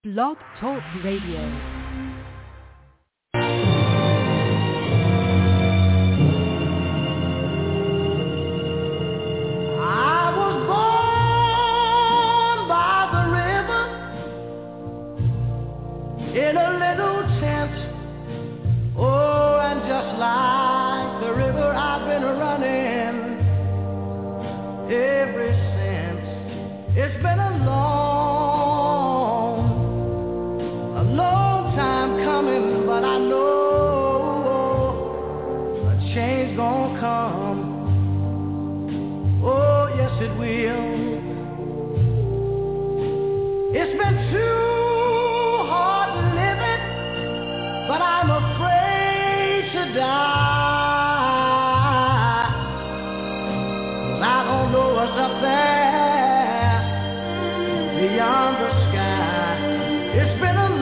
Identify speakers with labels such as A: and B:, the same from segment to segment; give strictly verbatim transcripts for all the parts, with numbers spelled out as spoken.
A: Blog Talk Radio.
B: In a little tent, oh, and just like the river I've been running ever since. It's been a long, a long time coming, but I know a change gonna come. Oh, yes it will. It's been too but I'm afraid to die, 'cause I don't know what's up there beyond the sky. It's been a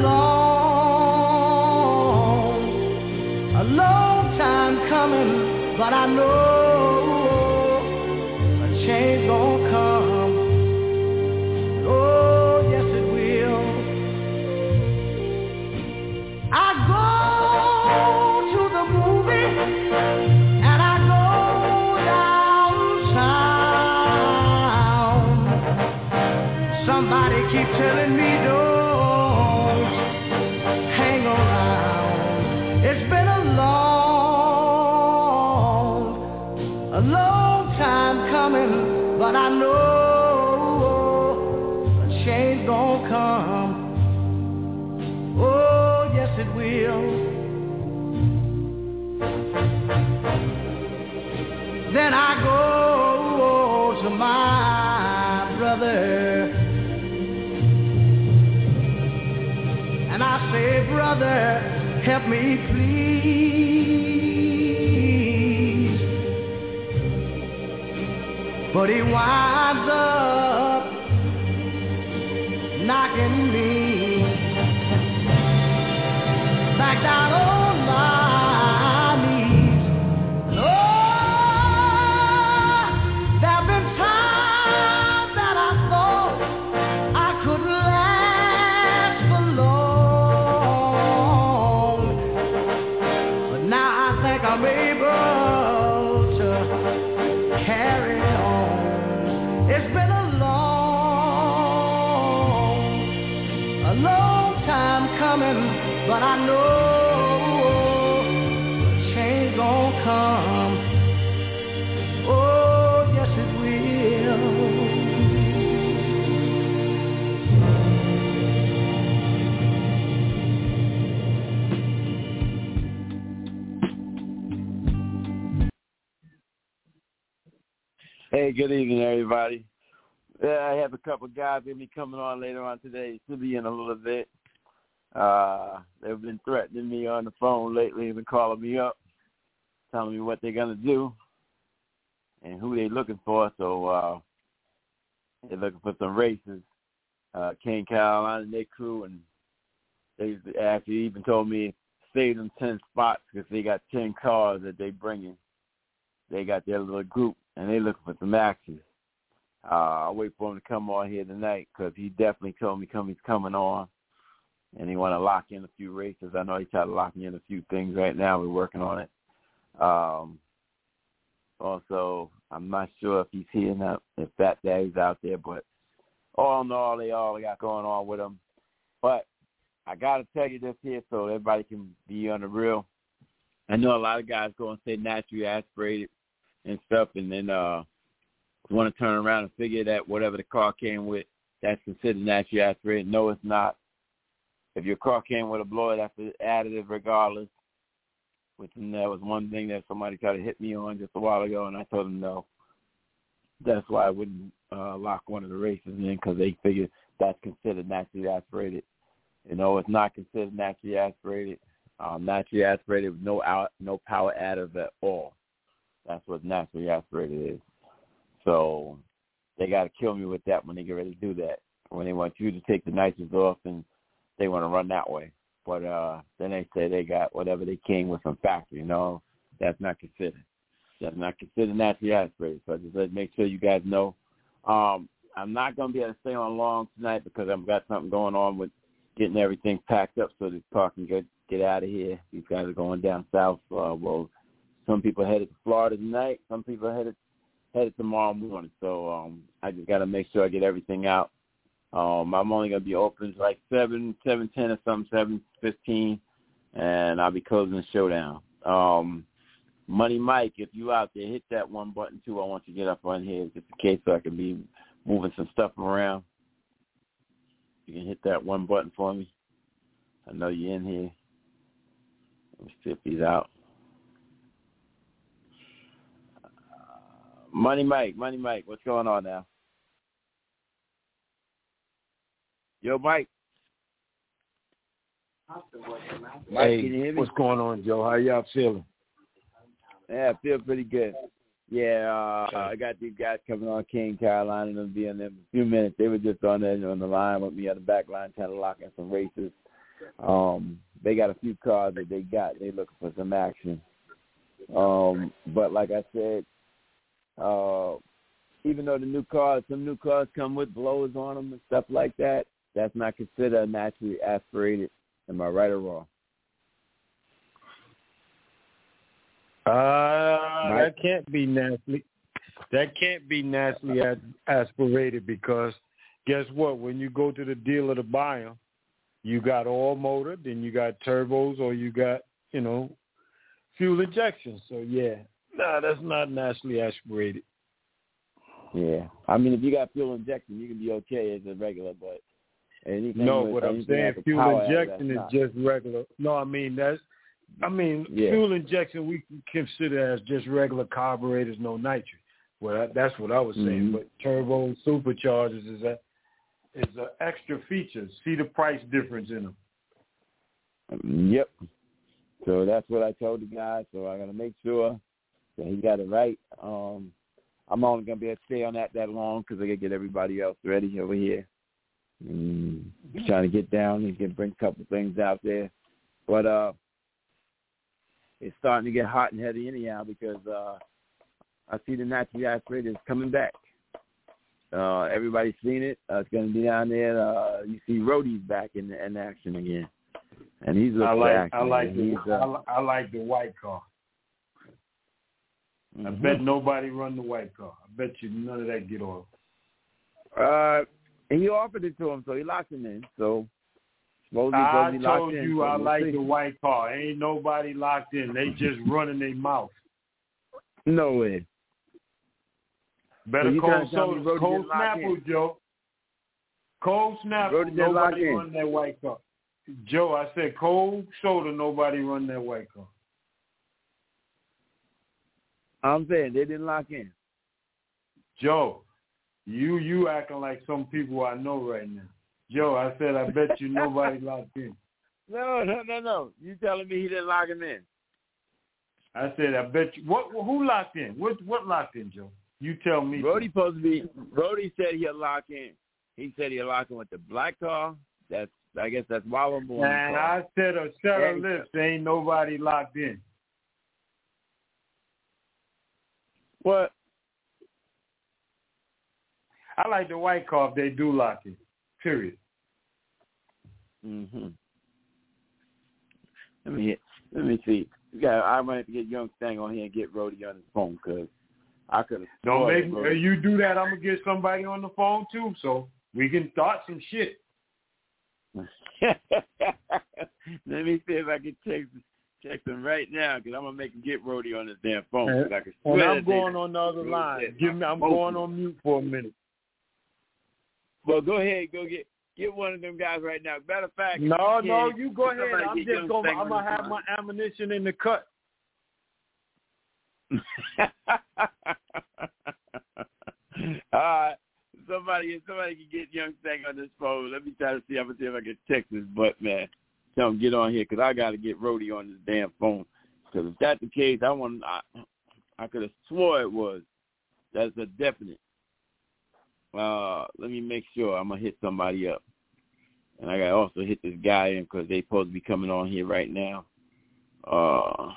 B: long, a long time coming, but I know a change gonna come. Oh, yes it will. I go to the movie and I go downtown. Somebody keep telling me don't hang around. It's been a long, a long time coming, but I know a change gonna come. Oh, yes it will. Then I go to my brother and I say, brother, help me please. But he winds up knocking me back down on my knees. And oh, there have been times that I thought I couldn't last for long, but now I think I'm able to carry on. It's been a long, a long time coming, but I know a change gonna come. Oh, yes it will.
C: Hey, good evening, everybody. Yeah, I have a couple guys with me coming on later on today. Should be in a little bit. Uh, they've been threatening me on the phone lately. They've been calling me up, telling me what they're going to do and who they're looking for. So uh, they're looking for some races. Uh, King Carolina and their crew, and they actually even told me save them ten spots because they got ten cars that they bringing. They got their little group, and they're looking for some action. Uh, I'll wait for him to come on here tonight because he definitely told me come, he's coming on. And he want to lock in a few races. I know he tried to lock me in a few things right now. We're working on it. Um, also, I'm not sure if he's here now, if that daddy's out there, but all in all, they all got going on with him. But I got to tell you this here so everybody can be on the real. I know a lot of guys go and say naturally aspirated and stuff, and then uh, want to turn around and figure that whatever the car came with, that's considered naturally aspirated. No, it's not. If your car came with a blower, that's additive regardless, which that was one thing that somebody tried to hit me on just a while ago, and I told them no. That's why I wouldn't uh, lock one of the races in because they figured that's considered naturally aspirated. You know, it's not considered naturally aspirated. Um, naturally aspirated with no out, no power additive at all. That's what naturally aspirated is. So they got to kill me with that when they get ready to do that, when they want you to take the nitrous off and they want to run that way. But uh, then they say they got whatever they came with from factory. You know, that's not considered. That's not considered naturally aspirated. So I just let make sure you guys know. Um, I'm not going to be able to stay on long tonight because I've got something going on with getting everything packed up so the car can get get out of here. These guys are going down south. Uh, well, some people headed to Florida tonight. Some people headed headed tomorrow morning. So um, I just got to make sure I get everything out. Um, I'm only gonna be open like seven, seven ten or something, seven fifteen, and I'll be closing the show down. Um, Money Mike, if you out there, hit that one button too. I want you to get up on here just in case so I can be moving some stuff around. You can hit that one button for me. I know you're in here. Let me see if he's out. Money Mike, Money Mike, what's going on now? Yo, Mike.
D: Mike, hey, can you hear me? What's going on, Joe? How y'all feeling?
C: Yeah, I feel pretty good. Yeah, uh, I got these guys coming on King, Carolina, and they'll be in there in a few minutes. They were just on there on the line with me on the back line trying to lock in some races. Um, they got a few cars that they got. They looking for some action. Um, but like I said, uh, even though the new cars, some new cars come with blowers on them and stuff like that, that's not considered naturally aspirated. Am I right or wrong?
D: Uh, right. That can't be naturally. That can't be naturally aspirated because guess what? When you go to the dealer to buy them, you got all motor, then you got turbos, or you got you know fuel injection. So yeah, no, that's not naturally aspirated.
C: Yeah, I mean if you got fuel injection, you can be okay as a regular, but anything
D: no,
C: with,
D: what I'm saying, fuel injection is not. Just regular. No, I mean that's. I mean, yeah. Fuel injection we consider as just regular carburetors, no nitrate. Well, that, that's what I was saying. Mm-hmm. But turbo superchargers is a is an extra feature. See the price difference in them.
C: Um, yep. So that's what I told the guy. So I got to make sure that he got it right. Um, I'm only gonna be able to stay on that that long because I got to get everybody else ready over here. Mm, trying to get down and get bring a couple things out there, but uh. It's starting to get hot and heavy anyhow because uh, I see the naturally aspirated is coming back. Uh, everybody's seen it. Uh, it's going to be down there. Uh, you see Rhodey's back in, in action again, and he's looking
D: I like,
C: action.
D: I like the uh, I, I like the white car. Mm-hmm. I bet nobody run the white car. I bet you none of that get off.
C: Uh, he offered it to him, so he locked him in. So.
D: I told you I like the white car. Ain't nobody locked in. They just running their mouth.
C: No way.
D: Better so cold soda, cold Snapple, Joe. Cold Snapple, nobody run that white car. Joe, I said cold soda, nobody run that white car.
C: I'm saying they didn't lock in.
D: Joe, you you acting like some people I know right now. Joe, I said, I bet you nobody locked in.
C: No, no, no, no. You telling me he didn't lock him in?
D: I said, I bet you. What? Who locked in? What? What locked in, Joe? You tell me.
C: Brody supposed to be. Brody said he'll lock in. He said he'll lock in with the black car. That's. I guess that's Wallable.
D: And I said a set of lips. Ain't nobody locked in.
C: What?
D: I like the white car if they do lock in. Period.
C: Mhm. Let me let me see. Yeah, I might have to get Young Stang on here and get Rhodey on his phone because I could have.
D: Don't make me, you do that. I'm gonna get somebody on the phone too, so we can start some shit.
C: Let me see if I can check check them right now because I'm gonna make him get Rhodey on his damn phone.
D: And,
C: I can
D: and I'm going they, on the other line. Give me. I'm going on mute for a minute.
C: Well, go ahead, go get get one of them guys right now. Matter of fact,
D: no, no, you go ahead. I'm just gonna, I'm gonna have my ammunition in the cut.
C: All right, somebody, somebody can get Young Stang on this phone. Let me try to see. I'm gonna see if I can text his butt, man. Tell him get on here because I gotta get Rhodey on this damn phone. Because if that's the case, I want. I, I could have swore it was. That's a definite. Uh, let me make sure I'm gonna hit somebody up, and I gotta also hit this guy in because they supposed to be coming on here right now. Uh,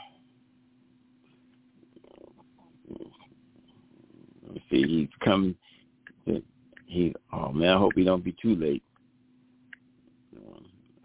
C: let me see, he's coming. He, oh man, I hope he don't be too late.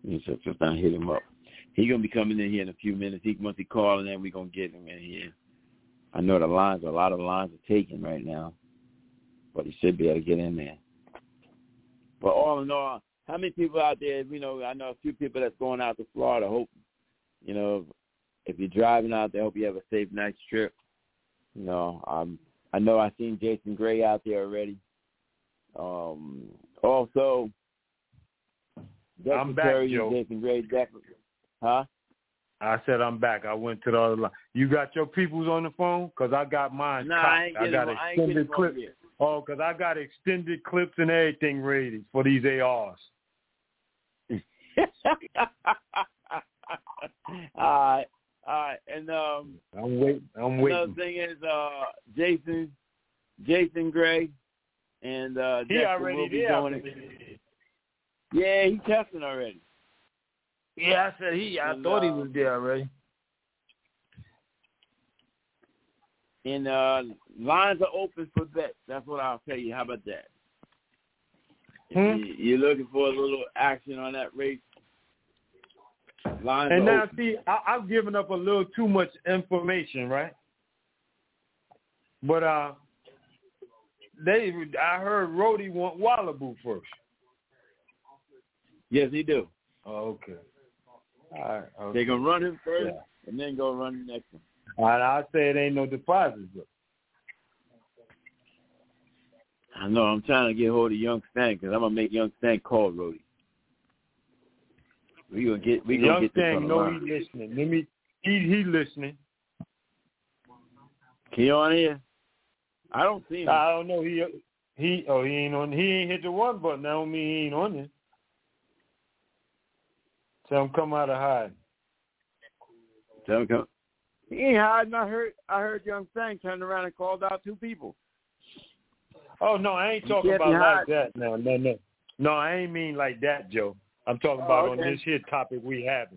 C: You so just not hit him up. He gonna be coming in here in a few minutes. He once he calls, and then we gonna get him in here. I know the lines, a lot of the lines are taken right now, but he should be able to get in there. But all in all, how many people out there? You know, I know a few people that's going out to Florida. Hope, you know, if you're driving out there, hope you have a safe night's trip. You know, um, I know I seen Jason Gray out there already. Um, also,
D: I'm back, Joe.
C: Jason Gray, definitely. Huh?
D: I said I'm back. I went to the other line. You got your peoples on the phone? Because I got mine.
C: Nah, I, ain't
D: I got
C: on,
D: extended
C: I
D: clips. Oh, because I got extended clips and everything ready for these A Rs.
C: all right, all right. And um,
D: I'm waiting. I'm
C: waiting.
D: Another
C: thing is uh, Jason, Jason Gray, and uh,
D: he already
C: will be
D: there.
C: doing it. Yeah, he testing already.
E: Yeah, I said he. I
C: and,
E: thought
C: uh,
E: he was there already.
C: And uh, lines are open for bets. That's what I'll tell you. How about that?
D: Hmm?
C: You, you're looking for a little action on that race. Lines
D: and
C: are
D: now,
C: open.
D: see, I, I've given up a little too much information, right? But uh, they, I heard Rody want Wallabu first.
C: Yes, he do.
D: Oh, okay. All right. Okay.
C: They're going to run him first
D: yeah.
C: and then go run the next one.
D: All right, I say it ain't no deposits. Though.
C: I know. I'm trying to get hold of Young Stan because I'm going to make Young Stan call Rody. We gonna get. We gonna
D: Young
C: get this
D: Stan
C: on the
D: know
C: line.
D: he listening. Let me. He he listening.
C: He on here? I don't see him.
D: I don't know. He he. Oh, he ain't on. He ain't hit the one button. That don't mean he ain't on there. Tell him come out of hiding.
C: Tell him come. He ain't hiding. I heard. I heard Young Stan turned around and called out two people.
D: Oh no, I ain't talking about like that. No, no, no. No, I ain't mean like that, Joe. I'm talking
C: oh,
D: about
C: okay.
D: on this here topic we having.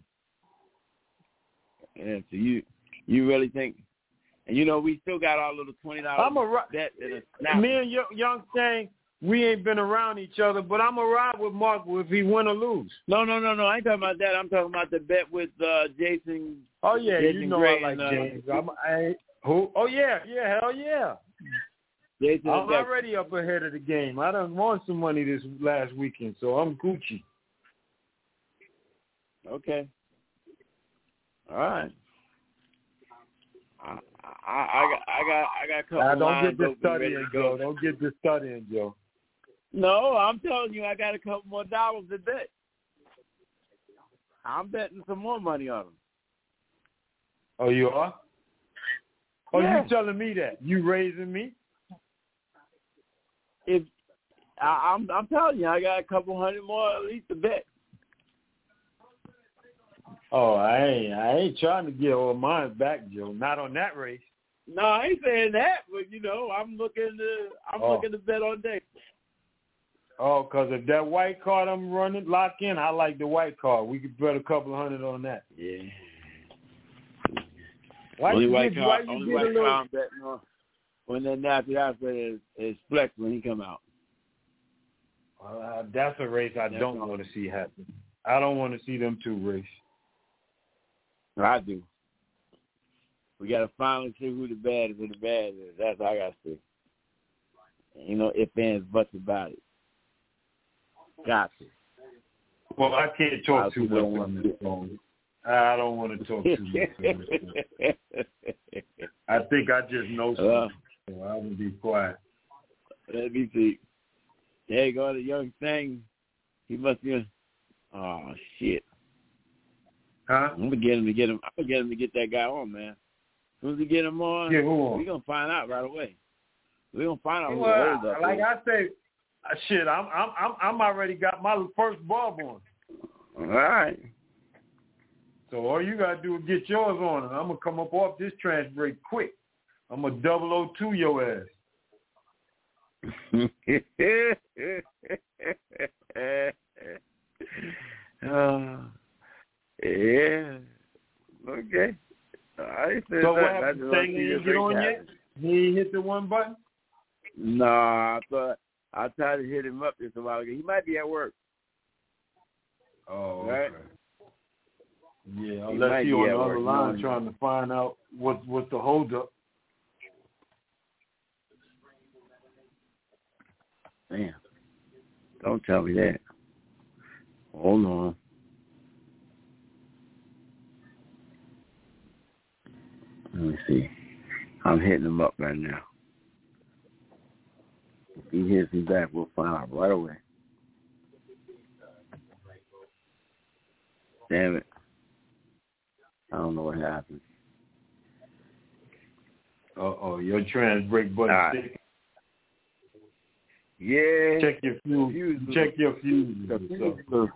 C: Yeah, so you you really think, and you know we still got our little twenty dollars
D: I'm a
C: bet in a
D: snap. Me and Young Stan, we ain't been around each other, but I'm a ride with Mark if he win or lose.
C: No, no, no, no. I ain't talking about that. I'm talking about the bet with uh, Jason.
D: Oh yeah,
C: Jason
D: you know
C: Gray
D: I like
C: and, uh,
D: James. I'm, I who? Oh yeah, yeah, hell yeah.
C: Jason
D: I'm already up ahead of the game. I done won some money this last weekend, so I'm Gucci.
C: Okay. All right. I, I, I got I got I got a couple
D: I don't
C: lines
D: get the
C: open,
D: studying,
C: ready to go.
D: Joe. Don't get the studying, Joe.
C: No, I'm telling you, I got a couple more dollars to bet. I'm betting some more money on them.
D: Oh, you are? Oh,
C: yeah.
D: you telling me that? You raising me?
C: If I, I'm, I'm telling you, I got a couple hundred more at least to bet.
D: Oh, I ain't, I ain't trying to get all mine back, Joe. Not on that race.
C: No, I ain't saying that, but you know, I'm looking to, I'm
D: oh.
C: looking to bet on day.
D: Oh, because if that white card I'm running lock in, I like the white card. We could bet a couple of hundred on that.
C: Yeah.
D: Why
C: only
D: you
C: white
D: get,
C: card,
D: why you
C: only
D: get
C: white
D: a little...
C: card I'm betting on when that nappy outfit is, is Flex when he come out.
D: Uh, that's a race I
C: that's
D: don't
C: all.
D: want to see happen. I don't want to see them two race.
C: I do. We got to finally see who the bad is, who the bad is. That's all I got to see. You know, if fans buts about it. Got to.
D: Well, I can't talk too much on this phone. I don't want to talk too much. I think I just know something, uh, so I will be quiet.
C: Let me see. There you go, the young thing. He must be. Oh shit.
D: Huh?
C: I'm gonna get him to get him. I'm gonna get him to get that guy on, man. As soon as we get him on,
D: yeah, who on?
C: We're gonna find out right away. We're gonna find out who
D: well,
C: the hold up
D: Like
C: is.
D: I say, shit, I'm I'm I'm I'm already got my first bulb on.
C: All right.
D: So all you gotta do is get yours on, and I'm gonna come up off this trash break quick. I'm gonna double O two your ass.
C: uh, yeah. Okay. I said
D: so
C: that.
D: what happened? Say he didn't get on yet? He ain't hit the one button?
C: No, I thought I tried to hit him up just a while ago. He might be at work.
D: Oh,
C: right?
D: okay. Yeah,
C: He
D: unless
C: might
D: he
C: be
D: on
C: at
D: the other
C: work
D: line
C: knowing-
D: trying to find out what what's the holdup.
C: Man, don't tell me that. Hold on. Let me see. I'm hitting him up right now. If he hits me back, we'll find out right away. Damn it. I don't know what happened.
D: Uh-oh, your trans brake button
C: All right.
D: stick.
C: Yeah.
D: Check your fuse.
C: Fuse.
D: Check your fuse. So.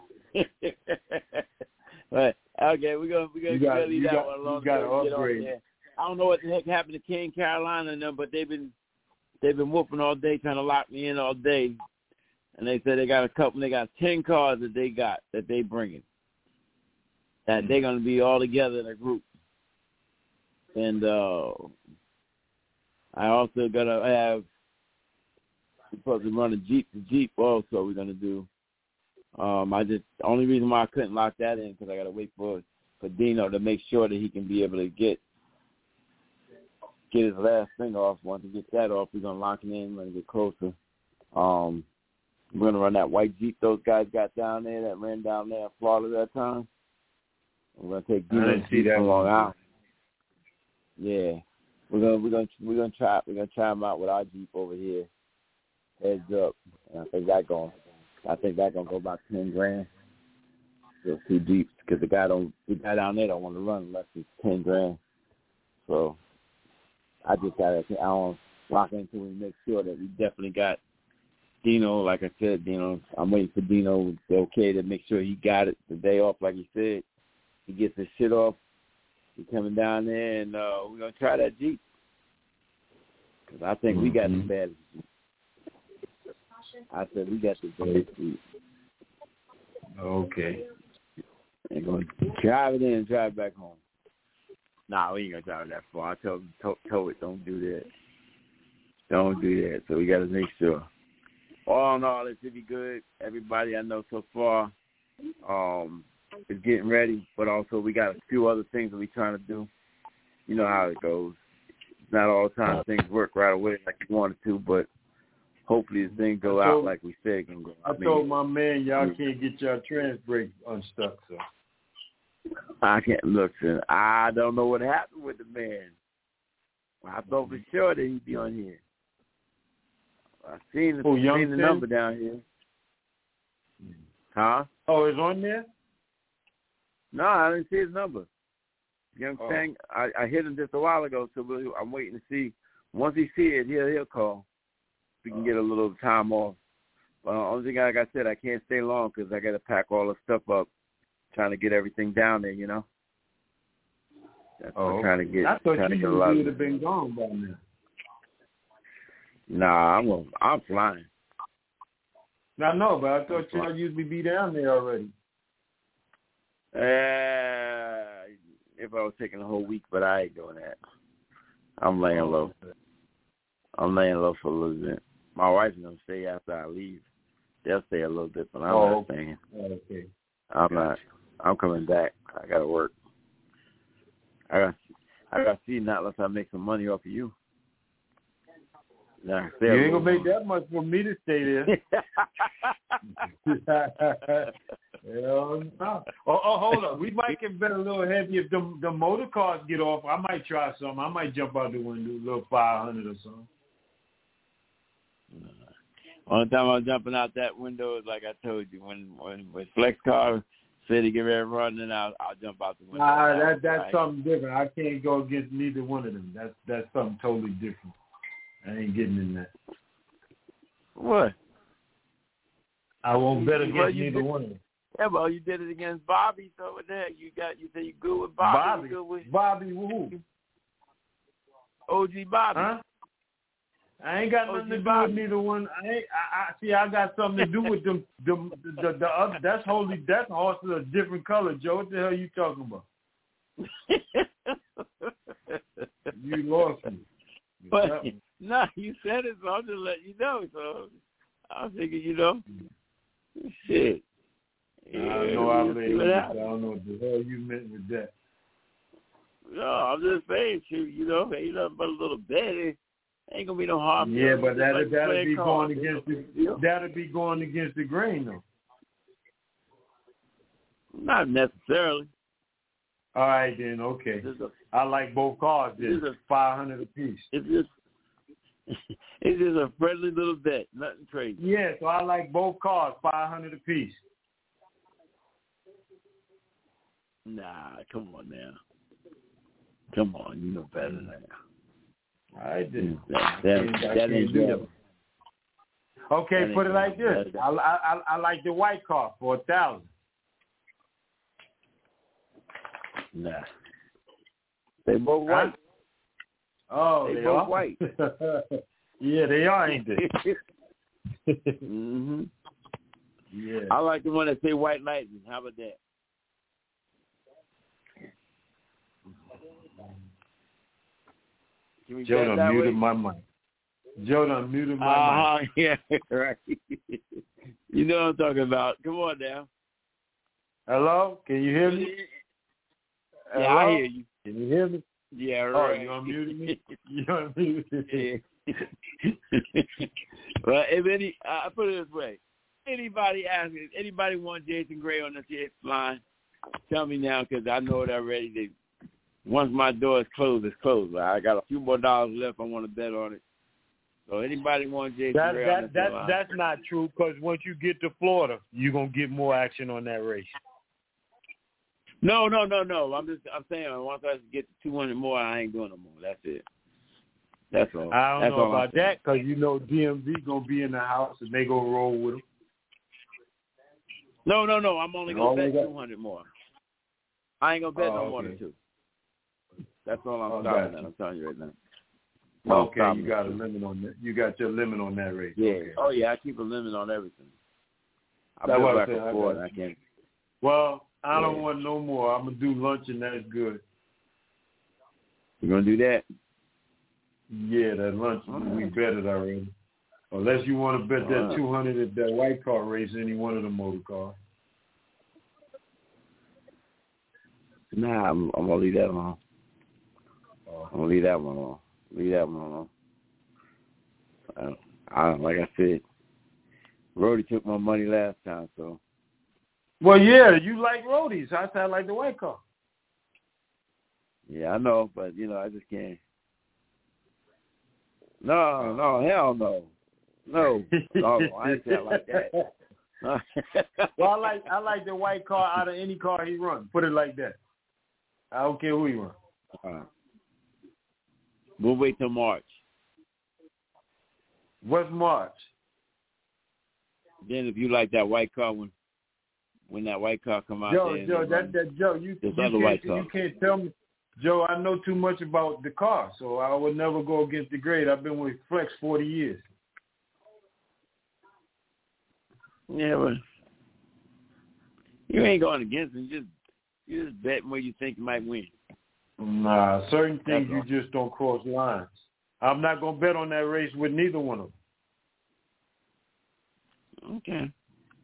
C: Right. Okay, we're gonna we're gonna
D: You got-
C: leave
D: you
C: that
D: got-
C: one alone.
D: you gotta
C: Get on
D: upgrade.
C: there. I don't know what the heck happened to King Carolina and them, but they've been they've been whooping all day, trying to lock me in all day. And they said they got a couple. They got ten cars that they got that they bringing. That they're gonna be all together in a group. And uh, I also gotta have. We're supposed to run a Jeep to Jeep also we're going to do. Um, I just, the only reason why I couldn't lock that in because I got to wait for, for Dino to make sure that he can be able to get get his last thing off. Once he gets that off, we're going to lock it in and get closer. Um, we're going to run that white Jeep those guys got down there that ran down there in Florida that time. We're going to take Dino
D: I didn't see that
C: from Long
D: one.
C: Island. Yeah. We're gonna we're gonna we're gonna try we're gonna try him out with our Jeep over here. Heads up, and I think that going I think that gonna go about ten grand. Those two Jeeps because the guy don't the guy down there don't want to run unless it's ten grand. So I just gotta I don't lock into and make sure that we definitely got Dino. Like I said, Dino, I'm waiting for Dino to okay to make sure he got it the day off. Like he said, he gets his shit off. He's coming down there, and uh, we're going to try that Jeep. Because I think mm-hmm. we got the baddest Jeep. I said we got the baddest Jeep.
D: Okay.
C: And going to drive it in and drive back home. Nah, we ain't going to drive it that far. I told him, tow, tow it, don't do that. Don't do that. So we got to make sure. All in all, it should be good. Everybody I know so far, um, is getting ready, but also we got a few other things that we're trying to do. You know how it goes. Not all the time things work right away like you wanted to, but hopefully this thing go
D: told,
C: out like we said it can go.
D: I, I told my man y'all can't get your trans brake unstuck, so.
C: I can't look, son. I don't know what happened with the man. I thought for sure that he'd be on here. I seen the,
D: oh,
C: seen the number down here. Huh?
D: Oh, it's on there?
C: No, I didn't see his number. Young
D: oh.
C: Tang, I, I hit him just a while ago, so we'll, I'm waiting to see. Once he see it, he'll he'll call. We can oh. get a little time off. But uh, only thing, like I said, I can't stay long because I got to pack all the stuff up, trying to get everything down there. You know. That's
D: oh,
C: what I'm trying to get.
D: I thought
C: trying
D: you would have been gone by now.
C: Nah, I'm gonna, I'm flying.
D: I know, but I thought y'all usually be down there already.
C: Uh, if I was taking a whole week, but I ain't doing that. I'm laying low. I'm laying low for a little bit. My wife's gonna stay after I leave. They'll stay a little bit, but I'm
D: oh,
C: not staying.
D: Okay.
C: I'm
D: gotcha.
C: not. I'm coming back. I gotta work. I got. I got to see not unless I make some money off of you. Nah,
D: you ain't gonna make that much for me to stay there. Hell no. Oh, oh, hold on. We might get better a little heavy if the the motor cars get off. I might try something. I might jump out the window, a little five hundred or something.
C: Only time I was jumping out that window is like I told you when when when Flex Car said he get ready to run, then I'll I'll jump out the window.
D: Nah, that that's right. Something different. I can't go against neither one of them. That's that's something totally different. I ain't getting in that.
C: What?
D: I won't bet against
C: well,
D: neither
C: did,
D: one of them.
C: Yeah, well, you did it against Bobby, so what the heck? You got you say you good with Bobby?
D: Bobby,
C: good with
D: Bobby, who?
C: O G Bobby.
D: Huh? I ain't got nothing to do with neither one. I ain't. I, I see. I got something to do with them. The the, the, the other. That's holy. That's horses a different color, Joe. What the hell are you talking about? You lost me.
C: But no, you said it, so I'm just letting you know. So I figured, you know, shit. Yeah,
D: I know I laid on I don't know what the hell you meant with that.
C: No, I'm just saying, shoot, you know, ain't nothing but a little bet. Ain't gonna be no harm.
D: Yeah, but that'll
C: like
D: that'll be
C: card,
D: going against the
C: you know?
D: that'll be going against the grain though.
C: Not necessarily.
D: All right then, okay.
C: A,
D: I like both cards. Then five hundred apiece.
C: It's just it's just a friendly little bet, nothing crazy.
D: Yeah, so I like both cards, five hundred apiece.
C: Nah, come on now. Come on, you know better than that.
D: I did.
C: That, that, that, that ain't good.
D: Okay,
C: that
D: put it like
C: good.
D: this. I, I I like the white card for a thousand.
C: Nah. They both white.
D: Oh,
C: they,
D: they
C: both
D: are?
C: white.
D: Yeah, they are, ain't they?
C: mm-hmm.
D: Yeah.
C: I like the one that say White Lightning. How about that?
D: Joe done muted my mic. Joe done muted my
C: uh,
D: mic.
C: Yeah, right. You know what I'm talking about. Come on now.
D: Hello? Can you hear me?
C: Yeah,
D: Hello?
C: I hear you.
D: Can you hear me?
C: Yeah, right.
D: Oh, you unmuted me? You unmuted me?
C: Yeah. Well, if any, I put it this way. Anybody asking, anybody want Jason Gray on the line, tell me now because I know it already. They, once my door is closed, it's closed. I got a few more dollars left. I want to bet on it. So anybody want Jason
D: that,
C: Gray
D: that,
C: on the
D: that,
C: line?
D: That's not true because once you get to Florida, you're going to get more action on that race.
C: No, no, no, no. I'm just, I'm saying once I get to two hundred more, I ain't doing no more. That's it. That's all.
D: I don't
C: That's
D: know
C: all
D: about that because you know D M V going to be in the house and they going to roll with them.
C: No, no, no. I'm only going to bet two hundred more. I ain't going to bet
D: oh,
C: no
D: okay.
C: more than two. That's all I'm
D: oh,
C: stopping at. I'm telling you right now. No,
D: okay, you got a limit on that. You got your limit on that race.
C: Yeah.
D: Okay.
C: Oh, yeah. I keep a limit on everything. I
D: That's
C: bet
D: what
C: back
D: I
C: and forth. I can't.
D: Well, I
C: yeah.
D: don't want no more. I'm going to do lunch and that's good.
C: You going to do that?
D: Yeah, that lunch, right. We bet it already. Unless you want to bet
C: All
D: that
C: right.
D: two hundred at that white car race, any one of the motor cars.
C: Nah, I'm, I'm going to leave that alone.
D: Oh.
C: I'm going to leave that one alone. Leave that one alone. I, I, like I said, Rody took my money last time, so.
D: Well, yeah, you like roadies. I said I like the white car.
C: Yeah, I know, but, you know, I just can't. No, no, hell no. No. No, I ain't say it like that.
D: Well, I like I like the white car out of any car he runs. Put it like that. I don't care who he runs.
C: All right. We'll wait till March.
D: What's March?
C: Then if you like that white car when when that white car come out
D: Joe,
C: there.
D: Joe, that, that Joe, you, you,
C: other
D: can't,
C: white car.
D: you can't tell me. Joe, I know too much about the car, so I would never go against the grade. I've been with Flex forty years.
C: Yeah, but you ain't going against him. You just you just bet where you think you might win.
D: Nah, certain things
C: That's
D: you
C: all.
D: just don't cross lines. I'm not going to bet on that race with neither one of them.
C: Okay.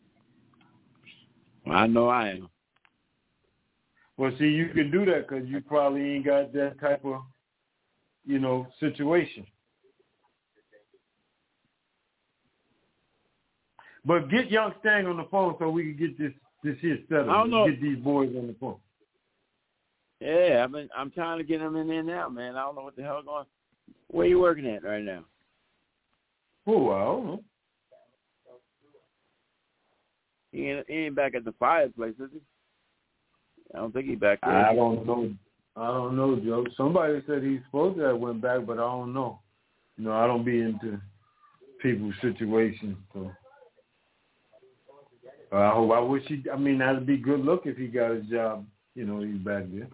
C: Well, I know I am.
D: Well, see, you can do that because you probably ain't got that type of, you know, situation. But get Young Stang on the phone so we can get this this here settled.
C: I don't know.
D: Get these boys on the phone.
C: Yeah, I've been, I'm trying to get him in there now, man. I don't know what the hell going. Where you working at right now?
D: Oh, I don't know.
C: He ain't, he ain't back at the fireplace, is he? I don't think he's back there.
D: I don't know. I don't know, Joe. Somebody said he's supposed to have went back, but I don't know. You know, I don't be into people's situations, so. Uh, I hope. I wish he. I mean, that'd be good look if he got his job. You know, he's back there.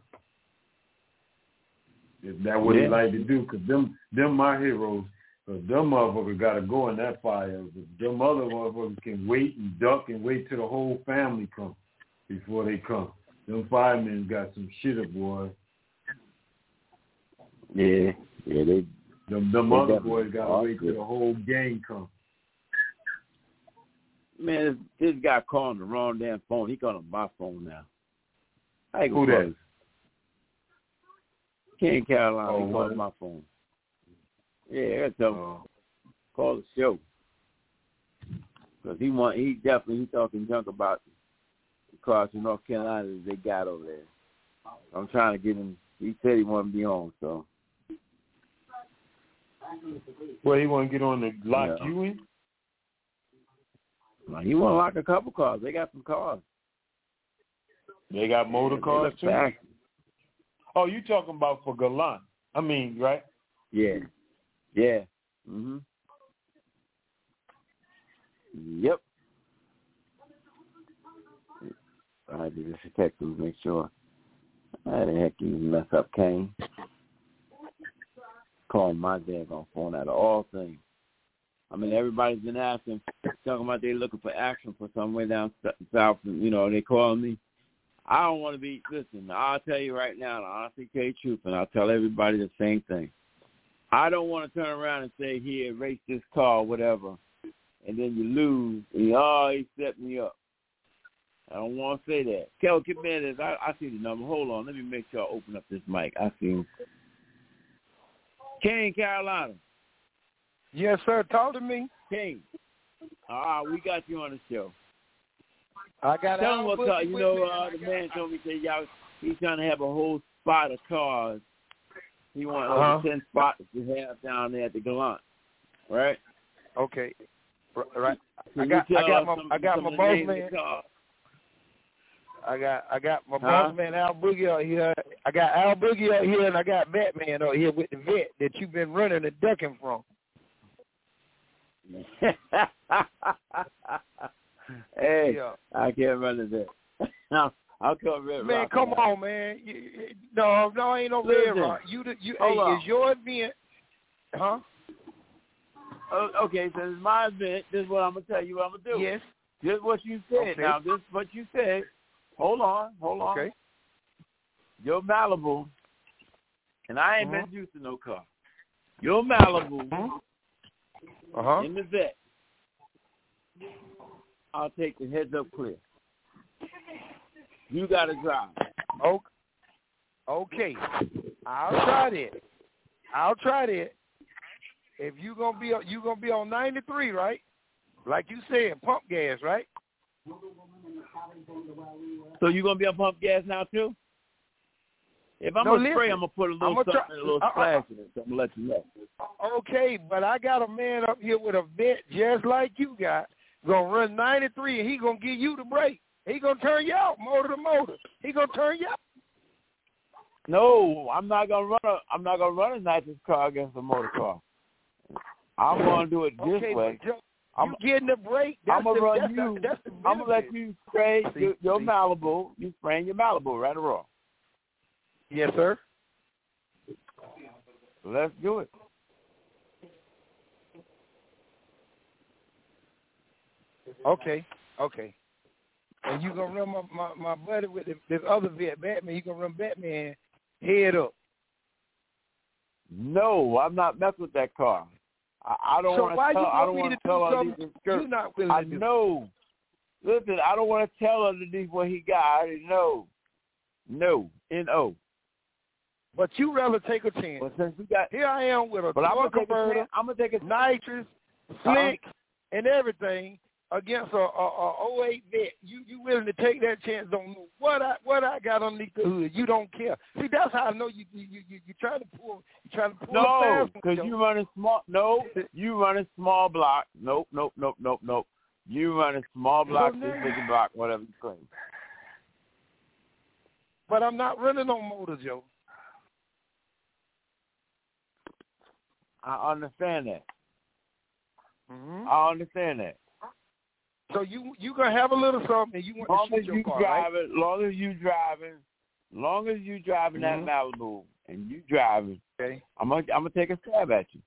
D: If that what
C: yeah.
D: he like to do, because them, them my heroes. Cause them motherfuckers got to go in that fire. But them other motherfuckers can wait and duck and wait till the whole family come before they come. Them firemen got some shit up, boy.
C: Yeah, yeah, they.
D: Them, them
C: they
D: other boys got to wait till
C: good.
D: the whole gang come.
C: Man, this, this guy calling the wrong damn phone. He calling my phone now. I
D: Who that?
C: King Carolina.
D: Oh,
C: he calling my phone. Yeah, I gotta tell him.
D: Oh.
C: Call the show. Because he want, he definitely, he talking junk about the cars in North Carolina that they got over there. I'm trying to get him. He said he wanted to be on, so.
D: Well, he want to get on the lock
C: yeah.
D: you in?
C: No, he want to lock a couple cars. They got some cars.
D: They got motor
C: yeah,
D: cars too?
C: Back.
D: Oh, you talking about for Galant. I mean, right?
C: Yeah. Yeah. Mm-hmm. Yep. I had to just check to make sure. How the heck you mess up, Kane? Calling my daggone phone out of all things. I mean, everybody's been asking, talking about they looking for action for somewhere down south, you know, they calling me. I don't want to be, listen, I'll tell you right now, the honestly tell you the truth, and I'll tell everybody the same thing. I don't want to turn around and say, here, race this car, whatever, and then you lose, and you, oh, he set me up. I don't want to say that. Kel, get me this. I, I see the number. Hold on. Let me make sure I open up this mic. I see him. Kane, Carolina.
E: Yes, sir. Talk to me.
C: Kane. Ah, we got you on the show.
E: I got
C: Tell him what car. You know, uh, the
E: got...
C: man told me that y'all, he's trying to have a whole spot of cars. He wants
E: uh-huh.
C: over ten spots to have down there at the Galant. Right?
E: Okay. Right.
C: Can
E: I got. I got my.
C: some,
E: I got my boss man. I got. I got my huh? boss man Al Boogie out here. I got Al Boogie out here, and I got Batman out here with the vet that you've been running and ducking from.
C: Hey,
E: yeah.
C: I can't run to that. I'll, I'll come Red
E: Man,
C: Rock
E: come
C: now.
E: on, man. You, no, no, ain't no Red Rock. You, the, you, hey, it's your event, huh?
C: Oh, okay, so it's my event. This is what I'm gonna tell you. What I'm gonna do.
E: Yes.
C: This is what you said.
E: Okay.
C: Now, this is what you said. Hold on, hold on.
E: Okay.
C: Your Malibu, and I ain't
E: uh-huh.
C: been used to no car. Your Malibu
E: uh-huh.
C: in the vet. I'll take the heads up clear. You got to drive.
E: Okay. Okay. I'll try that. I'll try that. If you gonna be you gonna be on ninety-three, right? Like you said, pump gas, right?
C: So you gonna be on pump gas now too? If I'm
E: no,
C: gonna spray,
E: listen,
C: I'm gonna put a little
E: I'm
C: something,
E: try,
C: a little
E: uh,
C: splash in it. So I'm gonna let you know.
E: Okay, but I got a man up here with a vet just like you got, gonna run ninety-three, and he gonna give you the brake. He gonna turn you out, motor to motor. He gonna turn you out.
C: No, I'm not gonna run a. I'm not gonna run a nitrous car against a motor car. I'm gonna do it this
E: okay,
C: way.
E: Joe,
C: I'm
E: you getting the brake. That's
C: I'm gonna
E: the,
C: run
E: that's
C: you.
E: The, that's the
C: I'm gonna let you spray
E: see,
C: your, your
E: see.
C: Malibu. You spraying your Malibu, right or wrong?
E: Yes, sir.
C: Let's do it.
E: Okay, okay. And you gonna run my, my, my buddy with this, this other vet, Batman. You gonna run Batman head up.
C: No, I'm not messing with that car. I, I don't
E: so
C: want
E: why
C: to tell.
E: you
C: I don't
E: want
C: want
E: me
C: to
E: to
C: tell
E: do
C: her
E: something
C: these
E: you're not willing
C: I
E: to do?
C: know. Listen, I don't want to tell underneath what he got. I already know. No, N O.
E: But you rather take a chance.
C: But since we got
E: Here I am with a
C: but I'm gonna take
E: converter,
C: a I'm gonna take a
E: nitrous,
C: uh-huh.
E: slick, and everything against a, a, a oh eight vet. You you willing to take that chance? Don't know what I what I got underneath the hood. You don't care. See, that's how I know you you you you trying to pull you trying to pull.
C: No, because you running small. No, you running small block. Nope, nope, nope, nope, nope. You running small block,
E: so
C: this
E: now,
C: big block, whatever you claim.
E: But I'm not running on motor, Joe.
C: I understand that.
E: Mm-hmm.
C: I understand that.
E: So you you gonna have a little something, and you want
C: long
E: to shoot
C: as
E: your
C: you
E: car,
C: driving,
E: right?
C: long as you driving, long as you driving
E: mm-hmm.
C: that Malibu and you driving,
E: okay,
C: I'm gonna I'm gonna take a stab at you.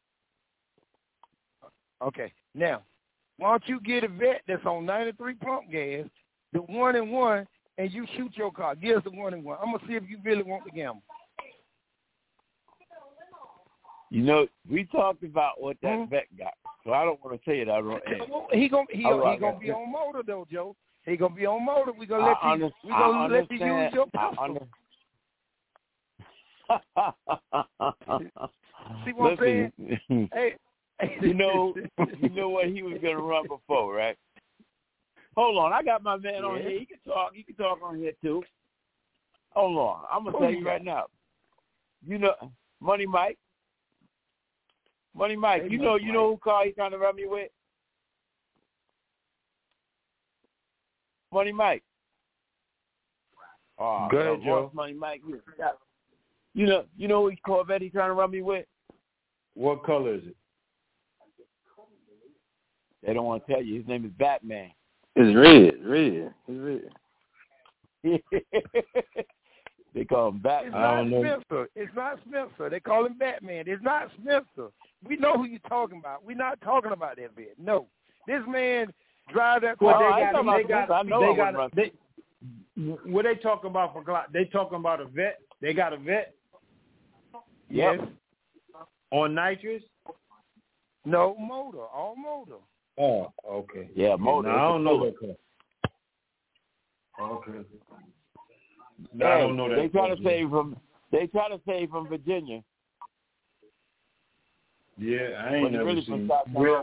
E: Okay. Now, why don't you get a vet that's on ninety-three pump gas, the one and one, and you shoot your car. Give us the one and one. I'm gonna see if you really want to gamble.
C: You know, we talked about what that
E: mm-hmm.
C: vet got. So I don't want to say it. I don't.
E: He gonna he,
C: right,
E: he gonna be on motor though, Joe. He gonna be on motor. We gonna let
C: I
E: you. We gonna let you use your
C: pistol.
E: See what
C: Listen,
E: I'm saying? Hey,
C: you know, you know what he was gonna run before, right? Hold on, I got my man
E: yeah.
C: on here. He can talk. He can talk on here too. Hold on, I'm gonna
E: Who
C: tell
E: you
C: you
E: got?
C: right now. You know, Money Mike. Money Mike.
E: Hey,
C: you know,
E: Mike.
C: you know who car he's trying to run me with? Money Mike. Oh,
D: Go ahead, Joe.
C: Money Mike. You know, you know which Corvette he's trying to run me with?
D: What color is it?
C: They don't want to tell you. His name is Batman.
F: It's red, red, it's
C: red. They call him Batman.
E: It's
D: I
E: not
D: don't know.
E: Spencer. It's not Spencer. They call him Batman. It's not Spencer. We know who you're talking about. We're not talking about that vet. No. This man drive that car.
D: Well, they
C: I
D: got,
C: know
D: they
C: about
D: got,
C: this. I know
D: they
C: I
D: got,
C: wouldn't
D: they, what they talking about for Glock? They talking about a vet? They got a vet?
C: Yep.
E: Yes.
D: On nitrous?
E: No, motor. All motor.
D: Oh, okay.
C: Yeah, motor.
D: No, I don't know
C: that.
D: that car. Okay.
C: Hey,
D: I don't know that.
C: They try to save from. They try to save from Virginia.
D: Yeah, I ain't never
C: really
D: seen.
C: From
D: Well,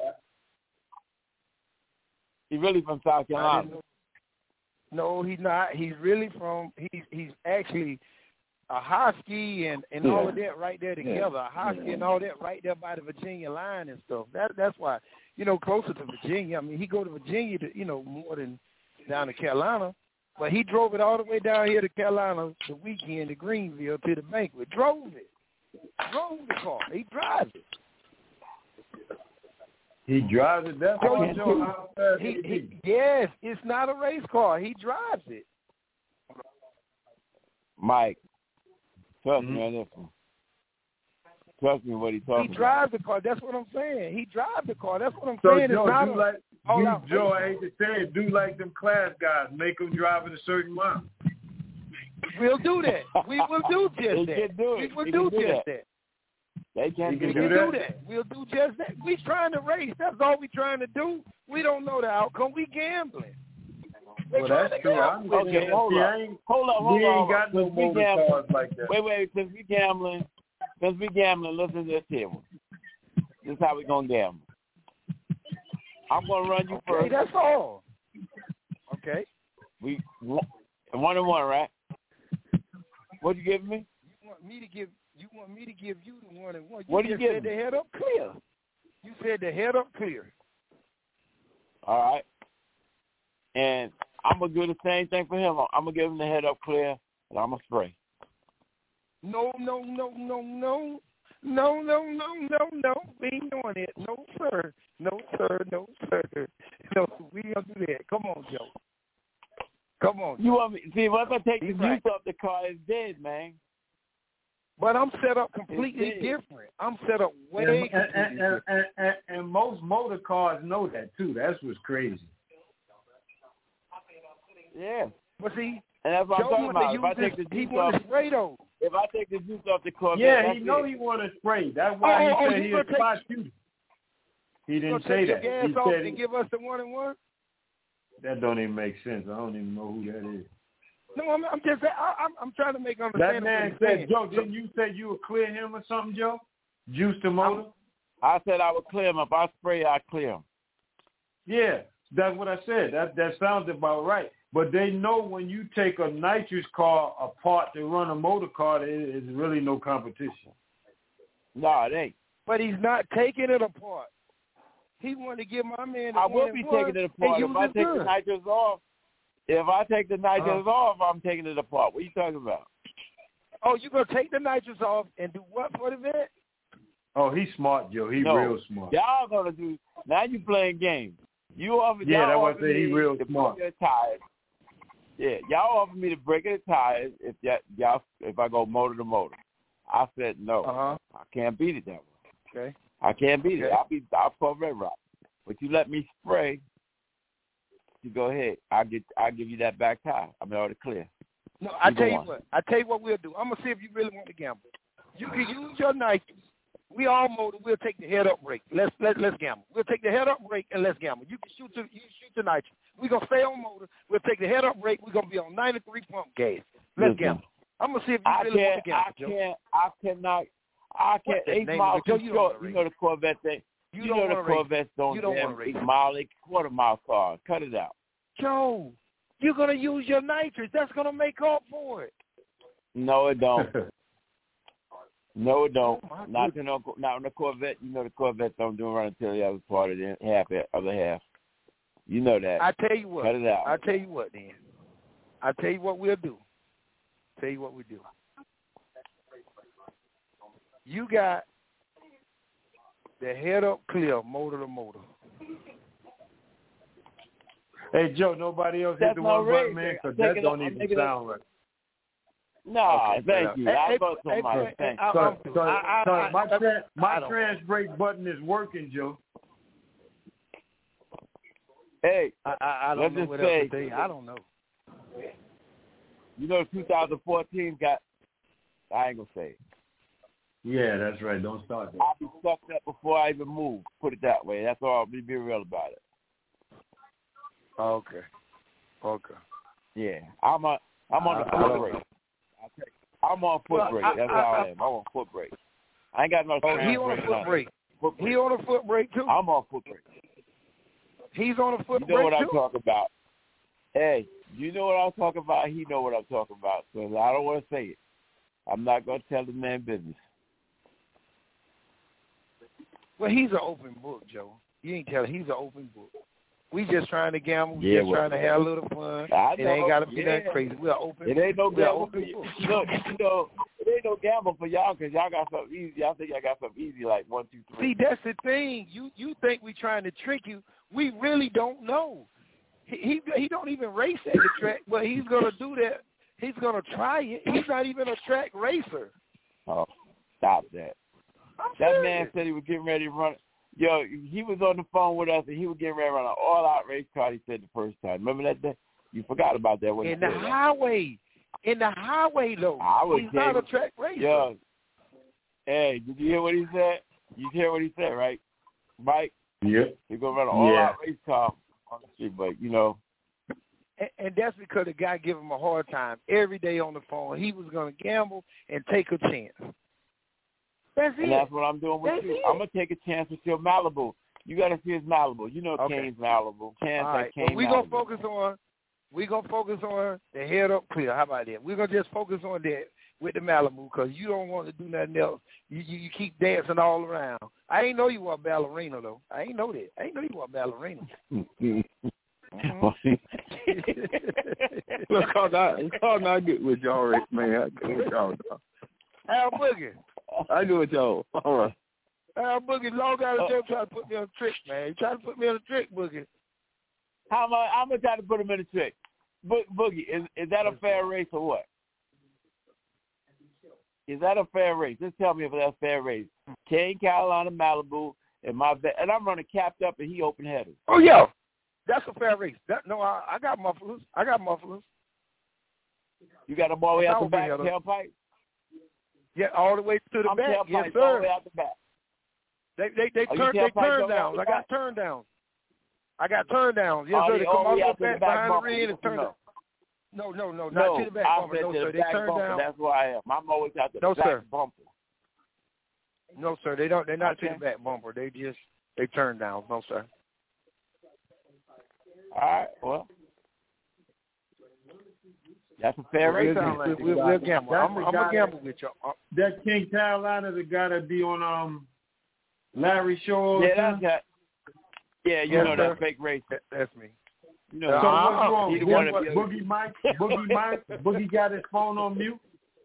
C: he's really from South Carolina.
E: No, he's not. He's really from. He's he's actually a Husky and, and
F: Yeah.
E: all of that right there together.
F: Yeah.
E: A Husky
F: Yeah.
E: and all that right there by the Virginia line and stuff. That that's why, you know, closer to Virginia. I mean, he go to Virginia to, you know, more than down to Carolina. But he drove it all the way down here to Carolina the weekend to Greenville to the banquet. Drove it. Drove the car. He drives it.
D: he drives it that
E: Joe,
D: far, Joe. How fast
E: He,
D: did
E: he, yes, it's not a race car. He drives it.
C: Mike, trust
D: Mm-hmm.
C: me on this one. Trust me what he's talking
E: He drives the car. That's what I'm saying. He drives the car. That's what I'm
D: So,
E: saying.
D: Joe,
E: it's not
D: do
E: a,
D: like,
E: hold
D: do,
E: on.
D: Joe, I hate to say it, do like them class guys. Make them drive in a certain mile.
E: We'll do that. We will do just
C: They
E: that.
C: can do it.
E: We will
C: They
E: do
C: can do
E: just
C: that.
E: that.
C: They can't
D: You
C: do
D: can
E: We
C: that.
E: will
D: do
E: do
D: that?
E: that. We'll do just that. We trying to race. That's all we trying to do. We don't know the outcome. We gambling. We
D: Well,
E: trying
D: that's
E: to
D: true. I
E: gamble.
D: understand.
C: Okay, hold
D: See,
C: up.
D: I ain't,
C: Hold up, hold
D: we
C: on.
D: ain't got no
C: Since we
D: motor
C: gambling-
D: cars like that.
C: Wait, wait. Since we gambling, since we gambling, listen to this here. This is how we gonna gamble. I'm gonna run you
E: Okay,
C: first.
E: that's all. Okay.
C: We one one and one, right? What you giving me?
E: You want me to give you want me to give you the one and one. You
C: What do you
E: just
C: give
E: said
C: me?
E: the head up clear. You said the head up clear.
C: All right. And I'm gonna do the same thing for him. I'm gonna give him the head up clear, and I'm gonna spray.
E: No, no, no, no, no. No, no, no, no, no. We ain't doing it. No, sir. No, sir. No, sir. No, we don't do that. Come on, Joe. Come on.
C: You want me? See, once I take the
E: He's
C: juice
E: right.
C: off the car, it's dead, man.
E: But I'm set up completely
C: It's dead.
E: different. I'm set up way
D: And,
E: completely
D: and, and,
E: different.
D: and, and, and most motor cars know that, too. That's what's crazy.
C: Yeah.
E: But see,
C: And that's what
E: Joe
C: I'm talking
E: wanted
C: about.
E: to
C: If I
E: use
C: take
E: this,
C: the
E: he
C: juice
E: wanted
C: off,
E: to spray those.
C: if I take the juice off the Corvette,
D: Yeah,
C: that's
D: he know
C: it.
D: he want to spray. That's why
E: Oh, oh,
D: he said
E: you
D: he'd
E: gonna take-
D: spot you. He
E: You
D: didn't
E: gonna
D: say
E: take your
D: that.
E: gas
D: He
E: off
D: said
E: and
D: he,
E: give us the one and one?
D: that don't even make sense. I don't even know who that is.
E: No, I'm, I'm just I, I'm, I'm trying to make
D: That
E: understand.
D: man said, Joe, didn't you say you would clear him or something, Joe? Juice the motor?
C: I said I would clear him. If I spray, I clear him.
D: Yeah, that's what I said. That that sounds about right. But they know when you take a nitrous car apart to run a motor car, there is really no competition.
C: No, it ain't.
E: But he's not taking it apart. He wanted to give my man the
C: I
E: one
C: will
E: and
C: be
E: one
C: taking it
E: and
C: apart.
E: use
C: If I
E: his
C: take
E: gun.
C: the nitrous off, if I take the nitrous
E: Uh-huh.
C: off, I'm taking it apart. What are you talking about?
E: Oh, you gonna take the nitrous off and do what for the vet?
D: Oh, he's smart, Joe. He
C: No.
D: real smart.
C: Y'all gonna do now? You playing games? You offer?
D: Yeah,
C: y'all
D: that's what I
C: offer
D: said. He
C: me
D: real
C: to
D: smart.
C: break the tires. Yeah, y'all offer me to break the tires if that y'all if I go motor to motor. I said no.
E: Uh-huh.
C: I can't beat it that way.
E: Okay.
C: I can't beat it.
E: Okay.
C: I'll be I'll pull Red Rock. But you let me spray. You go ahead. I get I give you that back tire. I'm already clear.
E: No, I
C: Either
E: tell you
C: one.
E: what. I tell you what we'll do. I'm gonna see if you really want to gamble. You can use your Nikes We all motor. We'll take the head up break. Let's let let's gamble. We'll take the head up break and let's gamble. You can shoot to you shoot tonight. We're gonna stay on motor. We'll take the head up break. We're gonna be on ninety-three pump gas. Let's
C: Listen,
E: gamble. I'm gonna see if you
C: I
E: really
C: can't,
E: want to gamble.
C: I
E: Joe.
C: can't. I cannot. I can't.
E: What's the
C: Eight
E: name
C: miles
E: of it? Joe,
C: too
E: you
C: short.
E: don't
C: You
E: wanna
C: know the Corvette thing.
E: You,
C: You,
E: don't
C: know
E: wanna
C: the
E: race.
C: Corvettes don't,
E: You don't
C: damn
E: wanna race.
C: eight mile, they quarter mile cars. Cut it out.
E: Joe, you're gonna use your nitrous. That's gonna make up for it.
C: No, it don't. No, it don't.
E: Oh,
C: not, in a, not in the Corvette. You know the Corvette don't do run until the other part of the half, other half. You know that.
E: I tell you what.
C: Cut it out.
E: I tell you what, then. I tell you what we'll do. Tell you what we do. You got the head up clear, motor to motor.
D: Hey, Joe, nobody else
C: That's
D: hit the
C: no
D: one button,
C: race.
D: man, because
C: I'm
D: that
C: taking
D: don't
C: it- I'm
D: even
C: taking
D: sound
C: it-
D: right.
C: No,
D: Okay,
C: thank you.
E: Hey,
C: I
E: hey,
C: vote so
E: hey,
C: much.
E: hey,
C: Thank
E: I-
C: you.
D: So,
E: I'm-
D: so,
E: I- I-
D: so
E: I-
D: my
E: I-
D: tra-
E: I
D: my
E: don't-
D: trans brake button is working, Joe.
C: Hey,
E: I, I, I don't
C: let's
E: know
C: just
E: what
C: say,
E: else to tell you. I don't know.
C: you know, twenty fourteen got. I ain't gonna say it.
D: Yeah, that's right. Don't start that.
C: I'll be sucked up before I even move. Put it that way. That's all. Be be real about it.
E: Okay. Okay.
C: Yeah, I'm a. I'm on the
E: I- I
C: foot
E: don't
C: brake.
E: know.
C: I take- I'm on foot
E: Well,
C: brake.
E: I-
C: That's
E: I-
C: how I
E: I-
C: am. I'm on foot brake. I ain't got no.
E: Oh, he
C: trans
E: on a
C: brake,
E: foot
C: nothing.
E: brake.
C: Foot brake.
E: He on a foot brake too.
C: I'm on foot brake.
E: He's on a foot
C: You know
E: brake
C: what I'm
E: too.
C: talking about. Hey, you know what I'm talking about. He know what I'm talking about. So I don't want to say it. I'm not gonna tell the man business.
E: Well, he's an open book, Joe. You ain't telling. He's an open book. We just trying to gamble. We
C: Yeah,
E: just
C: well,
E: trying to have a little fun.
C: I
E: It
C: know.
E: ain't got to be
C: Yeah.
E: that crazy. We're open.
C: It ain't no
E: We're
C: gamble for
E: open
C: you.
E: book.
C: Look, you know, it ain't no gamble for y'all because y'all got something easy. Y'all think y'all got something easy like one, two, three.
E: See, that's the thing. You you think we trying to trick you? We really don't know. He he, he don't even race at the track, but he's gonna do that. He's gonna try it. He's not even a track racer.
C: Oh, stop that.
E: I'm
C: That
E: serious.
C: man said he was getting ready to run. Yo, he was on the phone with us, and he was getting ready to run an all-out race car, he said the first time. Remember that day? You forgot about that when
E: in
C: he
E: the
C: said that.
E: highway. In the highway, though.
C: I was
E: He's not a
C: getting-
E: track racer.
C: Yo, hey, did you hear what he said? You hear what he said, right? Mike,
D: Yep.
C: he's going to run an all-out
D: Yeah.
C: race car on the street, but, you know.
E: And, and that's because the guy gave him a hard time every day on the phone. He was going to gamble and take a chance. That's
C: And
E: it.
C: that's what I'm doing with
E: That's
C: you.
E: it.
C: I'm going to take a chance with your Malibu. You got to see his Malibu. You know
E: Okay.
C: Kane's Malibu. Chance
E: All right.
C: that Kane
E: Well, we're going to
C: Malibu.
E: focus on we're gonna focus on the head up clear. How about that? We're going to just focus on that with the Malibu because you don't want to do nothing else. You, you you keep dancing all around. I ain't know you were a ballerina, though. I ain't know that. I ain't know you were a ballerina. Mm-hmm.
F: Look, I'm not, I'm not good with y'all, right, man. I good with y'all. Dog.
E: Al Boogie.
F: I good with y'all. All right.
E: Al Boogie, long out of jail trying to put me on a trick, man. You trying to put me on a trick, Boogie.
C: How much? How much I to put him in a trick? Bo- Boogie, is is that a fair race or what? Is that a fair race? Just tell me if that's a fair race. Kane, Carolina, Malibu, and my bet, and I'm running capped up, and he open headed.
E: Oh yeah, that's a fair race. That no, I, I got mufflers. I got mufflers.
C: You got them all the way out the back,
E: Open header.
C: tailpipe.
E: Yeah, all the way to the
C: I'm
E: back.
C: tailpipe
E: Yes,
C: all the
E: sir.
C: way out the back.
E: They they they
C: Are you
E: turn they
C: tailpipe all
E: turn
C: the way out
E: downs.
C: the
E: I got
C: back?
E: turn downs. I got turn downs. Yes,
C: All
E: sir.
C: the-
E: They
C: all
E: come
C: the
E: all
C: way
E: the way
C: out to the
E: back
C: back
E: behind the
C: bumper,
E: ring
C: you
E: and turn
C: know.
E: down. No, no, no,
C: No,
E: not to the back
C: I
E: bumper.
C: said
E: No,
C: to
E: sir.
C: the
E: They
C: back
E: turn
C: bumper.
E: down.
C: That's where I am. I'm always out the
E: No,
C: back
E: sir.
C: bumper.
E: No, sir. They don't. They're not to
C: Okay.
E: the back bumper. They just they turn down. No, sir.
C: All right. Well, that's a fair
E: We'll,
C: race.
D: sound like
E: we'll,
D: the
E: we'll
D: guy-
E: gamble.
D: that's
E: I'm,
D: the
E: I'm
D: guy
E: gonna
D: that-
E: gamble with you. Uh,
D: That King Carolina, the guy that be on um Larry Show. all the
C: Yeah,
D: time?
C: that's that. Yeah, you
E: Yes,
C: know
E: sir.
C: that fake race.
E: that, that's me.
C: You know,
D: So
E: Uh,
D: what's wrong?
C: he the
D: Boogie,
C: one that be-
D: Boogie Mike, Boogie Mike, Boogie got his phone on mute.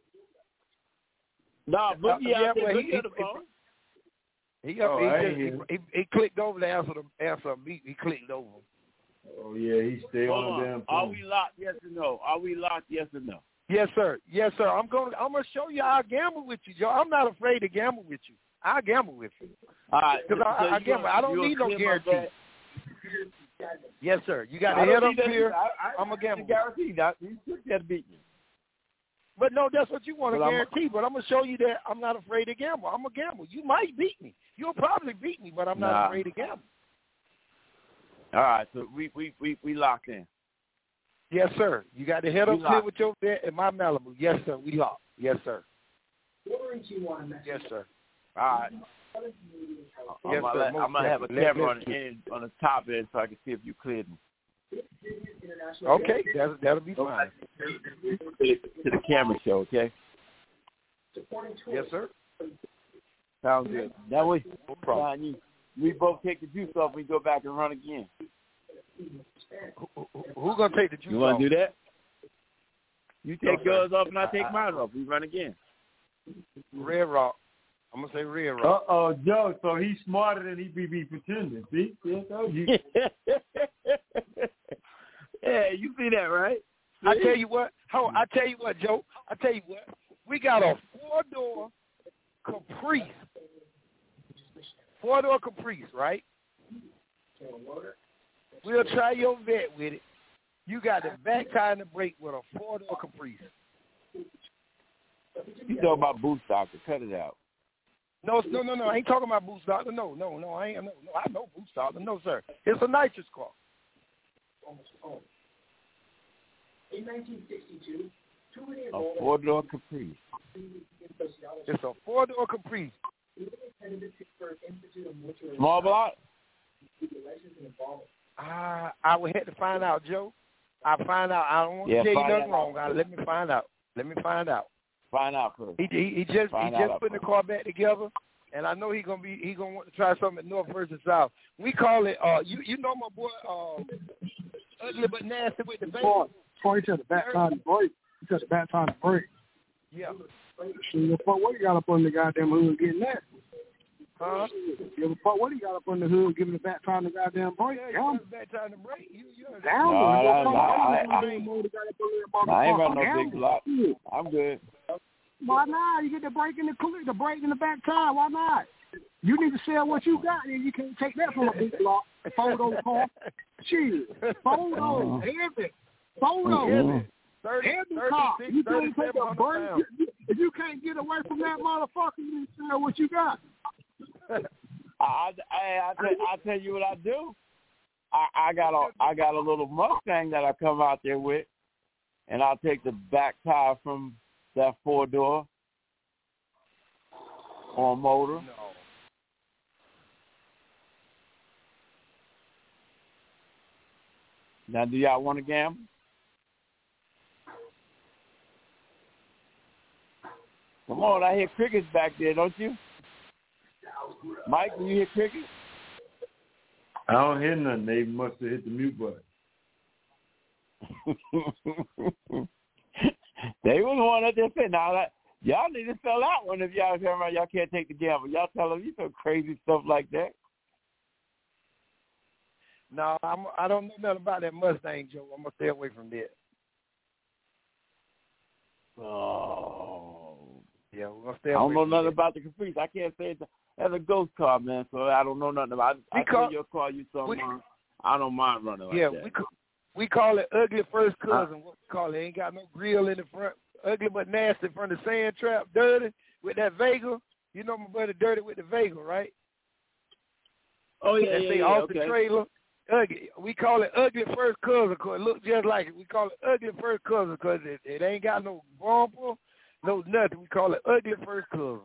C: No, Boogie
E: Uh, yeah,
C: out there.
E: well,
C: Boogie
E: he-
C: on the
E: he-
C: phone.
E: He up.
D: Oh,
E: he,
D: I
E: just,
D: ain't
E: he,
D: hear.
E: he, he clicked over to answer the answer a beat. He clicked over.
D: Oh yeah, he stay
C: Hold
D: on the damn
C: on.
D: phone.
C: Are we locked? Yes or no? Are we locked? Yes or no?
E: Yes, sir. Yes, sir. I'm going. I'm gonna show you. I gamble with you, Joe. I'm not afraid to gamble with you. I gamble with you.
C: All right.
E: Because I, I
C: you
E: gamble.
C: gonna-
E: I don't
C: you
E: need
C: gonna
E: no
C: clear my
E: guarantee.
C: bet?
E: Yes, sir. You got
C: I
E: the
C: don't
E: head up
C: need that-
E: here.
C: I, I,
E: I'm a gamble.
C: Guarantee that you should get beat me.
E: But no, that's what you want to
C: But I'm-
E: guarantee. But I'm gonna show you that I'm not afraid to gamble. I'm a gamble. You might beat me. You'll probably beat me, but I'm not
C: Nah.
E: afraid to gamble.
C: All right, so we we we, we locked in.
E: Yes, sir. You got the head
C: We
E: up clear
C: locked.
E: with your vet and my Malibu. Yes, sir. We locked. Yes, sir. Yes, sir.
C: All right. I'm
E: Yes,
C: gonna,
E: sir.
C: let,
E: Most
C: I'm gonna have a
E: definitely. Let-
C: camera on
E: let's
C: the
E: do it.
C: end, on the top end, so I can see if you cleared me.
E: Okay, that'll, that'll be fine.
C: To the, to the camera show, okay?
E: Yes, sir.
C: Sounds good. That way,
E: No problem.
C: John, you, we both take the juice off. We go back and run again.
E: Who, who, who's gonna take the juice
C: You want
E: off?
C: to do that? You take
E: Okay.
C: yours off, and I take mine off. We run again.
E: Red Rock. I'm gonna say Red Rock.
D: Uh oh, Joe. So he's smarter than he be, be pretending. See, see, I told you.
C: Yeah, you see that, right?
E: I tell you what. Hold, I tell you what, Joe. I tell you what. We got a four door Caprice. Four door Caprice, right? We'll try your vet with it. You got the back tire and the brake with a four door Caprice.
C: You talking about boot stocker. Cut it out.
E: No, no, no, no. I ain't talking about Boost Doctor. No, no, no. I ain't. No, no. I know Boost Doctor. No, sir. It's a nitrous car.
G: In nineteen sixty-two,
C: A four-door Caprice.
E: It's a four-door Caprice.
C: Small block?
E: Ah, I would have to find out, Joe. I find out. I don't want to
C: Yeah,
E: tell you
C: find
E: nothing
C: out.
E: wrong. I, let me find out. Let me find out.
C: Find out first.
E: He he, he just
C: Find
E: he
C: out
E: just putting the
C: first.
E: car back together, and I know he gonna be he gonna want to try something at North versus South. We call it. Uh, you you know my boy. Uh, ugly but nasty with the baby.
H: Before he said the back time to break, he said the back time to break.
E: Yeah.
H: See, the fuck what he got up on the goddamn hood getting that?
E: Huh?
H: Give a fuck what he got up on the hood giving the back time to goddamn break.
E: Yeah, you
H: Down,
E: got the back time to break. You you know,
H: down.
C: No,
H: What
C: no,
H: the fuck?
C: no, I-
H: Goddamn
C: I-
H: motor got up on there,
C: I ain't running no
H: motherfucker.
C: big block.
H: Down.
C: I'm good.
H: Why not? You get the brake in the clear, the brake in the back tire. Why not? You need to sell what you got, and you can't take that from a big block. A photo car. Shit. Photo. Heavy. Photo.
C: Mhm.
E: thirty,
H: Heavy car.
E: thirty-six,
H: You can't take
E: thirty-seven
H: a
E: hundred
H: break.
E: pounds.
H: You- If you can't get away from that motherfucker, you need to sell what you got.
C: I, I, I, I, tell, I tell you what I do. I, I got a I got a little Mustang that I come out there with, and I'll take the back tire from that four door on motor.
E: No.
C: Now, do y'all want to gamble? Come on, I hear crickets back there, don't you? Mike, do you hear crickets?
D: I don't hear nothing. They must have hit the mute button.
C: They was one that they said, now that y'all need to sell that one if y'all tell me y'all can't take the gamble. Y'all tell them you some crazy stuff like that.
E: No, I'm, I don't know nothing about that Mustang, Joe. I'm gonna stay away from that.
C: Oh,
E: Yeah, we're gonna stay
C: I
E: away
C: don't know
E: from
C: nothing
E: that.
C: about the Caprice. I can't say it's a, that's a ghost car, man. So I don't know nothing about. I, I
E: We call-
C: saw your car, you saw
E: we-
C: mine. I don't mind running like
E: Yeah,
C: that.
E: we ca- we call it ugly first cousin. What we call it? Ain't got no grill in the front. Ugly but nasty from the sand trap. Dirty with that Vega. You know my buddy Dirty with the Vega, right?
C: oh yeah,
E: That
C: yeah,
E: say
C: yeah.
E: off
C: Okay.
E: the trailer. Ugly. We call it ugly first cousin because it looks just like it. We call it ugly first cousin because it, it ain't got no bumper, no nothing. We call it ugly first cousin.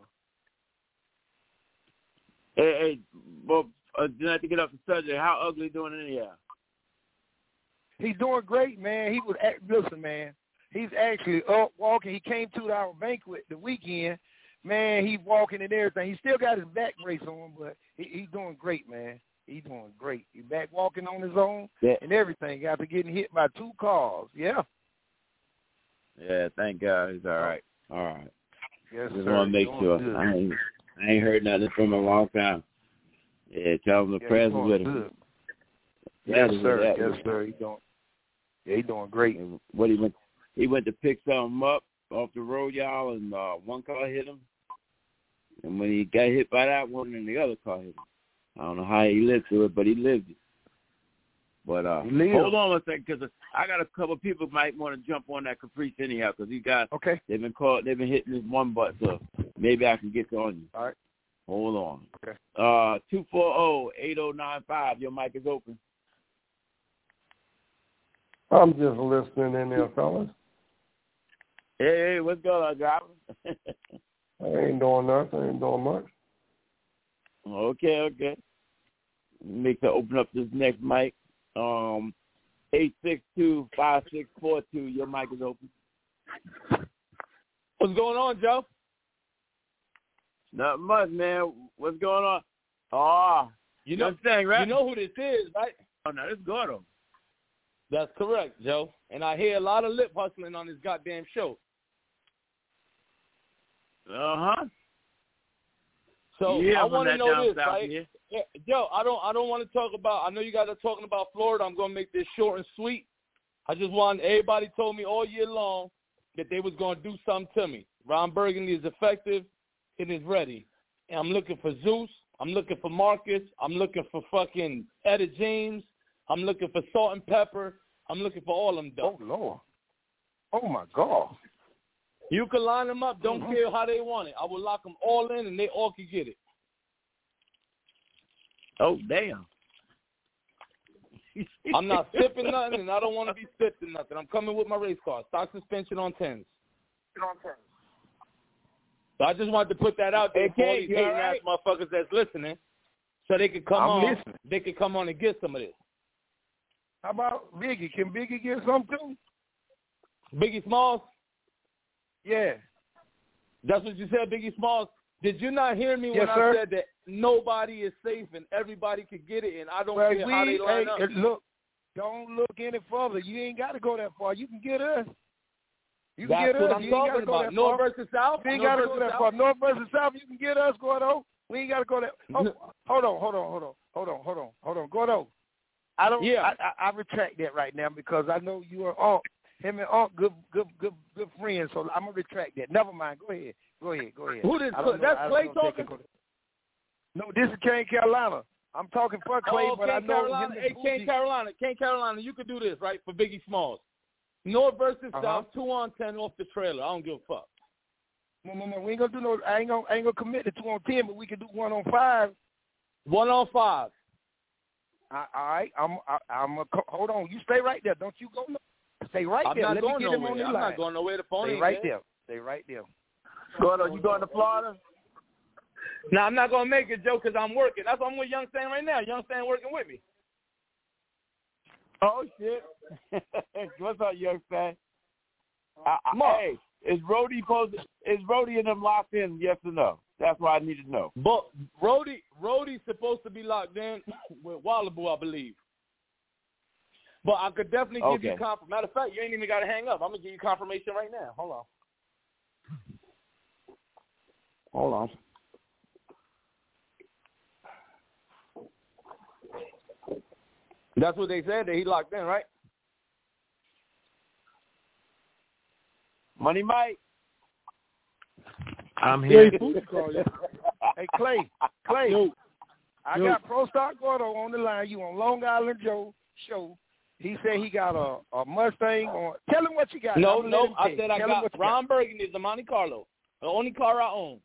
C: Hey, hey, well, uh, not to get off the subject. How ugly doing anyhow?
E: He's doing great, man. He was at, listen, man. He's actually up walking. He came to our banquet the weekend. Man, he's walking and everything. He still got his back brace on, but he, he's doing great, man. He's doing great. He's back walking on his own
C: Yeah.
E: and everything after getting hit by two cars. Yeah.
C: Yeah, thank God he's all right. All right.
E: Yes,
C: Just
E: sir.
C: want to make
E: Doing
C: sure.
E: good.
C: I ain't, I ain't heard nothing from him in a long time. Yeah, tell him the
E: Yeah,
C: prayers
E: he's
C: are
E: doing
C: with him.
E: good.
C: That
E: Yes,
C: is-
E: sir.
C: that
E: Yes,
C: is-
E: sir. He's doing. Yeah, he's doing great.
C: And what he went, he went to pick something up off the road, y'all, and uh, one car hit him. And when he got hit by that one, and the other car hit him. I don't know how he lived through it, but he lived it. But uh, hold on one second, because I got a couple of people might want to jump on that Caprice anyhow, because these guys,
E: okay,
C: they've been called, they've been hitting this one button, so maybe I can get on you.
E: All right.
C: Hold on.
E: Okay.
C: Uh, two four zero, eight zero nine five. Your mic is open.
I: I'm just listening in there, fellas.
C: Hey, hey, what's going on, driver?
I: I ain't doing nothing. I ain't doing much.
C: Okay, okay. Make her open up this next mic. Um, eight six two, five six four two. Your mic is open.
J: What's going on, Joe?
C: Not much, man. What's going on? Oh,
J: you know,
C: thing, right?
J: You know who this is, right?
C: Oh, no, this is Gordo.
J: That's correct, Joe. And I hear a lot of lip hustling on this goddamn show.
C: Uh-huh.
J: So
C: yeah,
J: I want to know this, right?
C: Here.
J: Yeah, Joe, I don't I don't want to talk about, I know you guys are talking about Florida. I'm going to make this short and sweet. I just want, everybody told me all year long that they was going to do something to me. Ron Burgundy is effective. It is ready. And I'm looking for Zeus. I'm looking for Marcus. I'm looking for fucking Etta James. I'm looking for Salt and Pepper. I'm looking for all of them, though.
E: Oh, Lord. Oh, my God.
J: You can line them up. Don't mm-hmm. care how they want it. I will lock them all in, and they all can get it.
C: Oh, damn.
J: I'm not sipping nothing, and I don't want to be sipping nothing. I'm coming with my race car. Stock suspension on tens.
E: On tens.
J: So I just wanted to put that out there
C: hey,
J: for all these hating
C: right?
J: ass motherfuckers that's listening, so they could come
E: I'm
J: on.
E: Listening.
J: They could come on and get some of this.
E: How about Biggie? Can Biggie get some too?
J: Biggie Smalls?
E: Yeah.
J: That's what you said, Biggie Smalls. Did you not hear me
E: yes,
J: when
E: sir.
J: I said that nobody is safe and everybody could get it, and I don't
E: well,
J: care
E: we,
J: how they line
E: hey,
J: up?
E: Look, don't look any further. You ain't got to go that far. You can get us. You can
J: That's
E: get
J: what
E: us.
J: I'm
E: you
J: talking
E: ain't
J: about.
E: go
J: North
E: far.
J: versus South?
E: You ain't
J: North
E: got to go that
J: South?
E: far. North versus South, you can get us, Gordo. We ain't got to go that. Oh, hold on, hold on, hold on, hold on, hold on, hold on, Gordo. I don't.
J: Yeah.
E: I, I, I retract that right now because I know you are Unc. Him and Unc, good, good, good, good friends. So I'm gonna retract that. Never mind. Go ahead. Go ahead. Go ahead.
J: Who did? That's Clay talking.
E: No, this is Kane, Carolina. I'm talking for Clay,
J: oh,
E: but I know
J: Carolina.
E: him
J: Hey, Kane, Carolina. Kane, Carolina. You could do this, right, for Biggie Smalls. North versus
E: uh-huh.
J: South, two on ten off the trailer. I don't give a fuck.
E: No, no, no. We ain't gonna do no. I ain't gonna. I ain't gonna commit to two on ten, but we can do one on five.
J: One on five.
E: I, all right. I'm. I, I'm. A, hold on. You stay right there. Don't you go. No, stay right
J: I'm
E: there.
J: not
E: Let
J: going
E: me get
J: nowhere.
E: him on the
J: I'm
E: line.
J: not going nowhere. The phone
E: Stay
J: ain't
E: right
J: there.
E: there. Stay right there.
C: Gordo, you going to Florida?
J: No, I'm not going to make it, Joe, because I'm working. That's why I'm with Young Stan right now. Young Stan working with me.
C: Oh, shit. What's up, Young Stan? Uh, hey, is Rhodey supposed to, is Rhodey and them locked in, yes or no? That's what I need to know.
J: But Rhodey, Rhodey's supposed to be locked in with Wallabu, I believe. But I could definitely give
C: okay.
J: you confirmation. Matter of fact, you ain't even got to hang up. I'm going to give you confirmation right now. Hold on. Hold on. That's what they said, that he locked in, right?
C: Money Mike.
D: I'm here.
E: Hey, Clay. Clay.
D: Yo.
E: I
D: Yo.
E: got Pro Stock Gordo on the line. You on Long Island Joe show. He said he got a, a Mustang. On. Tell him what you got.
J: No, no. I said I
E: Tell
J: got Ron Burgundy, the Monte Carlo. The only car I own.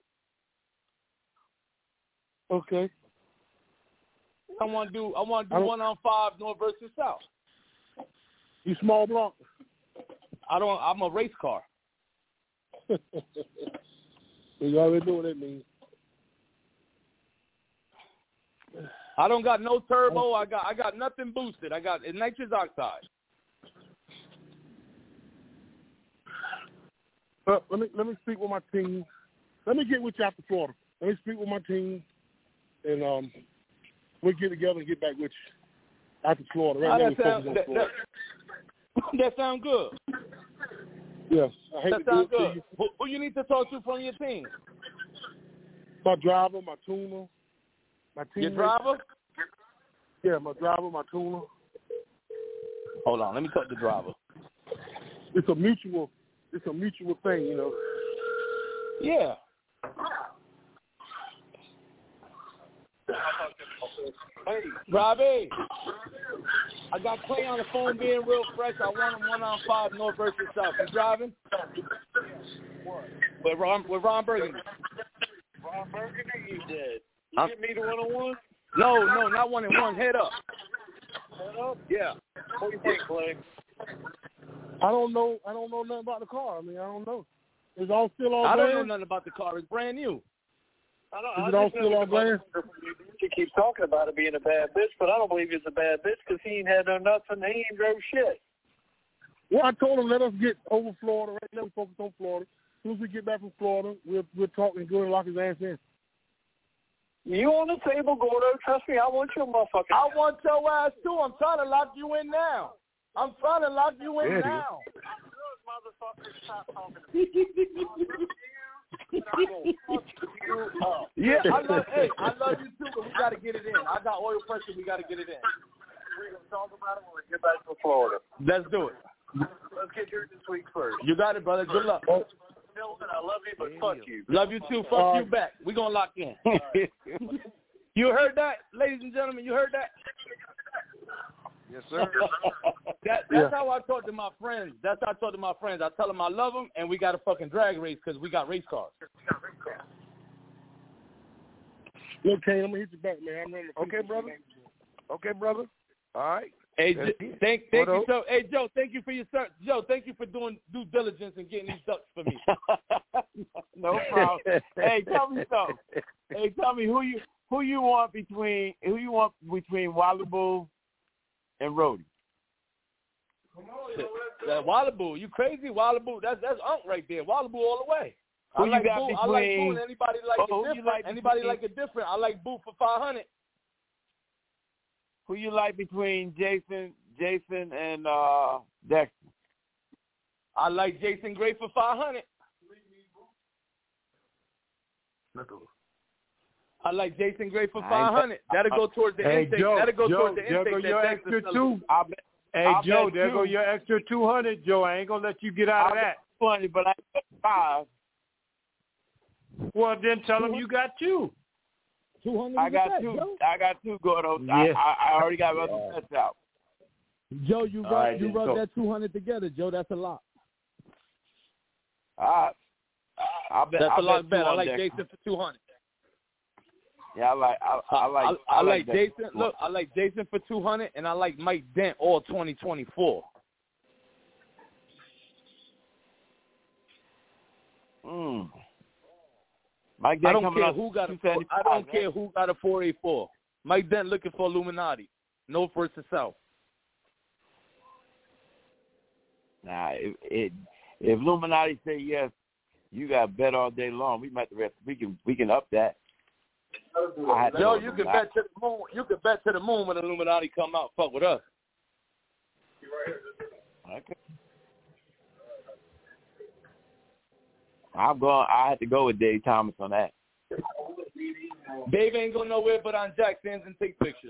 D: Okay.
J: I want to do. I want to do one on five North versus South.
D: You small block.
J: I don't. I'm a race car.
D: You already know what that means.
J: I don't got no turbo. I got. I got nothing boosted. I got nitrous oxide.
D: Uh, let me let me speak with my team. Let me get with you after Florida. Let me speak with my team, and um. We'll get together and get back with you after Florida. Right
J: oh,
D: now
J: that,
D: we're
J: sound,
D: on
J: that,
D: Florida.
J: that, that sound good.
D: Yes. I hate
J: that
D: to do
J: sound
D: it to
J: good.
D: you.
J: Who, who you need to talk to from your team?
D: My driver, my tuner, my team.
J: Your driver?
D: Yeah, my driver, my tuner.
J: Hold on. Let me talk to the driver.
D: It's a mutual, it's a mutual thing, you know.
J: Yeah. Hey, Robbie. I got Clay on the phone being real fresh. I want him one on five, north versus south. You driving? What? With Ron, with Ron Burgundy.
K: Ron Burgundy, you did. You
J: Huh?
K: get me to one on one?
J: No, no, not one and one. Head up.
K: Head up?
J: Yeah.
K: What do you think, Clay?
H: I don't know. I don't know nothing about the car. I mean, I don't know. Is all still on
J: I
H: brand?
J: don't know nothing about the car. It's brand new.
K: I don't,
H: Is
K: I
H: it all
K: just
H: still
K: know
H: on brand?
K: She keeps talking about it being a bad bitch, but I don't believe it's a bad bitch because he ain't had no nuts and he ain't drove shit.
H: Well, I told him let us get over Florida. Right now we focus on Florida. As soon as we get back from Florida, we'll we'll talk and go and lock his ass in.
K: You on the table, Gordo. Trust me, I want your motherfucking
J: I want your ass too. I'm trying to lock you in now. I'm trying to lock you in
H: There
J: now.
K: motherfuckers stop talking to me.
J: Yeah, I love. Hey, I love you too, but we got to get it in. I got oil pressure. We got to get it in.
K: We're gonna talk about it when we get back to Florida.
J: Let's do it.
K: Let's get yours this week first.
J: You got it, brother. Good luck.
K: Milton, I love you, but fuck you.
J: Love you too. Fuck
H: Uh,
J: you back. We gonna lock in. You heard that, ladies and gentlemen? You heard that?
E: Yes, sir.
J: That, that's
H: Yeah.
J: how I talk to my friends. That's how I talk to my friends. I tell them I love them, and we got a fucking drag race because we got race cars.
H: Look, Kane, I'm gonna hit you back, man. I'm running.
E: Okay, brother. Okay, brother. All right.
J: Hey,
E: That's
J: J-
E: it.
J: thank, thank
E: What
J: you,
E: else?
J: Joe. Hey, Joe, thank you for your ser- Joe. Thank you for doing due diligence and getting these ducks for me.
C: No problem. Hey, tell me something. Hey, tell me who you who you want between who you want between Wallabu and Rhodey.
J: That Wallabu, you crazy? Wallabu, that's that's Unc right there. Wallabu all the way.
C: Who
J: I
C: you
J: like
C: got
J: Boo. I like Boo,
C: between-
J: and anybody like
C: Oh,
J: it
C: who you
J: different.
C: like
J: anybody
C: between-
J: like it different. I like Boo for five hundred.
C: Who you like between Jason, Jason and uh, Dexter?
J: I like Jason Gray for five hundred. I like Jason Gray for
C: I ain't
J: five hundred. That'll go towards the
D: Hey,
J: intake.
D: Joe,
J: That'll go
D: Joe,
J: towards the
D: there
J: intake.
D: go
J: that
D: your
J: Dexter
D: extra
J: selling.
D: two.
C: I bet,
D: Hey,
C: I
D: Joe,
C: bet
D: there
C: two.
D: go your extra two hundred, Joe. I ain't going to let you get out of
C: I
D: that.
C: bet twenty, but I bet five.
D: Well, then tell them you got two.
J: Two hundred.
C: I got two. I got two Gordos.
D: Yeah.
C: I, I, I already got other sets out.
J: Joe, you
D: All
J: rub
D: right,
J: you
D: then,
J: rub
D: so-
J: that two hundred together, Joe. That's a lot.
C: I, I bet.
J: That's
C: I
J: a lot
C: bet
J: better.
C: two
J: I
C: on
J: like
C: Dexter.
J: Jason for two hundred.
C: Yeah, I like. I, I like.
J: I, I like
C: Dexter.
J: Jason. Look, I like Jason for two hundred, and I like Mike Dent all twenty twenty four.
C: Mm. Mike
J: I
C: Dent
J: don't
C: coming
J: care
C: out
J: who got a.
C: two seventy-five,
J: I don't
C: man.
J: care who got a four eight four. Mike Dent looking for Illuminati. North versus South.
C: Nah, if, it, if Illuminati say yes, you got bet all day long. We might the rest. We can we can up that. I had to
J: Joe,
C: go
J: you
C: to
J: can
C: that.
J: bet to the moon. You can bet to the moon when Illuminati come out. Fuck with us.
C: Okay. I'm going. I had to go with Dave Thomas on that.
J: Dave ain't going nowhere but on Jack Sands and take pictures.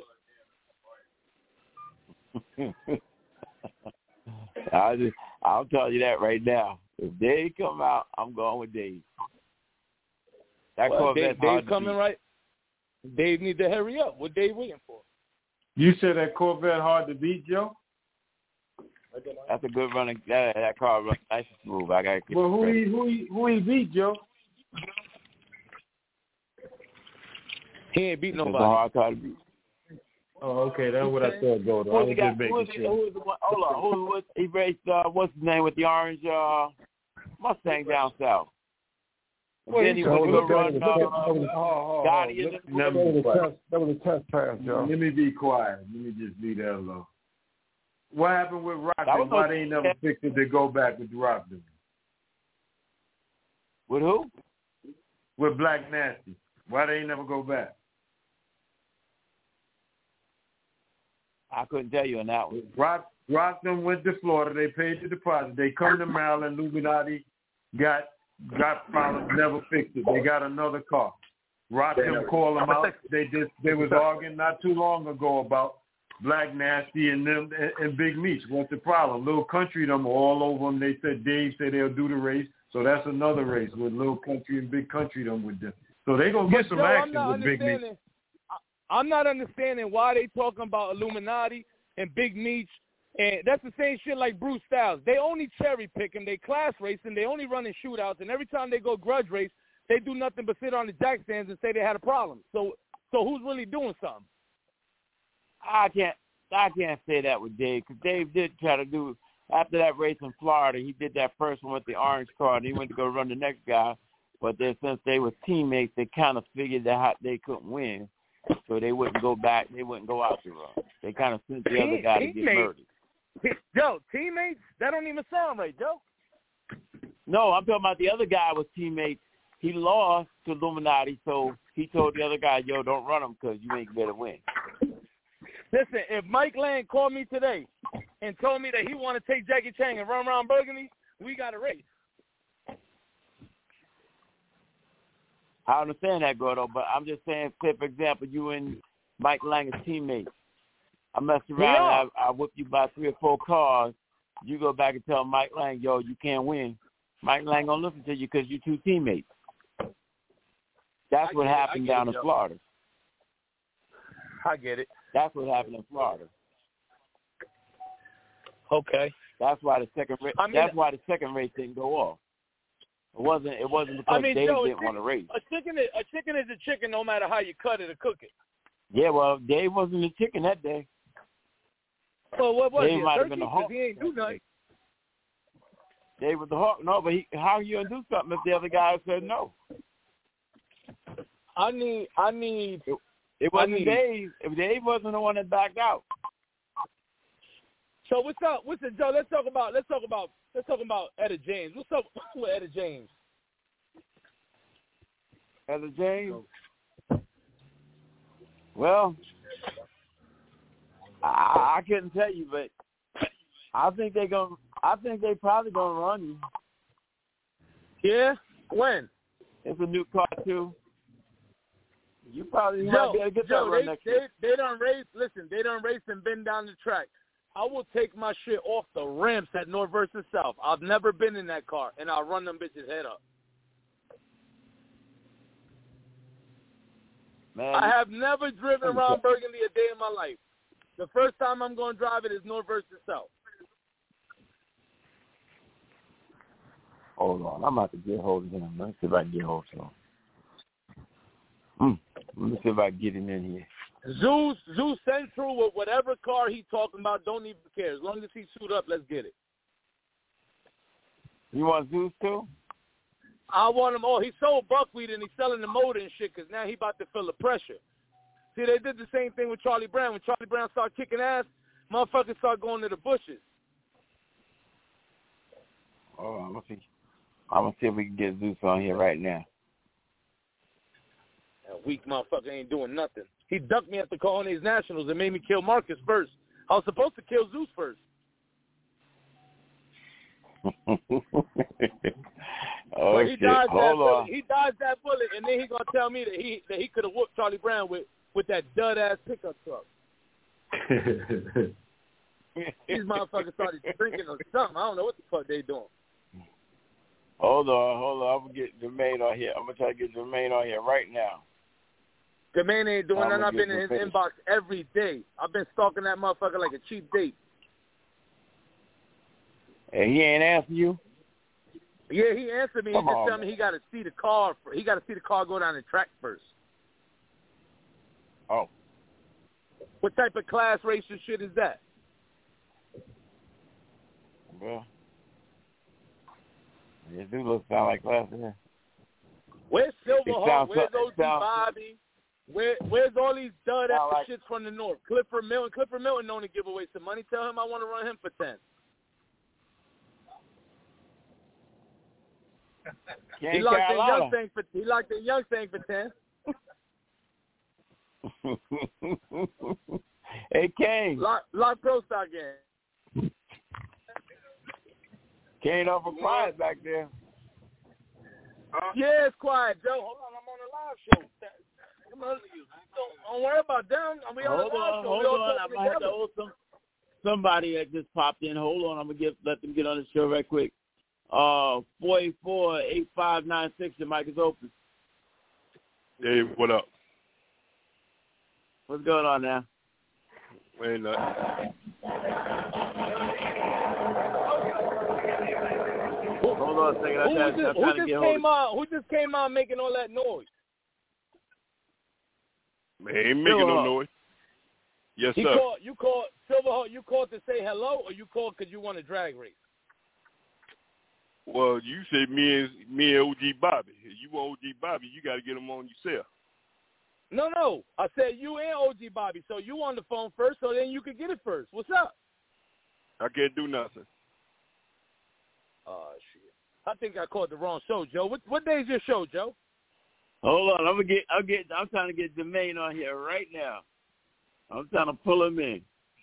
C: I just, I'll tell you that right now. If Dave come out, I'm going with Dave. That
J: Well,
C: Corvette's
J: Dave,
C: hard
J: Dave
C: to
J: coming
C: beat.
J: right. Dave need to hurry up. What Dave waiting for?
D: You said that Corvette hard to beat, Joe?
C: That's a good running. That, that car runs nice and smooth. I got to
D: Well, who he, who he, who he beat, Joe?
J: He ain't beat
C: It's a
J: nobody.
C: hard car to beat.
D: Oh, okay. That's what I thought, Joe. I
C: Who
D: was
C: the
D: just
C: guy? Who
D: making
C: was the,
D: sure.
C: who was the one? Hold on. Who was he raced? Uh, what's his name with the orange uh, Mustang down south?
I: Well,
C: then he
I: that
C: went to
I: was-
C: go
I: that
C: run
I: was-
C: uh,
I: that was- oh, oh, oh,
C: Gotti in
I: look-
C: the-
D: Let
I: That was
D: me,
I: a test. That was a test pass, Joe.
D: let me be quiet. Let me just leave that alone. What happened with
C: That
D: Rockton?
C: was
D: Why
C: no-
D: they ain't never fixed it to go back with Rockton?
C: With who?
D: With Black Nasty. Why they ain't never go back?
C: I couldn't tell you on that one.
D: Rock, Rockton went to Florida. They paid the deposit. They come to Maryland. Illuminati got got problems, never fixed it. They got another car. Rockton called them out. They just they was arguing not too long ago about Black Nasty and them and, and Big Meech. What's the problem? Little Country them all over them. They said Dave said they'll do the race, so that's another race with Little Country and Big Country them with them. So they gonna get
J: But
D: some
J: Joe, I'm
D: action
J: not
D: with Big Meech.
J: understanding. I- I'm not understanding why they talking about Illuminati and Big Meech. And that's the same shit like Bruce Styles. They only cherry pick and they class racing. They only run in shootouts. And every time they go grudge race, they do nothing but sit on the jack stands and say they had a problem. So, so who's really doing something?
C: I can't, I can't say that with Dave because Dave did try to do after that race in Florida. He did that first one with the orange car, and he went to go run the next guy. But then since they were teammates, they kind of figured that they couldn't win, so they wouldn't go back. They wouldn't go out to run. They kind of sent the other guy to get murdered.
J: Joe, teammates? That don't even sound right, Joe.
C: No, I'm talking about the other guy was teammates. He lost to Illuminati, so he told the other guy, yo, don't run him because you ain't better win.
J: Listen, if Mike Lang called me today and told me that he want to take Jackie Chang and run around Burgundy, we got a race.
C: I understand that, Gordo, but I'm just saying, say, for example, you and Mike Lang are teammates. I messed around
J: Yeah.
C: and I, I whipped you by three or four cars. You go back and tell Mike Lang, yo, you can't win. Mike Lang going to listen to you because you two teammates. That's
J: I
C: what
J: get it.
C: happened
J: I get
C: down
J: it,
C: in
J: Joe.
C: Florida.
J: I get it.
C: That's what happened in Florida.
J: Okay.
C: That's why the second race.
J: I mean,
C: that's why the second race didn't go off. It wasn't. It wasn't because
J: I mean,
C: Dave
J: Joe,
C: didn't
J: a
C: want to race.
J: A chicken, is, a chicken is a chicken, no matter how you cut it or cook it.
C: Yeah, well, Dave wasn't the chicken that day.
J: Well, what was
C: Dave
J: he?
C: might
J: A
C: have been
J: turkey?
C: the hawk.
J: 'Cause he ain't do nothing.
C: Dave was the hawk. No, but he, how are you gonna do something if the other guy said no?
J: I need. I need.
C: It, it wasn't
J: I need,
C: Dave. If Dave wasn't the one that backed out.
J: So what's up? What's up, Joe? Let's talk about. Let's talk about. Let's talk about Etta James. What's up with Etta James?
C: Etta James. Well, I, I couldn't tell you, but I think they're gonna. I think they probably gonna run you.
J: Yeah. When?
C: It's a new car too. You probably
J: Joe,
C: might be able to get
J: Joe,
C: that run
J: they,
C: next
J: they,
C: year.
J: they done race. Listen, they done race and been down the track. I will take my shit off the ramps at North versus South. I've never been in that car, and I'll run them bitches head up.
C: Man,
J: I have never driven around Burgundy a day in my life. The first time I'm going to drive it is North versus South.
C: Hold on, I'm about to get hold of him. Let me see if I can get hold of him. Mm. Let me see if I can get him in here.
J: Zeus, Zeus Central with whatever car he talking about, don't even care. As long as he suit up, let's get it.
C: You want Zeus too?
J: I want him. Oh, he sold buckwheat and he's selling the motor and shit because now he about to feel the pressure. See, they did the same thing with Charlie Brown. When Charlie Brown started kicking ass, motherfuckers started going to the bushes.
C: Oh, I'm gonna see. I'm gonna see if we can get Zeus on here right now.
J: That weak motherfucker ain't doing nothing. He ducked me at the Cojones Nationals and made me kill Marcus first. I was supposed to kill Zeus first.
C: Oh
J: but he
C: shit!
J: dodged
C: Hold
J: that
C: on.
J: bullet. He dodged that bullet, and then he gonna tell me that he that he could have whooped Charlie Brown with with that dud ass pickup truck. These motherfuckers started drinking or something. I don't know what the fuck they doing.
C: Hold on, hold on. I'm gonna get Jermaine on here. I'm gonna try to get Jermaine on here right now.
J: The man ain't doing
C: I'm
J: nothing.
C: gonna
J: I've been
C: get
J: in his
C: the finish.
J: inbox every day. I've been stalking that motherfucker like a cheap date.
C: And he ain't answering you?
J: Yeah, he answered me. He
C: Come
J: just
C: on,
J: told me he got to see the car. He got to see the car go down the track first.
C: Oh.
J: What type of class racer shit is that?
C: Well, it do look sound like class here.
J: Where's Silverhawk?
C: sounds-
J: Where's
C: it
J: O G
C: sounds-
J: Bobby? Where, where's all these dud ass
C: Sound like-
J: shits from the north? Clifford Milton. Clifford Milton known to give away some money. Tell him I want to run him for ten.
C: King
J: He liked the young
C: Carolina.
J: thing for he liked the young thing for ten.
C: Hey, Kane.
J: Lock lock pro stock in.
C: Kane off of quiet back there.
J: Yeah, it's quiet, Joe. Hold on, I'm on a live show. Come on, don't, don't worry about them. We on
C: Hold
J: a live
C: on,
J: show.
C: hold
J: we all
C: on. I'm
J: talking
C: gonna have to
J: together.
C: hold some somebody that just popped in. Hold on, I'm gonna get let them get on the show right quick. Uh, four eight four, eight five nine six. Your mic is open.
I: Hey, what up?
C: What's going on now?
I: Ain't nothing.
C: Hold on a second. I'm
J: Who,
C: trying,
J: just,
C: I'm
J: who
C: trying to
J: just
C: get hold
J: came out? Who just came out making all that noise?
F: Man, ain't making no noise. Yes,
J: he
F: sir.
J: Called, you called Silverhawk. You called to say hello, or you called because you want a drag race?
F: Well, you said me and me and O G Bobby. If you want O G Bobby, you got to get him on yourself.
J: No, no. I said you and O G Bobby. So you on the phone first, so then you could get it first. What's up?
F: I can't do nothing.
J: Oh shit! I think I called the wrong show, Joe. What what day is your show, Joe?
C: Hold on, I'm gonna get. I'm get. I'm trying to get Jermaine on here right now. I'm trying to pull him in.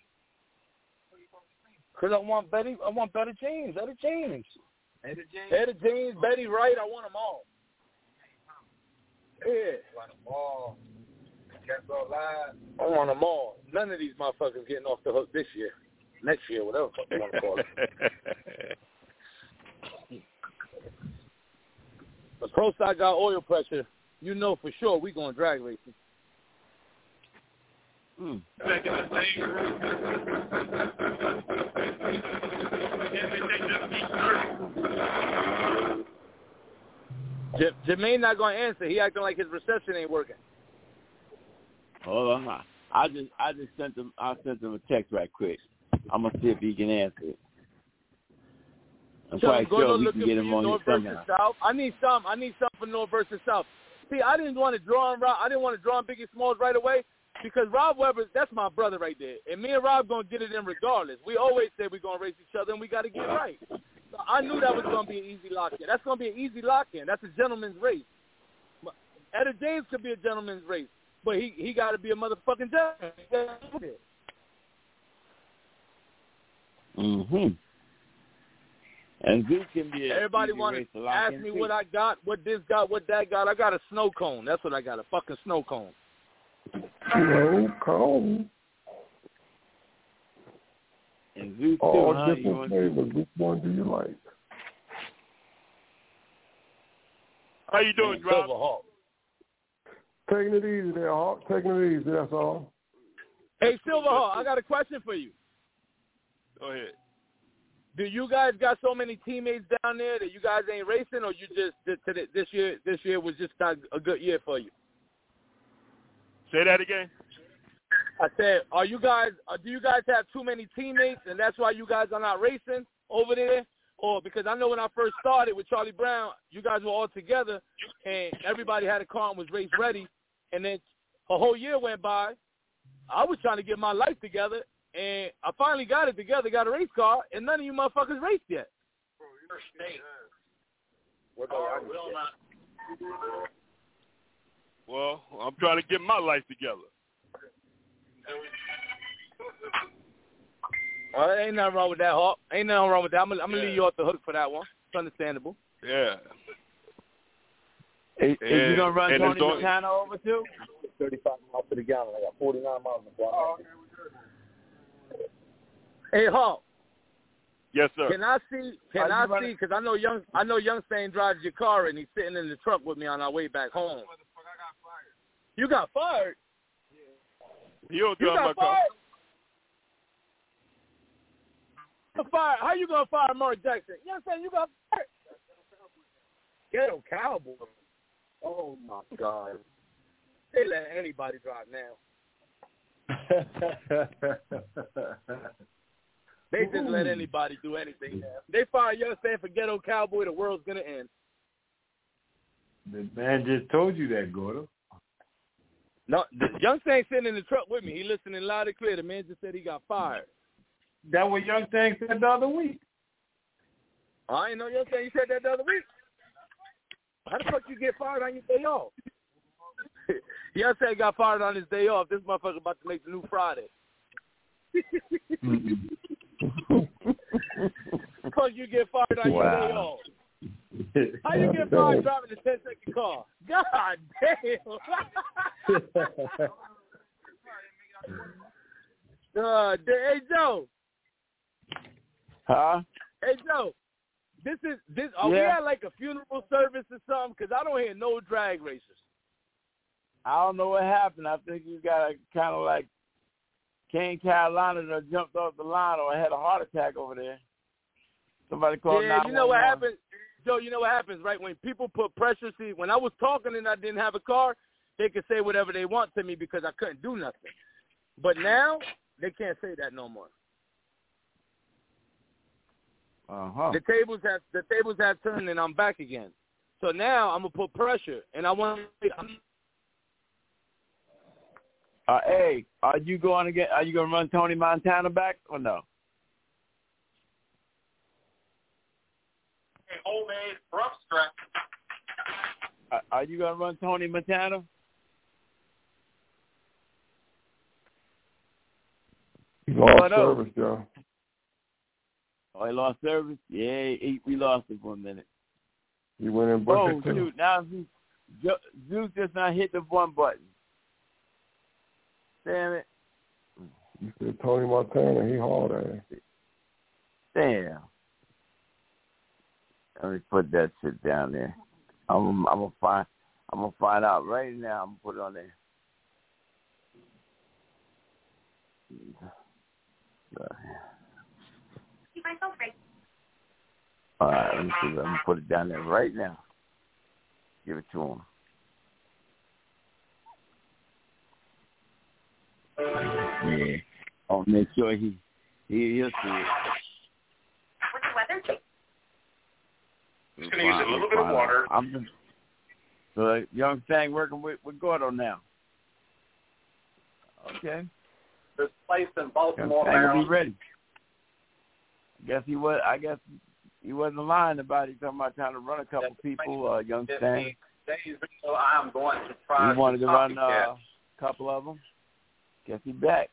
J: Cause I want Betty. I want Betty James. Betty James.
E: Eddie James.
J: Eddie James. Betty Wright. I want them all. Yeah.
E: I want them all. Can't go live.
J: I want them all. None of these motherfuckers getting off the hook this year. Next year, whatever you want to call it. The pro side got oil pressure. You know for sure we going drag racing.
C: Hmm.
J: J- Jermaine not going to answer. He acting like his reception ain't working.
C: Hold on. I just I just sent him I sent him a text right quick. I'm gonna see if he can answer it. I'm
J: Tell
C: quite
J: him, go
C: sure we
J: looking
C: can get
J: for
C: him
J: you,
C: on
J: North
C: here
J: versus
C: somehow.
J: South. I need some. I need some for North versus South. See, I didn't want to draw on Rob. I didn't want to draw on Biggie Smalls right away because Rob Weber, that's my brother right there. And me and Rob going to get it in regardless. We always say we're going to race each other and we got to get right. So I knew that was going to be an easy lock-in. That's going to be an easy lock-in. That's a gentleman's race. Eddie James could be a gentleman's race, but he, he got to be a motherfucking gentleman.
C: Mm-hmm. And Zeus can be a
J: Everybody
C: want
J: to ask me too. What I got, what this got, what that got. I got a snow cone. That's what I got, a fucking snow cone.
I: Snow cone?
C: And Zeus
I: All
C: too, huh?
I: different flavors. Which one do you like?
F: How you doing, Rob?
J: Silverhawk.
I: Taking it easy there, Hawk. Taking it easy, that's all.
J: Hey, Silverhawk, I got a question for you.
F: Go ahead.
J: Do you guys got so many teammates down there that you guys ain't racing, or you just this year? This year was just not a good year for you.
F: Say that again.
J: I said, are you guys? Do you guys have too many teammates, and that's why you guys are not racing over there? Or because I know when I first started with Charlie Brown, you guys were all together, and everybody had a car and was race ready, and then a whole year went by. I was trying to get my life together, and I finally got it together, got a race car, and none of you motherfuckers raced yet.
E: Bro, you're state.
J: What
E: about will not.
F: Well, I'm trying to get my life together.
J: Well, ain't nothing wrong with that, Hawk. Ain't nothing wrong with that. I'm gonna, I'm gonna yeah. leave you off the hook for that one. It's understandable.
F: Yeah.
C: Is,
F: and,
C: is you gonna run Tony
F: all...
C: Montana over too?
K: thirty-five miles to the gallon. I got forty-nine miles in the block. Oh, okay,
J: we're good. Hey, Hawk.
F: Yes, sir.
J: Can I see? Can I see? Because I know young. I know Young Stain drives your car, and he's sitting in the truck with me on our way back home. You got fired.
F: You don't
J: you
F: drive
J: got
F: my
J: fired.
F: car.
J: Fire. How you gonna fire Mark Jackson? You know what I'm saying? You got fired. Ghetto Cowboy. Oh my God. They let anybody drive now. They just let anybody do anything now. They fire Young Stan for Ghetto Cowboy, the world's gonna end.
D: The man just told you that, Gordo.
J: No, the Young Stan sitting in the truck with me. He listening loud and clear. The man just said he got fired.
D: That what Young Stan said the other week.
J: I ain't know Young Stan. You said that the other week. How the fuck you get fired on your day off? Young Stan got fired on his day off. This motherfucker about to make the new Friday. Fuck you get fired on
D: wow.
J: your day off. How you get fired driving a ten second car? God damn. uh, hey Joe.
C: Huh?
J: Hey Joe. This is this. Are
C: yeah.
J: we at like a funeral service or something? Because I don't hear no drag racers.
C: I don't know what happened. I think you got to kind of like Kane, Carolina that jumped off the line or had a heart attack over there. Somebody called
J: Yeah,
C: nine one one.
J: you know what happens, Joe, you know what happens, right? When people put pressure, see, when I was talking and I didn't have a car, they could say whatever they want to me because I couldn't do nothing. But now, they can't say that no more.
C: Uh-huh.
J: The tables have the tables have turned and I'm back again. So now I'm gonna put pressure and I want to.
C: Uh, hey, are you going to get? Are you going to run Tony Montana back or no?
K: Hey, homemade rough strap.
C: Uh, are you going to run Tony Montana?
I: He lost
C: Oh, no.
I: service, Joe.
C: Oh, he lost service? Yeah, he, we lost him for a minute.
I: He went in
C: Oh,
I: bucket
C: shoot. Now Zeus, Zeus just not hit the one button. Damn it.
I: You said Tony Montana, he hauled ass.
C: Damn. Let me put that shit down there. I'm, I'm gonna find. I'm gonna find out right now. I'm gonna put it on there.
L: Keep myself right.
C: All right, let me see. I'm gonna put it down there right now. Give it to him. Yeah. I'll make sure he he he'll see it.
L: What's the weather?
K: Just gonna use a little bit of water.
C: I'm just the young thing working with with Gordo now. Okay.
K: This place in
C: Young
K: Baltimore,
C: thing will
K: Maryland.
C: be ready. I guess he was. I guess he wasn't lying about it. Talking about trying to run a couple people. Uh, young thing.
K: Days ago, I'm going to try
C: He wanted to
K: some
C: run uh,
K: copycats.
C: a couple of them. Guess he back.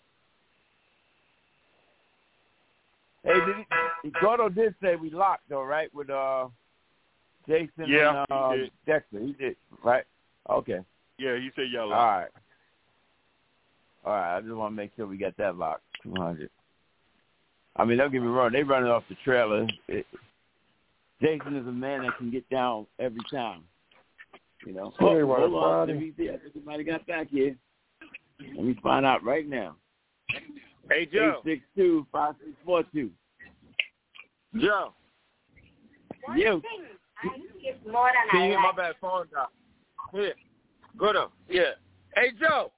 C: Hey, did he, Gordo did say we locked though, right? With uh, Jason
F: Yeah,
C: and uh,
F: he did.
C: Dexter. He did, right? Okay.
F: Yeah, he said y'all
C: All
F: locked.
C: right. All right. I just want to make sure we got that locked. Two hundred. I mean, don't get me wrong. They running off the trailer. It, Jason is a man that can get down every time. You know.
I: Hey,
C: Oh,
I: right,
C: hold on.
I: Friday.
C: He's there. Somebody got back here. Let me find out right now.
J: Hey Joe.
C: Eight six two five six four two.
J: Joe.
C: You.
L: It's more than
J: Can
L: I
J: you hear my
L: like.
J: bad phone down? Here. Good up. Yeah. Hey Joe.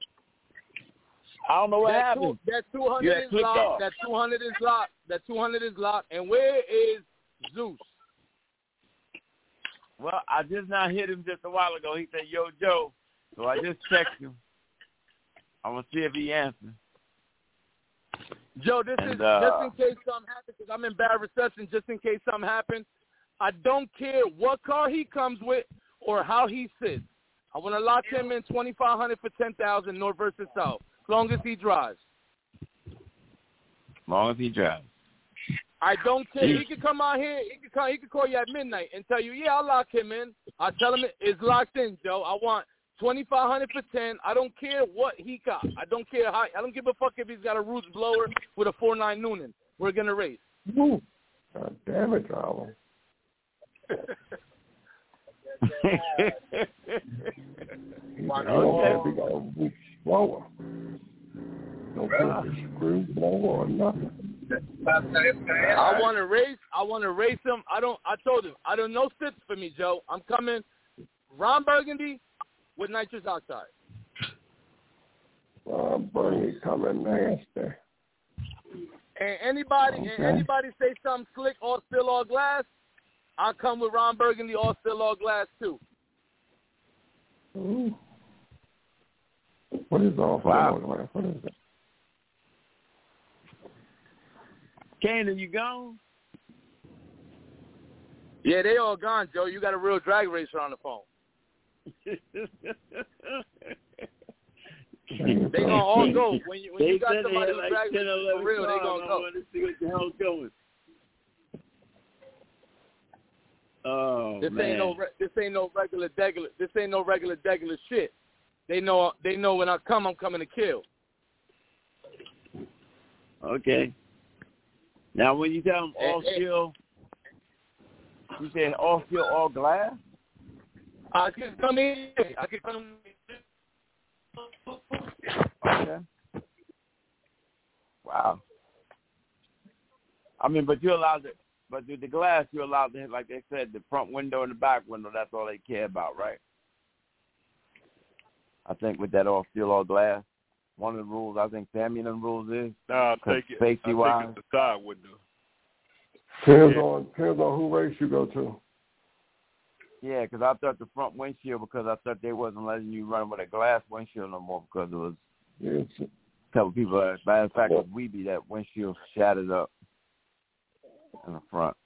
C: I don't know what
J: that
C: happened.
J: Two, that two hundred
C: You had
J: is
C: clicked
J: locked.
C: off.
J: That two hundred is locked. That two hundred is locked. And where is Zeus?
C: Well, I just now hit him just a while ago. He said, "Yo, Joe." So I just texted him. I'm gonna see if he answers.
J: Joe, this
C: And,
J: is
C: uh,
J: just in case something happens, because I'm in bad reception, just in case something happens. I don't care what car he comes with or how he sits. I want to lock him in twenty-five hundred dollars for ten thousand dollars north versus south, as long as he drives.
C: As long as he drives.
J: I don't care. He could come out here. He could come. He could call you at midnight and tell you, "Yeah, I'll lock him in." I tell him it's locked in, Joe. I want twenty-five hundred dollars for ten. I don't care what he got. I don't care how. I don't give a fuck if he's got a roots blower with a four nine Noonan. We're gonna race.
I: Woo. God damn it, Charlie. He got a weak blower. No purpose screw blower or nothing.
J: I want to race. I want to race him. I don't. I told him I don't know sits for me, Joe. I'm coming. Ron Burgundy with nitrous oxide.
I: Ron Burgundy coming nasty.
J: And anybody
I: Okay.
J: and anybody say something slick, all still, all glass, I'll come with Ron Burgundy, all still, all glass too.
I: Ooh. What is all
C: Wow.
I: wow. What is that?
C: Kane, are you gone?
J: Yeah, they all gone, Joe. You got a real drag racer on the phone. They gonna all go when you when
C: They
J: you got
C: said they
J: somebody
C: had
J: who
C: like
J: drag
C: ten or
J: racer for
C: eleven
J: real. They
C: cars.
J: gonna
C: I
J: go.
C: want to see what the hell's going. Oh
J: This
C: man.
J: ain't no re- this ain't no regular degular. This ain't no regular degular shit. They know they know when I come, I'm coming to kill.
C: Okay. Now, when you tell them all
J: Hey, hey.
C: steel, you saying all steel, all glass?
J: I can come in. I can come.
C: Okay. Wow. I mean, but you're allowed to, but with the glass, you're allowed to, like they said, the front window and the back window, that's all they care about, right? I think with that all steel, all glass, one of the rules, I think Sammy and the rules is,
F: no, I think it,
C: safety
F: I
C: wise.
F: think it's the side window.
I: Depends
F: Yeah.
I: on depends on who race you go to.
C: Yeah, because I thought the front windshield, because I thought they wasn't letting you run with a glass windshield no more because it was
I: Yes.
C: a couple people. As a matter of fact, with Weeby, that windshield shattered up in the front.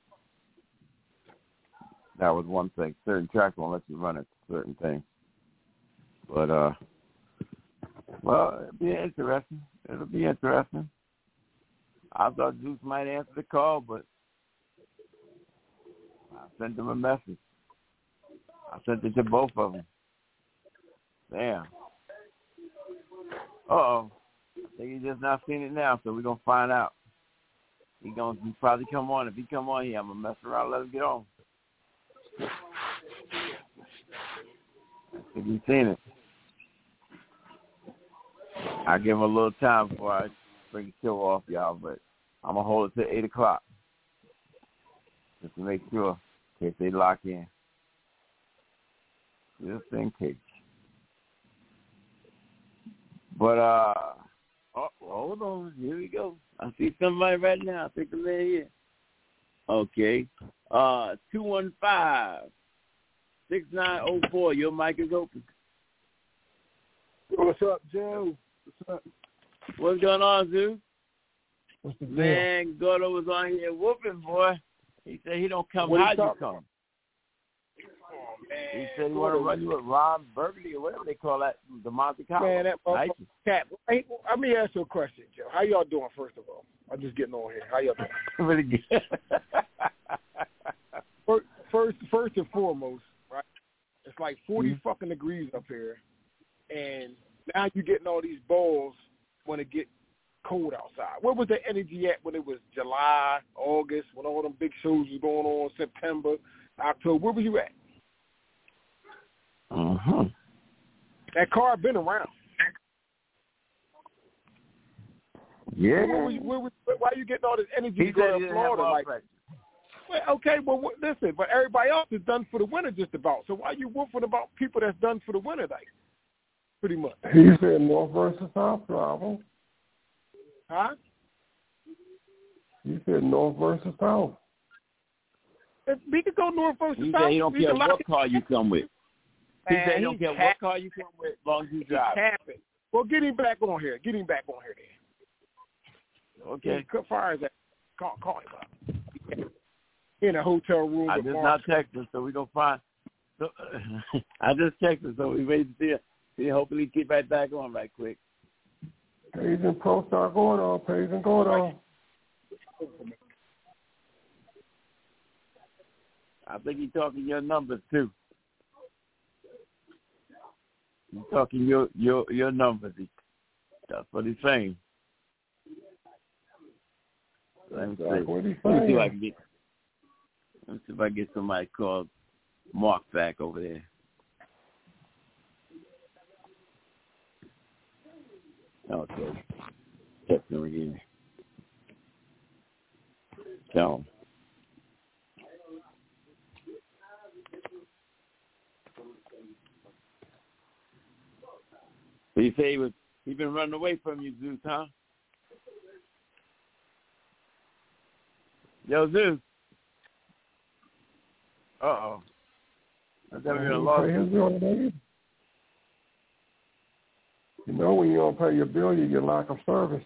C: That was one thing. Certain tracks won't let you run it, certain things. But, uh, well, it'll be interesting. It'll be interesting. I thought Zeus might answer the call, but I sent him a message. I sent it to both of them. Damn. Uh-oh. I think he's just not seeing it now, so we're going to find out. He going to probably come on. If he come on here, I'm going to mess around and let him get on. I think he's seen it. I'll give him a little time before I bring the show off, y'all, but I'm going to hold it to eight o'clock just to make sure in case they lock in. Just in case. But, uh, oh, hold on. Here we go. I see somebody right now. I think the man here. Okay. Uh, two one five, six nine zero four. Your mic is open.
H: What's up, Joe? What's up?
C: What's going on, Zeus?
H: What's the deal?
C: Man, Gordo was on here whooping, boy. He said he don't come.
H: What
C: How
H: he
C: you
H: talking?
C: come?
H: Man,
C: He said he want to run you with Ron Burgundy or whatever they call that, the Monte Carlo.
H: Man, that
C: Nike.
H: cat. Hey, let me ask you a question, Joe. How y'all doing, first of all? I'm just getting on here. How y'all doing?
C: Really good.
H: first, first, first and foremost, right? It's like forty
C: Mm-hmm.
H: fucking degrees up here, and now you're getting all these balls when it get cold outside. Where was the energy at when it was July, August, when all them big shows was going on, September, October? Where were you at?
C: Uh-huh.
H: That car been around.
C: Yeah.
H: Where were you, where was, why are you getting all this energy
C: He
H: to go
C: said he
H: to
C: didn't have
H: Florida?
C: all
H: Like,
C: practice.
H: well, okay, well, what- listen, but everybody else is done for the winter just about. So why are you whooping about people that's done for the winter, like, pretty much?
I: He said north versus south travel.
H: Huh?
I: He said north versus south.
H: If we could go north versus
C: He
H: south.
C: said he don't
H: we
C: care
H: can lock
C: what
H: it.
C: car you come with. He
H: Man,
C: said he don't
H: he's
C: care
H: cap-
C: what car you come with as long as you
H: He's
C: drive.
H: capping. Well, get him back on here. Get him back on here then.
C: Okay.
H: Cut fires at. Call, call him up. In a hotel room.
C: I
H: with
C: just
H: Mark.
C: not texted, so we gonna find. So, I just texted, so we wait to see. See, hopefully get right back on right quick.
I: Page and Pro start going on. Page and going on.
C: I think he's talking your numbers too. He's talking your your your numbers. He, that's what he's saying. Let me see.
I: That's what he's
C: Let me see if I
I: saying.
C: can get. Let me see if I can get somebody called Mark back over there. Okay. Text him again. Tell him. So you say he was he been running away from you, Zeus, huh? Yo, Zeus. Uh oh. That's never been a loss.
I: Pay his bill today. You know when you don't pay your bill, you get lack of service.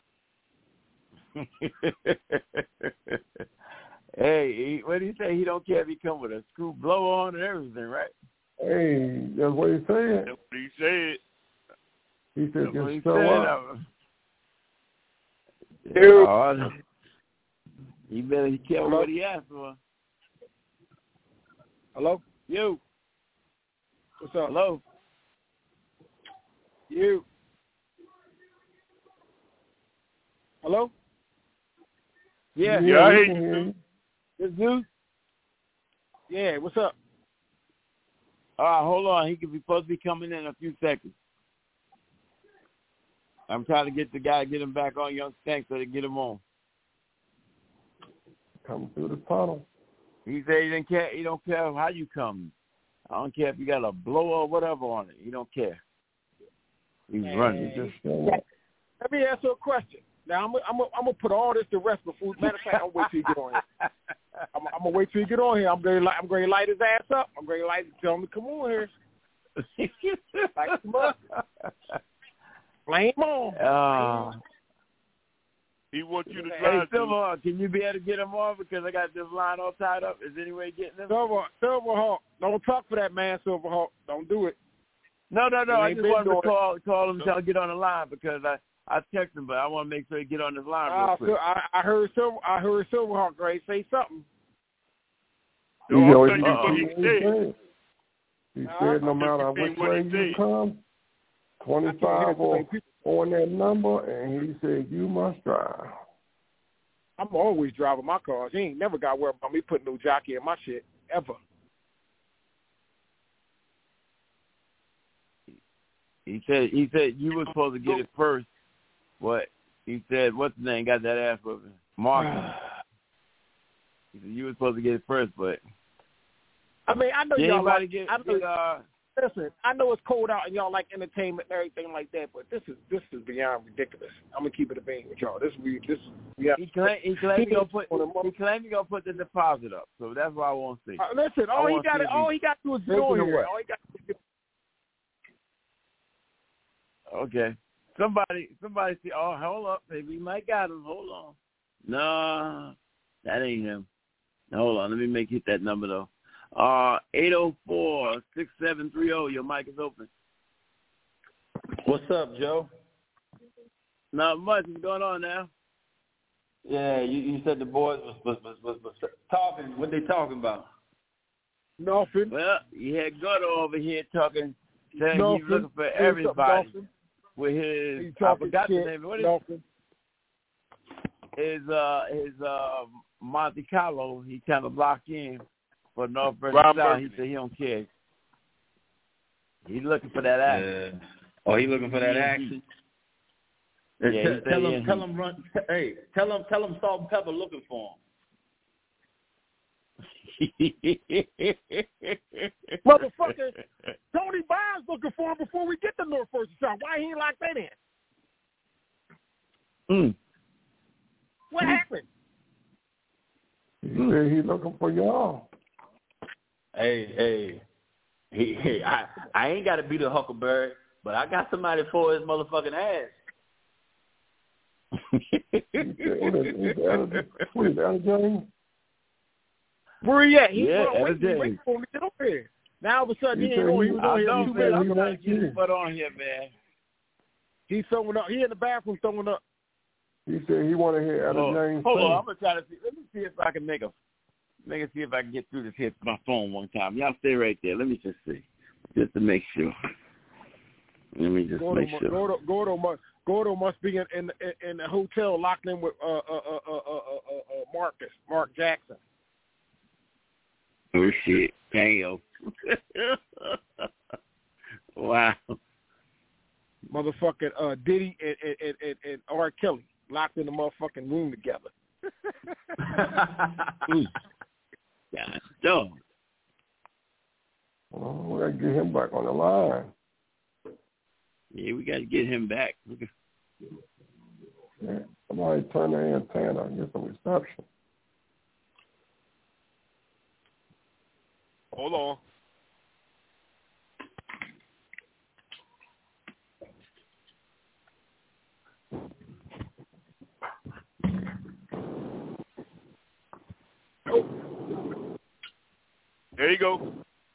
C: Hey, he, what do you say? He don't care if he come with a screw blow on and everything, right?
I: Hey, that's what he said.
F: That's what he said.
I: He said,
C: That's what he
I: just show
C: said.
I: up.
C: Yeah, oh, he better he care what he asked for.
H: Hello?
C: You.
H: What's up?
C: Hello.
H: You. Hello?
C: Yeah.
F: Yeah, I hear you.
C: This Zeus?
H: Yeah, what's up?
C: All right, hold on. He could be supposed to be coming in a few seconds. I'm trying to get the guy, get him back on Young Stank so they get him on.
I: Coming through the tunnel.
C: He said he didn't care. He don't care how you come. I don't care if you got a blower or whatever on it. He don't care. He's
H: Man.
C: running.
I: Just
H: Let me ask you a question. Now, I'm I'm I'm gonna put all this to rest before. Matter of fact, I'm wait till you get on here. I'm, I'm gonna wait till you get on here. I'm going to I'm going to light his ass up. I'm going to light tell him to come on here. Light him up. Flame on.
C: Uh,
F: he wants you to
C: hey,
F: drive.
C: Silverhawk, can you be able to get him on because I got this line all tied up? Is there any way of getting him?
H: Silver Silverhawk, don't talk for that man, Silverhawk. Don't do it.
C: No, no, no. I just wanted to call call him,
H: no.
C: tell him to get on the line because I I texted him, but I want to make sure he get on this line real
H: Uh,
C: quick.
H: so I, I heard Silver I heard Silverhawk Gray say something.
F: No,
I: you know,
F: I'll tell you
I: he,
F: what he
I: he
F: said.
I: said. He said no matter which way you come, twenty-five or on that number, and he said you must drive.
H: I'm always driving my cars. He ain't never got worried about me putting no jockey in my shit, ever.
C: He said he said you were supposed to get it first. What? He said, what's his name? Got that ass whooping. Mark. He said you were supposed to get it first, but
H: I mean, I know
C: Did
H: y'all
C: anybody
H: like,
C: get,
H: I know,
C: get, uh,
H: listen, I know it's cold out and y'all like entertainment and everything like that, but this is this is beyond ridiculous. I'm gonna keep it a bean with y'all. This we this we have.
C: He claimed he claimed he gonna put he claimed he gonna put the deposit up, so that's what I want to see.
H: Uh, listen, all he got all he got to do is get on here. All he got to do is
C: Okay. Somebody, somebody see. Oh, hold up, baby. You might got him. Hold on. No, that ain't him. Hold on. Let me make hit that number though. Uh, eight zero four six seven three zero. Your mic is open.
M: What's up, Joe?
C: Not much. What's going on now?
M: Yeah, you, you said the boys was was, was was was talking. What they talking about?
H: Nothing.
C: Well, you had Gutto over here talking, saying
H: Nothing.
C: he's looking for
H: Nothing.
C: everybody
H: Nothing.
C: with his.
H: He
C: I
H: talking
C: forgot
H: shit.
C: the name. What is
H: Nothing.
C: his uh his uh Monte Carlo? He kind of locked in for North versus
F: Ron
C: South. He
F: Burgundy.
C: said he don't care. He's looking for that action.
M: Yeah. Oh, he looking for that
C: Yeah,
M: action.
C: Yeah,
M: Hey,
C: he
M: tell,
C: said
M: tell
C: he
M: him,
C: and
M: tell
C: he.
M: him, run. T- hey, tell him, tell him, Salt and Pepper looking for him.
H: Motherfucker, Tony Barnes looking for him before we get to North versus South. Why he ain't locked that in?
C: Mm.
H: What happened?
I: He said he's looking for y'all.
M: Hey, hey, he, hey, I, I ain't got to be the Huckleberry, but I got somebody for his motherfucking ass.
I: He said, what is, is that, what is that, James?
H: Where he at? He
C: Yeah,
H: was waiting,
C: evidently.
H: waiting for him to get over here. Now all of a sudden he,
I: He
H: ain't
I: said
H: on. He
I: he-
H: was
C: I
H: on here
C: know,
H: two
C: man.
H: minutes.
C: I'm
I: he
C: trying to
I: wants
C: get his
I: you.
C: butt on here, man.
H: He's throwing up. He in the bathroom throwing up.
I: He said he want to hear Etta
C: Hold,
I: James
C: hold
I: sing.
C: on, I'm gonna try to see. Let me see if I can make a, make it see if I can get through this hit my phone one time. Y'all stay right there. Let me just see, just to make sure. Let me just
H: Gordo,
C: make sure.
H: Gordo, Gordo must Gordo must be in in, in the hotel locked in with uh uh uh uh uh, uh, uh Marcus Mark Jackson.
C: Oh shit! Damn. Wow.
H: Motherfucking uh, Diddy and, and, and, and R. Kelly locked in the motherfucking room together.
C: mm. God, dog.
I: Oh, we got to get him back on the line.
C: Yeah, we got to get him back.
I: Yeah. Somebody turn the antenna and get some reception.
F: Hold on. There you go.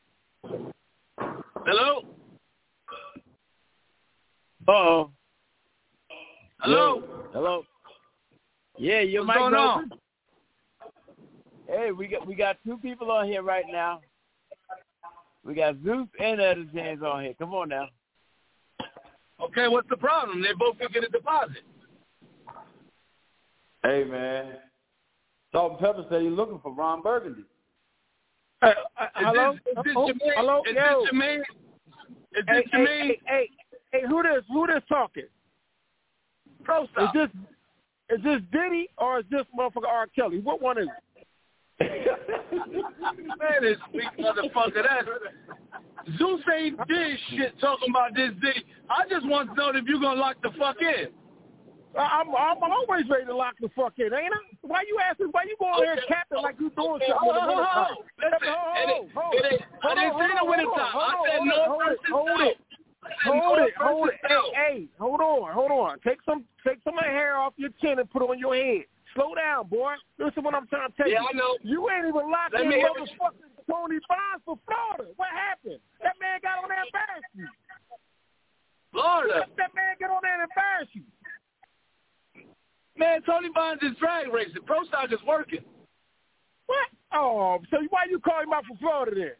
C: Hello. Uh-oh.
N: Hello.
C: Hello. Yeah, your
N: What's
C: mic
N: going
C: open.
N: on?
C: Hey, we got we got two people on here right now. We got Zeus and Etta James on here. Come on now.
N: Okay, what's the problem? They both could get a deposit.
M: Hey, man. Salt and Pepper said he's looking for Ron Burgundy.
H: Uh, uh,
N: Is
H: hello.
N: this, is this
H: oh,
N: your man?
H: hello.
N: Is
H: Yo.
N: this your man? Is this
H: Hey,
N: your
H: hey,
N: man?
H: hey, hey, hey, who this? Who this talking?
N: Pro style.
E: Is this is this Diddy or is this motherfucker R. Kelly? What one is it?
N: Man, this weak motherfucker. That Zeus ain't did shit talking about this Diddy. I just want to know if you gonna lock the fuck in.
E: I'm I'm always ready to lock the fuck in, ain't I? Why you asking? Why you going there capping like you doing something?
N: Hold
E: with a
N: on,
E: minute
N: hold
E: time?
N: on. Listen, it ain't, I didn't say no winter time. I said no versus
E: Hold
N: no.
E: it, hold it, hold it. Hey, hey, hold on, hold on. Take some, take some of the hair off your chin and put it on your head. Slow down, boy. Listen, what I'm trying to tell you.
N: Yeah, I know.
E: You ain't even locked
N: Let
E: in
N: me hear
E: motherfucking Tony Bonds for Florida. What happened? That man got on there and embarrassed you.
N: Florida.
E: Let that man get on there and embarrass you.
N: Man, Tony Bonds is drag racing. Pro stock is working.
E: What? Oh, so why you call him out for Florida then?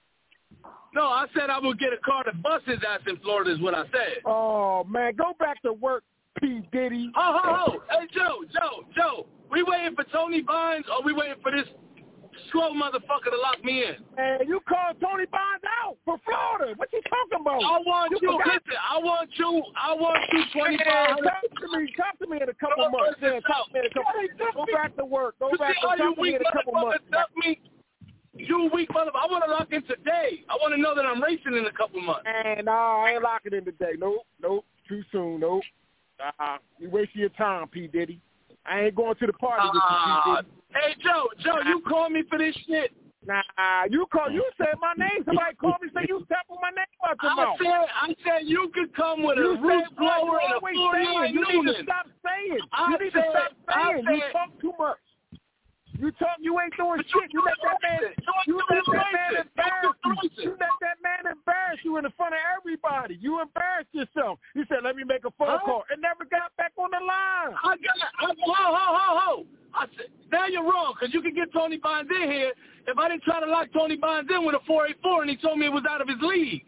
N: No, I said I would get a car to bust his ass in Florida is what I said.
E: Oh, man, go back to work, P. Diddy.
N: Oh, ho, ho. Hey, Joe, Joe, Joe. We waiting for Tony Bonds or we waiting for this slow motherfucker to lock me in?
E: Man, you called Tony Bonds out for Florida. What you talking about?
N: I want you, you listen, I want you, I want you twenty-five hundred.
E: Talk to me, talk to me in a couple months. Yeah, talk to me in a couple. Go back to work. Go back to talk to me in a couple months.
N: Me, you weak motherfucker. I want to lock in today. I want to know that I'm racing in a couple months.
E: And no, I ain't locking in today. Nope, nope. Too soon. Nope. Uh, you wasting your time, P. Diddy. I ain't going to the party with you, P. Diddy.
N: Hey, Joe, Joe, you call me for this shit.
E: Nah, you call. You said my name. Somebody called me, say you tapping my name out your
N: I
E: mouth.
N: said, I said you could come with
E: you
N: a roof blower and a
E: forty-nine. You need to stop saying.
N: I
E: you need
N: said,
E: to stop saying.
N: I
E: You
N: said,
E: talk too much. You talk. You ain't doing shit. You let that man. You let that man embarrass you. You let that man embarrass you in front of everybody. You embarrassed yourself. You said, "Let me make a phone
N: huh?
E: call," and never got back on the line.
N: I got. I, ho, ho, ho, ho. I said, now you're wrong because you can get Tony Bonds in here. If I didn't try to lock Tony Bonds in with a four eighty-four and he told me it was out of his league.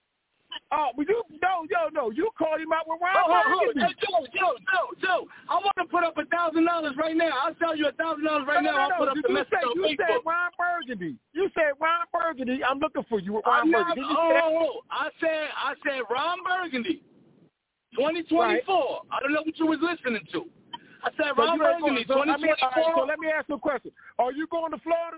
E: Oh, but you no, yo, no, you called him out with Ron
N: oh,
E: Burgundy.
N: Oh, hey, Joe, Joe, Joe, Joe, I want to put up a thousand dollars right now. I'll tell you a thousand dollars right
E: no,
N: now.
E: No, no,
N: I'll put up
E: you
N: the message
E: said,
N: on
E: you
N: Facebook.
E: said Ron Burgundy. You said Ron Burgundy. I'm looking for you with Ron
N: I'm
E: Burgundy.
N: Not, oh, I said, I said Ron Burgundy, twenty twenty-four. Right. I don't know what you was listening to. I said
E: so
N: Ron Burgundy,
E: so,
N: twenty twenty-four.
E: I mean, right, so let me ask you a question. Are you going to Florida?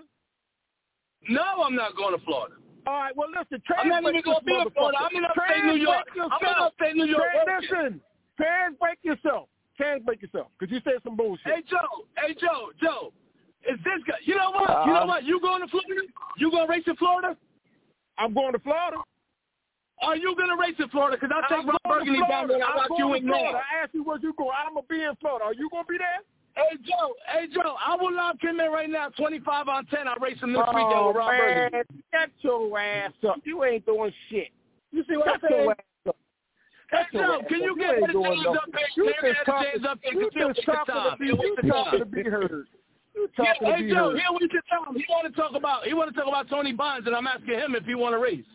N: No, I'm not going to Florida.
E: All right, well, listen,
N: I'm not even going to be in Florida. I'm in upstate New York. I'm in upstate New York.
E: Listen, trans-break yourself. Trans-break yourself, because you said some bullshit.
N: Hey, Joe. Hey, Joe. Joe. Is this guy? You know what? Uh, you know what? You going to Florida? You going to race in Florida?
E: I'm going to Florida.
N: Are you going to race in Florida? Because I'll take Ron Burgundy down there and I'll lock you in there.
E: I asked you where you going. I'm going to be in Florida. Are you going to be there?
N: Hey, Joe, hey, Joe, I will lock him in right now, twenty-five on ten. I'll race him this
E: oh,
N: weekend with Ron
E: man.
N: Burgundy.
E: Get your ass up. You ain't doing shit. You see what
N: Get
E: I'm saying?
N: Hey, Joe, can you, you get the James up here?
E: You
N: James
E: just
N: up here.
E: You just talking to be, you talking to be heard. You talking
N: yeah,
E: to
N: hey,
E: be
N: Joe,
E: heard.
N: here we can tell him. He want to talk about, he want to talk about Tony Bonds, and I'm asking him if he want to race.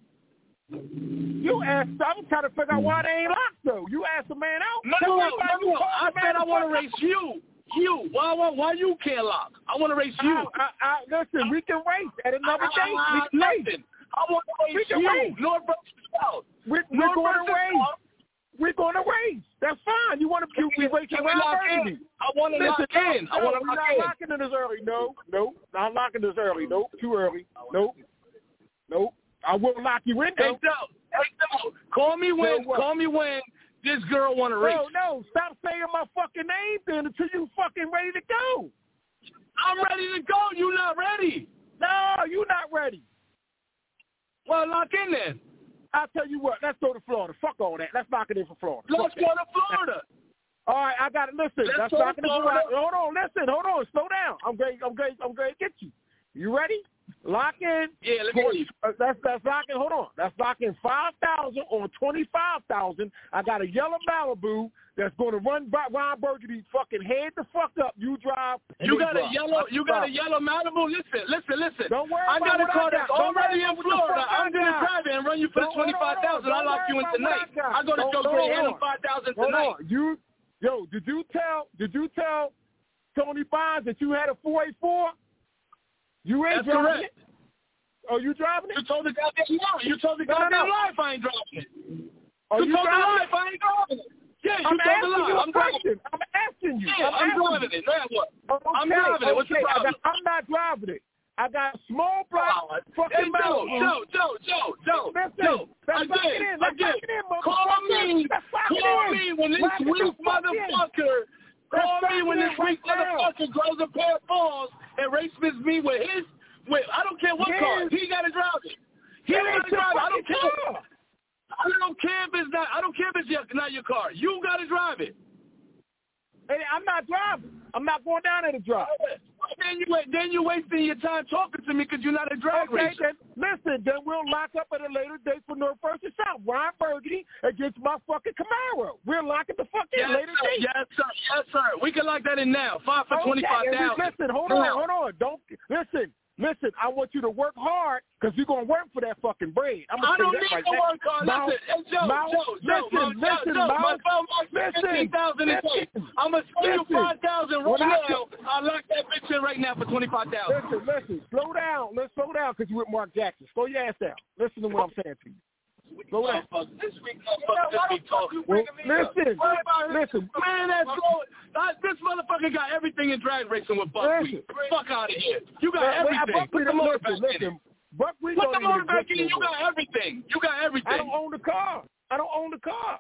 E: You asked, I'm trying to figure out why they ain't locked, though. You asked the man out.
N: No, no, no, no, no. I said I want to race you. You. Why, why, why you can't lock? I want to race you.
E: I, I, I, listen, we can race at another
N: I,
E: date.
N: I,
E: We can race.
N: Listen, I want to race
E: we can
N: you.
E: Race.
N: North versus South.
E: We, we're going to race. We're going to race. That's fine. You want to
N: can
E: we
N: we,
E: race
N: can we lock in? I want to lock in. I want to lock
E: not
N: in.
E: Not locking in this early. No, no. Not locking this early. Nope. Too early. Nope. Nope. I will lock you in, though.
N: Hey, Joe. Hey, Joe. Call me when.
E: So
N: call me when this girl want to race.
E: No, no. Stop saying my fucking name then until you fucking ready to go.
N: I'm ready to go. You not ready.
E: No, you not ready.
N: Well, lock in then.
E: I'll tell you what. Let's go to Florida. Fuck all that. Let's lock it in for Florida.
N: Let's
E: Fuck
N: go
E: that.
N: to Florida.
E: All right, I got it. Listen,
N: Let's
E: that's
N: go
E: not
N: to
E: going to
N: Florida.
E: Hold on, listen, hold on, slow down. I'm going, I'm going, I'm going to get you. You ready? Lock in.
N: Yeah, let me hear you.
E: Uh, that's that's locking. Hold on. That's locking five thousand on twenty five thousand. I got a yellow Malibu that's going to run by Ron Burgundy fucking head the fuck up. You drive.
N: You got
E: drive.
N: a yellow. You got a yellow Malibu. Listen, listen, listen.
E: Don't worry
N: I
E: about
N: got a
E: what
N: car
E: I
N: that's
E: got.
N: already in Florida. I'm
E: going
N: gonna drive it and run you for the twenty five thousand. I lock you in tonight. I go to Joe Gray, hand him five thousand tonight.
E: You, yo, did you tell? Did you tell Tony Bonds that you had a four eight four? You ain't
N: That's
E: driving
N: correct.
E: it. Oh, you driving it?
N: You told the goddamn lie. You told the
E: No, no,
N: goddamn
E: no.
N: life I ain't driving it.
E: Oh,
N: you
E: you
N: told the
E: driving
N: life I ain't driving it. Yeah, you
H: I'm
N: told a
H: asking
N: lie.
H: you a
N: I'm
H: question. I'm asking you.
N: Yeah,
H: I'm,
N: I'm
H: asking
N: driving
H: you.
N: it. Now what?
H: Okay,
N: I'm driving it. What's
H: okay.
N: the problem?
H: I got, I'm not driving it. I got a small black
N: Oh,
H: fucking
N: hey,
H: mouth.
N: Joe, Joe, Joe, Joe,
H: Listen,
N: Joe,
H: let's lock it in. Let's
N: again,
H: lock it in,
N: call
H: motherfucker.
N: me,
H: Let's lock it
N: call
H: in.
N: me when this
H: Lock it
N: weak
H: the fuck in.
N: motherfucker, call
H: Let's
N: me when
H: lock
N: this
H: it in
N: weak
H: right now.
N: motherfucker grows a pair of balls and races me with his, with, I don't care what
H: Yes.
N: car, he got to drive it. He
H: That
N: got
H: ain't
N: to
H: your
N: drive it. I don't
H: fucking
N: care.
H: car.
N: I don't care if it's not, I don't care if it's your, not your car. You got to drive it.
H: Hey, I'm not driving. I'm not going down there to drive.
N: Then you then you wasting your time talking to me because you're not a drag
H: Okay,
N: racer.
H: then listen. Then we'll lock up at a later date for North versus South. Ron Burgundy against my fucking Camaro. We'll lock it the fuck in
N: Yes,
H: later
N: sir.
H: date.
N: Yes, sir. Yes, sir. We can lock that in now. Five for
H: Okay,
N: twenty-five
H: and
N: thousand.
H: Listen, hold on, hold on. Don't listen. Listen, I want you to work hard because you're going to work for that fucking bread. I'm
N: I
H: gonna
N: don't
H: say that
N: need
H: right
N: to
H: there.
N: work hard.
H: Mouse,
N: Listen, hey, Joe,
H: Mouse,
N: Joe, Joe,
H: listen,
N: Joe,
H: listen,
N: Joe,
H: Mouse,
N: my phone marks
H: listen,
N: fifteen thousand a day.
H: listen,
N: I'm going to spend you
H: listen.
N: five thousand
H: When
N: right
H: I-
N: now. I'll lock that bitch in right now for twenty-five thousand.
H: Listen, listen, slow down. Let's slow down because you're with Mark Jackson. Slow your ass down. Listen to what I'm saying to you. Slow down.
N: This week, motherfucker, just be talking.
H: Well, listen,
N: What about him?
H: listen.
N: Man, that's slow. Uh, This motherfucker got everything in drag racing with Buckwheat. Fuck out of here. You got
H: Well, wait,
N: everything. Put the
H: Buckwheat,
N: motor back
H: listen,
N: in it.
H: listen. Buckwheat
N: Put
H: don't
N: the
H: even
N: motor back
H: exist
N: in. You
H: no
N: got
H: more.
N: everything. You got everything.
H: I don't own the car. I don't own the car.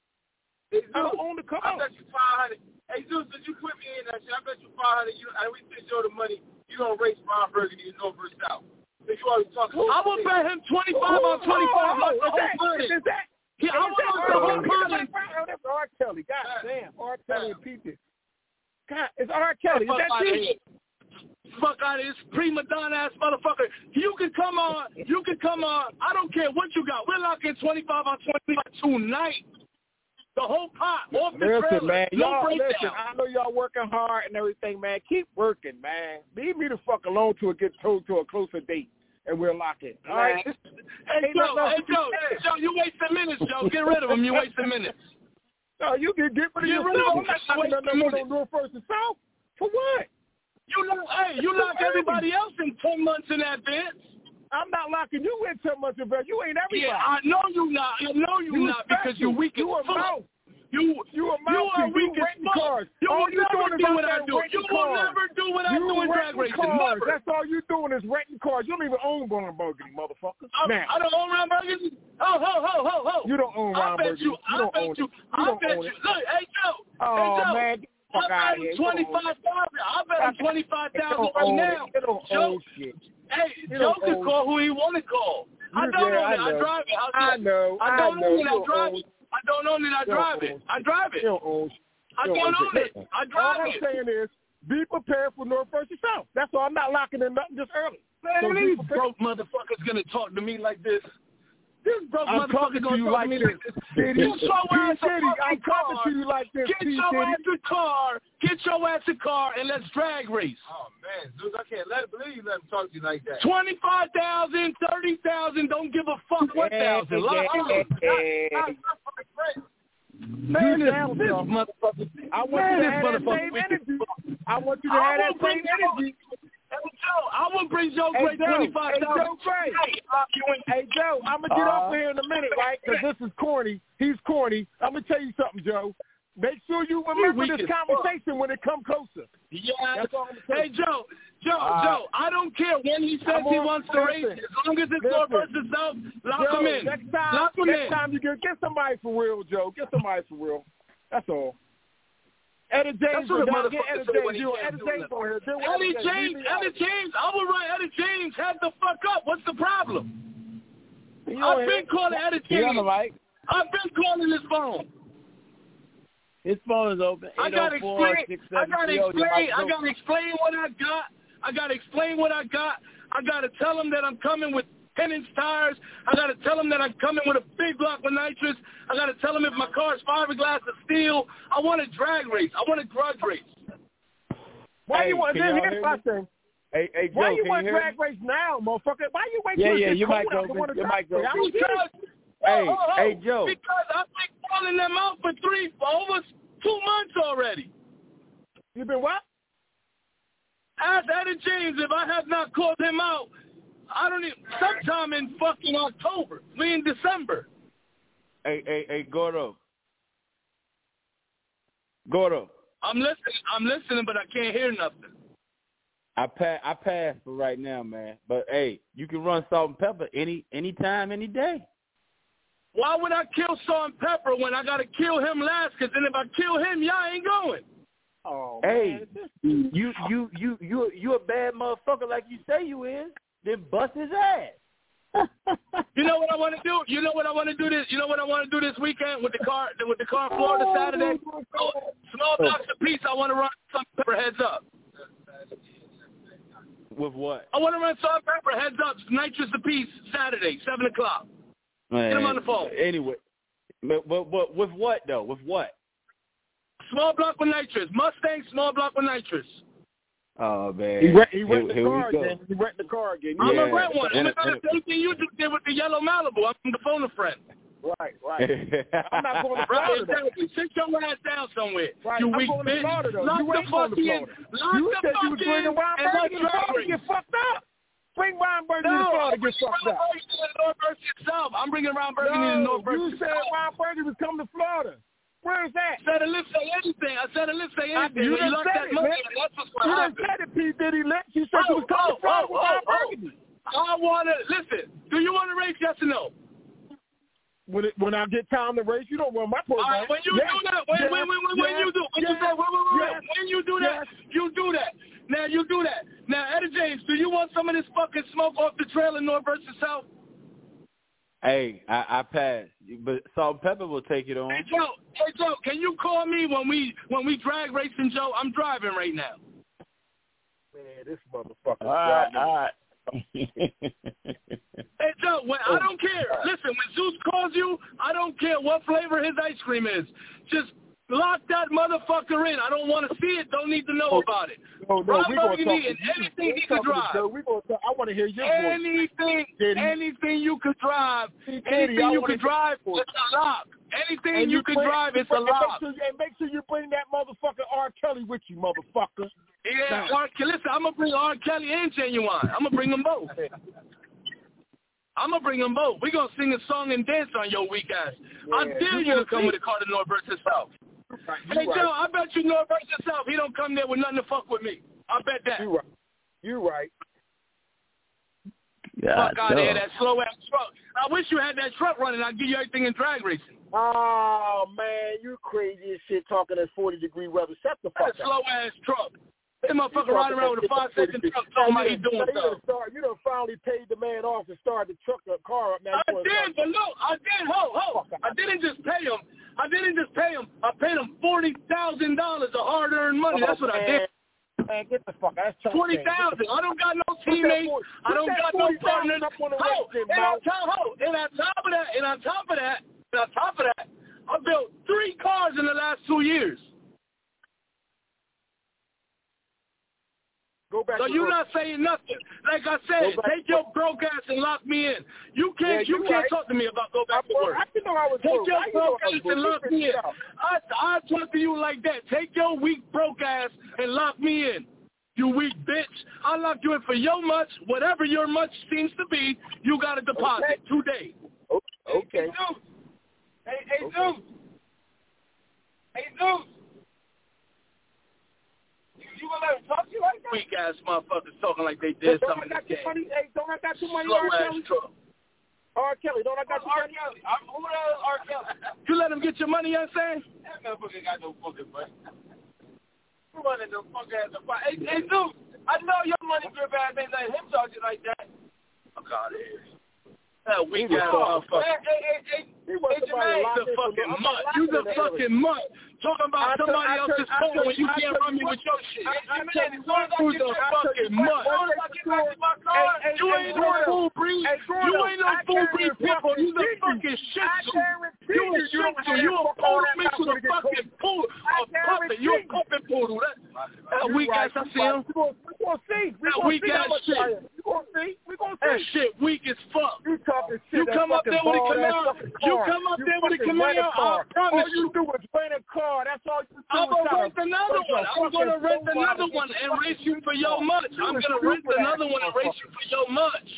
H: I don't own the car.
O: I bet you five hundred. Hey Zeus, did you put me in that shit? I bet you five hundred. You and we send you the money. You gonna race Ron Burgundy in North versus South? If you always talking.
N: I will bet him twenty-five on twenty-five on the whole planet.
H: Is that?
N: Yeah, I want the whole planet.
H: Oh, that's R. Kelly. God damn, R. Kelly and Pete. God, it's R. Kelly. Is
N: Fuck
H: that
N: out of
H: you?
N: here. Fuck out of this prima donna ass motherfucker. You can come on. You can come on. I don't care what you got. We're locking twenty-five on twenty-five tonight. The whole pot off the
H: Listen,
N: trailer.
H: man.
N: No
H: Y'all,
N: breakdown.
H: listen, I know y'all working hard and everything, man. Keep working, man. Leave me the fuck alone till it gets told to a closer date, and we'll lock it. All right?
N: Hey,
H: Ain't
N: Joe,
H: nothing else
N: hey,
H: to be
N: Joe,
H: said.
N: Joe, you wasting minutes, Joe. Get rid of him. You wasting minutes.
H: No, you can get rid of
N: Get rid
H: yourself.
N: of him.
H: I'm not
N: Wasting
H: going to
N: minutes.
H: North first and South. For what?
N: You lock, hey, you lock everybody else in ten months in advance.
H: I'm not locking you in ten months in advance. You ain't everybody.
N: Yeah, I know you not. I know you,
H: You
N: not because
H: special.
N: you're weak as
H: You a
N: fuck.
H: mouse.
N: You,
H: You a
N: you
H: mouse.
N: are weak
H: you
N: as
H: renting
N: fuck.
H: cars.
N: You
H: all
N: will
H: you
N: never
H: doing is
N: do
H: out
N: what I
H: there
N: do.
H: renting
N: You will
H: cars.
N: never do what I
H: you
N: do in drag
H: renting
N: racing.
H: cars.
N: Never.
H: That's all you doing is renting cars. You don't even own Ron Burgundy, motherfucker.
N: I,
H: now,
N: I don't own Ron Burgundy. Ho, ho, ho, ho, ho.
H: you don't own
N: I
H: Ron
N: bet
H: Burgundy.
N: you.
H: You
N: I
H: don't
N: bet
H: own
N: you.
H: it. You
N: I
H: don't
N: bet
H: own
N: you.
H: it.
N: Look, hey Joe.
H: Oh
N: hey Joe.
H: man, get the fuck
N: I
H: out
N: bet
H: of here.
N: him twenty-five thousand. I bet him twenty-five
H: You
N: thousand
H: don't
N: right
H: own
N: now.
H: it. You don't
N: Joe,
H: own shit.
N: hey,
H: You
N: Joe
H: don't
N: can
H: own
N: call who he want to call. I
H: You-
N: don't
H: yeah,
N: own it.
H: I
N: I
H: know.
N: drive it. How's
H: I
N: that?
H: know.
N: I
H: I
N: don't
H: know.
N: own it.
H: You
N: I
H: don't
N: drive
H: own
N: it. I don't own it. I
H: You don't
N: drive
H: own
N: it. I drive it.
H: You don't own
N: I
H: you
N: don't own it.
H: Listen,
N: I
H: all
N: drive
H: I'm
N: it.
H: saying is be prepared for North versus South. That's all. I'm not locking in nothing just early.
N: Man,
H: So be
N: these
H: prepared.
N: broke motherfuckers gonna talk to me like this. This broke
H: I'm
N: motherfucker
H: talking to
N: gonna
H: you
N: talk
H: like
N: to me
H: this.
N: like this.
H: Diddy.
N: Get your
H: P.
N: ass a
H: Diddy,
N: fucking
H: I'm talking
N: car.
H: to you like this,
N: Get
H: P.
N: your
H: Diddy.
N: ass a car. Get your ass a car and let's drag race.
O: Oh man, Zeus, I can't let believe you let him talk to you like that.
N: Twenty-five thousand, thirty thousand. Don't give a fuck what thousand. Lock on. Man, this,
H: down,
N: this
H: bro.
N: motherfucker.
H: I want
N: Man,
H: you to
N: this
H: have that
N: motherfucker
H: same
N: wicked
H: energy.
N: fuck.
H: I want you to
N: I
H: have that
N: will bring
H: same
N: Joe-
H: energy.
N: Hey, Joe, I will bring Joe
H: Hey,
N: Gray
H: Joe,
N: twenty-five
H: hey,
N: thousand.
H: Joe Gray. Hey, Joe, I'm going to get
C: Uh,
H: off of here in a minute, right? Because this is corny. He's corny. I'm going to tell you something, Joe. Make sure you remember
N: weak
H: this
N: as fuck.
H: conversation when it comes closer.
N: Yeah.
H: That's all I'm saying.
N: Hey, Joe, Joe,
H: Uh,
N: Joe, I don't care when he says
H: I'm
N: he
H: on-
N: wants to race.
H: listen,
N: As long as it's
H: listen.
N: North versus South, lock
H: Joe,
N: him in.
H: Next time,
N: Lock him
H: next
N: in.
H: time you get, get somebody for real, Joe. Get somebody for real. That's all. Eddie James,
N: That's what a
H: down.
N: motherfucker
H: Get Eddie
N: say when
H: James.
N: he
H: You
N: can't
H: Eddie
N: do
H: James
N: nothing.
H: on here. Deal with
N: Eddie
H: James.
N: James,
H: Leave me out.
N: Eddie James, I will run Eddie James. Head the fuck up. What's the problem?
H: He on
N: I've
H: here.
N: been calling Eddie
C: He on
N: James.
C: the mic.
N: I've been calling his phone.
C: His phone is open.
N: I gotta
C: eight oh four,
N: explain.
C: six
N: I
C: seven
N: gotta
C: three oh. Your
N: explain.
C: mic's
N: I
C: open.
N: gotta explain what I got. I gotta explain what I got. I gotta tell him that I'm coming with ten inch tires. I gotta tell him that I'm coming with a big block of nitrous. I gotta tell him if my car is fiberglass or steel. I want a drag race. I want a grudge race.
H: Why
C: Hey,
H: you want?
C: can
H: Then
C: y'all
H: here's
C: hear
H: my
C: me?
H: thing.
C: Hey, hey, Joe,
H: Why you
C: can
H: want
C: you hear
H: drag
C: me?
H: race now, motherfucker? Why you wait
C: Yeah,
H: till it
C: yeah,
H: gets
C: your
H: cold
C: mic
H: out to
C: open.
H: want to
C: Your
H: drag
C: mic
H: race?
C: open.
H: I was
N: Because,
C: Hey,
N: oh, oh,
C: hey,
N: oh,
C: Joe.
N: Because I've been calling them out for three, for over two months already.
H: You been what?
N: Ask Eddie James if I have not called him out. I don't even, sometime in fucking October. We in December.
C: Hey, hey, hey, Gordo. Gordo.
N: I'm listening. I'm listening, but I can't hear nothing.
C: I pass. I pass for right now, man. But hey, you can run Salt and Pepper any any time, any day.
N: Why would I kill Salt and Pepper when I gotta kill him last? Because then if I kill him, y'all ain't going.
E: Oh,
C: hey,
E: man.
C: you you you you you a bad motherfucker like you say you is. Then bust his ass.
N: You know what I want to do? You know what I want to do this? You know what I want to do this weekend with the car with the car Florida Saturday? Oh, small blocks apiece. I want to run Salt and Pepper heads up.
C: With what?
N: I want to run Salt and Pepper heads up nitrous apiece Saturday, seven o'clock.
C: Man,
N: get him on the phone.
C: Anyway, but, but, but with what though? With what?
N: Small block with nitrous. Mustang small block with nitrous.
C: Oh man,
E: he rent, he rent
C: here,
E: the
C: here
E: car again. He rent the car again.
N: I'm
C: yeah.
N: gonna rent one. I'm
C: and,
N: gonna do the same thing you did with the yellow Malibu. I'm the phone a friend.
E: Right, right. I'm not going to Florida.
N: Right, exactly. Sit your ass down somewhere.
E: Right.
N: You
E: I'm
N: weak
E: going to
N: bitch.
E: Florida, though.
N: Lock
E: You
N: the
E: ain't going to
N: fuck in.
E: Florida.
N: Lock
E: You
N: the
E: said
N: fuck
E: you was
N: in
E: bringing Ron
N: and
E: Burgundy to
N: let's
E: Florida
N: drink.
E: to get fucked up. Bring Ron Burgundy
N: No,
E: to Florida to
N: I'm
E: get fucked up.
N: North Berkeley itself. I'm bringing Ron Burgundy
E: no,
N: to North Berkeley.
E: You said Ron Burgundy was coming to Florida. Where is that?
N: I said it didn't say anything. I said it didn't say anything.
E: You
N: when you
E: done
N: locked
E: said
N: that
E: it,
N: money,
E: man.
N: that's what's
E: You
N: going to
E: done
N: happen.
E: said it, P. Diddy Lynch. You said you was coming to Florida with Ron Burgundy.
N: I want to, listen, do you want to race, yes or no?
E: When it, when I get time to race, you don't run my program.
N: All right, when you
E: yes.
N: do that, when,
E: yes.
N: when, when, when,
E: yes.
N: when you do, when
E: yes.
N: you say, wait, wait, wait,
E: yes.
N: when you do that,
E: yes.
N: you do that. Now you do that. Now, Eddie James, do you want some of this fucking smoke off the trail in North versus South?
C: Hey, I, I pass, but Salt and Pepper will take it on.
N: Hey Joe, hey Joe, can you call me when we when we drag racing, Joe? I'm driving right now.
E: Man, this motherfucker.
C: All right, all right.
N: Hey Joe, when, I don't care. Listen, when Zeus calls you, I don't care what flavor his ice cream is. Just lock that motherfucker in. I don't want to see it. Don't need to know about it.
E: No, no,
N: Ron
E: we gonna
N: Burgundy
E: talk
N: and anything he could drive.
E: We gonna talk, I want to hear your
N: anything,
E: voice.
N: Anything, anything you could drive, anything you could drive, it's a lock. Anything
E: and
N: you,
E: you
N: could
E: bring,
N: drive, it's
E: bring,
N: a lock.
E: And make, sure, and make sure you bring that motherfucker R. Kelly with you, motherfucker.
N: Yeah, R. Kelly. Listen, I'm gonna bring R. Kelly and Genuine. I'm gonna bring them both. I'm gonna bring them both. We're gonna sing a song and dance on your weak ass. Yeah, I dare you to come with a car to North versus South. Right, hey, right. Joe, I bet you North versus South, he don't come there with nothing to fuck with me. I bet that.
E: You right. You right.
C: God,
N: fuck out of here, that slow ass truck. I wish you had that truck running. I'd give you everything in drag racing.
E: Oh man, you crazy as shit talking at forty degree weather. Shut the fuck up.
N: That slow ass truck. That motherfucker riding around with a five second truck talking about he doing stuff.
E: You done finally paid the man off and started the truck the car up. Now
N: I did, but look, I did. Ho, ho. I didn't just pay him. I didn't just pay him. I paid him forty thousand dollars of hard earned money. That's what I did.
E: Man, get the fuck out.
N: Twenty thousand. I don't got no teammates. I don't got no partners. Ho, and on top, ho, and on top of that, and on top of that, and on top of that, I built three cars in the last two years.
E: Go back
N: so you're not saying nothing. Like I said, take your broke ass and lock me in. You can't.
E: Yeah,
N: you can't
E: right.
N: talk to me about go back
E: I,
N: to work.
E: I didn't know I was
N: take
E: broke.
N: your broke ass
E: broke.
N: and lock me in. I I talk to you like that. Take your weak broke ass and lock me in. You weak bitch. I lock you in for your much, whatever your much seems to be. You got a deposit
E: okay.
N: today.
E: Okay.
N: Hey Zeus. Hey, hey okay. Zeus. Hey Zeus. You gonna let him talk to you like that? Weak ass motherfuckers talking like they did
E: don't
N: something in this game.
E: Money, hey, don't I got too money,
N: Slow
E: R.
N: ass
E: Kelly?
N: truck.
E: R. Kelly, don't I got too
N: R.
E: money?
N: Kelly. I'm, who the hell is R. Kelly? You let him get your money, you know what I'm saying? That motherfucker got no fucking money. You running the fuck ass up. Hey, hey, dude, I know your money grip ass ain't let him talk to you like that. Fuck out of here. That weak ass motherfucker. Hey, hey, hey, hey. Hey, Jermaine, the fucking mutt. You the fucking mutt. Talking about somebody else's phone when you can't run me with your shit. Jermaine, who's the fucking mutt? You ain't no fool breed. You ain't no fool breed people. You the fucking shit suit. You a shit suit. You a poodle mixed with a fucking poodle. A puppet. You a puppet poodle. That weak ass, I see him.
E: We're gonna see.
N: That weak ass shit.
E: We're gonna see. We're gonna see.
N: That shit weak as fuck.
E: You talking shit.
N: You come up there with a Camaro. You come up there with a Camaro. I promise
E: you. All you do is rent a car. That's all you do.
N: I'm gonna rent another one. I'm gonna rent another one and race you for your much. I'm gonna rent another one and race you for your much.
E: You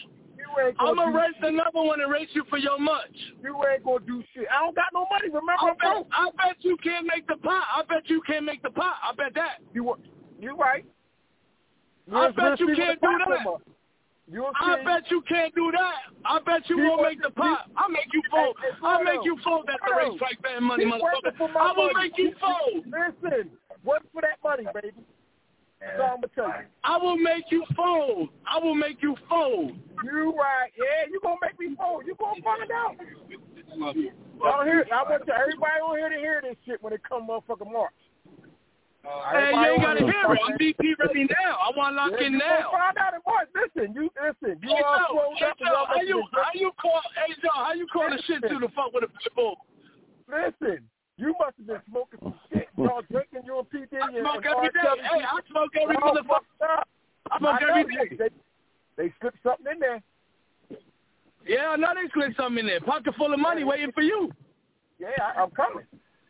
H: ain't gonna
N: I'm going to
H: do
N: race
H: shit.
N: another one and race you for your much.
H: You ain't going to do shit. I don't got no money, remember?
N: I
H: I'm
N: bet,
H: broke.
N: I bet you can't make the pot. I bet you can't make the pot. I bet that.
H: You, you're right.
N: I
H: We'll-
N: bet
H: we'll
N: you
H: see
N: can't
H: what
N: do
H: the
N: that.
H: pot come up. You'll
N: I
H: see.
N: bet you can't do that. I bet you
H: Keep
N: won't
H: working-
N: make the pot. I'll make you fold.
H: Hey, hey,
N: I'll make
H: Gordo,
N: you fold at the
H: Gordo,
N: racetrack betting money,
H: keep working
N: motherfucker.
H: for my
N: I will
H: money.
N: make you fold.
H: Listen, work for that money, baby. That's all I'm going to tell you.
N: I will make you fold. I will make you fold.
H: You right. Yeah, you going to make me fold. You going to find out. Y'all hear, I want you, everybody on here to hear this shit when it come motherfucking March. Uh,
N: Hey, you ain't got to hear it. I'm D P ready now. I want to lock
H: yeah,
N: in
H: you
N: now.
H: gonna find out in March. Listen, you listen. You
N: Hey,
H: all
N: Joe,
H: slowed
N: hey,
H: up. and
N: Joe,
H: y'all
N: how
H: making
N: you,
H: it
N: how you call, hey, Joe, how you call the shit to the fuck with a pit bull?
H: Listen, you must have been smoking some shit. Y'all drinking, you and P. Diddy.
N: I smoke
H: and
N: every day.
H: R. Kelly.
N: Hey, I smoke every
H: Y'all
N: motherfucker.
H: fucked up.
N: I smoke
H: I know
N: every day.
H: They, they slipped something in there.
N: Yeah, I know they slipped something in there. Pocket full of money waiting for you.
H: Yeah, I, I'm coming.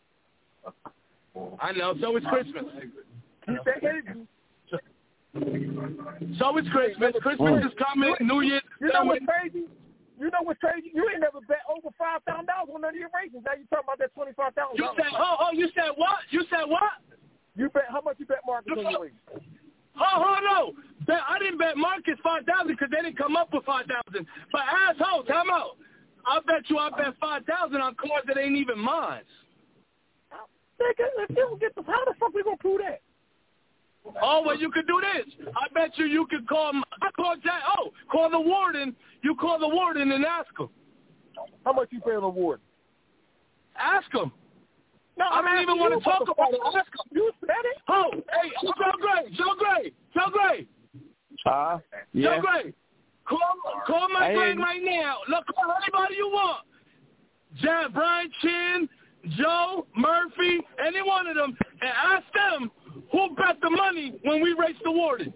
N: I know. So it's Christmas.
H: Keep that energy.
N: So it's Christmas. Christmas is coming. New Year's
H: You
N: is
H: know
N: coming.
H: what's crazy? You know what's crazy? You ain't never bet over five thousand dollars on none of your races. Now you talking about that twenty five thousand
N: You
H: dollars.
N: said, oh, oh, you said what? You said what?
H: You bet how much you bet Marcus on your race?
N: Oh, oh no. Bet, I didn't bet Marcus five thousand because they didn't come up with five thousand. But asshole, time out. I bet you I bet five thousand on cards that ain't even mine.
H: Nigga, if you don't get the, how the fuck we gonna prove that?
N: Oh, well, you could do this. I bet you you could call, I call Jack, oh, call the warden. You call the warden and ask him.
H: How much you pay the warden?
N: Ask him.
H: No,
N: I don't even want to talk about it. Ask him.
H: You said it.
N: Oh, hey, Joe Gray, Joe Gray, Joe Gray.
C: Huh? Yeah.
N: Joe Gray, call, call my friend right now. Look, call anybody you want. Jack, Brian Chin, Joe, Murphy, any one of them, and ask them who bet the money when we race the warden.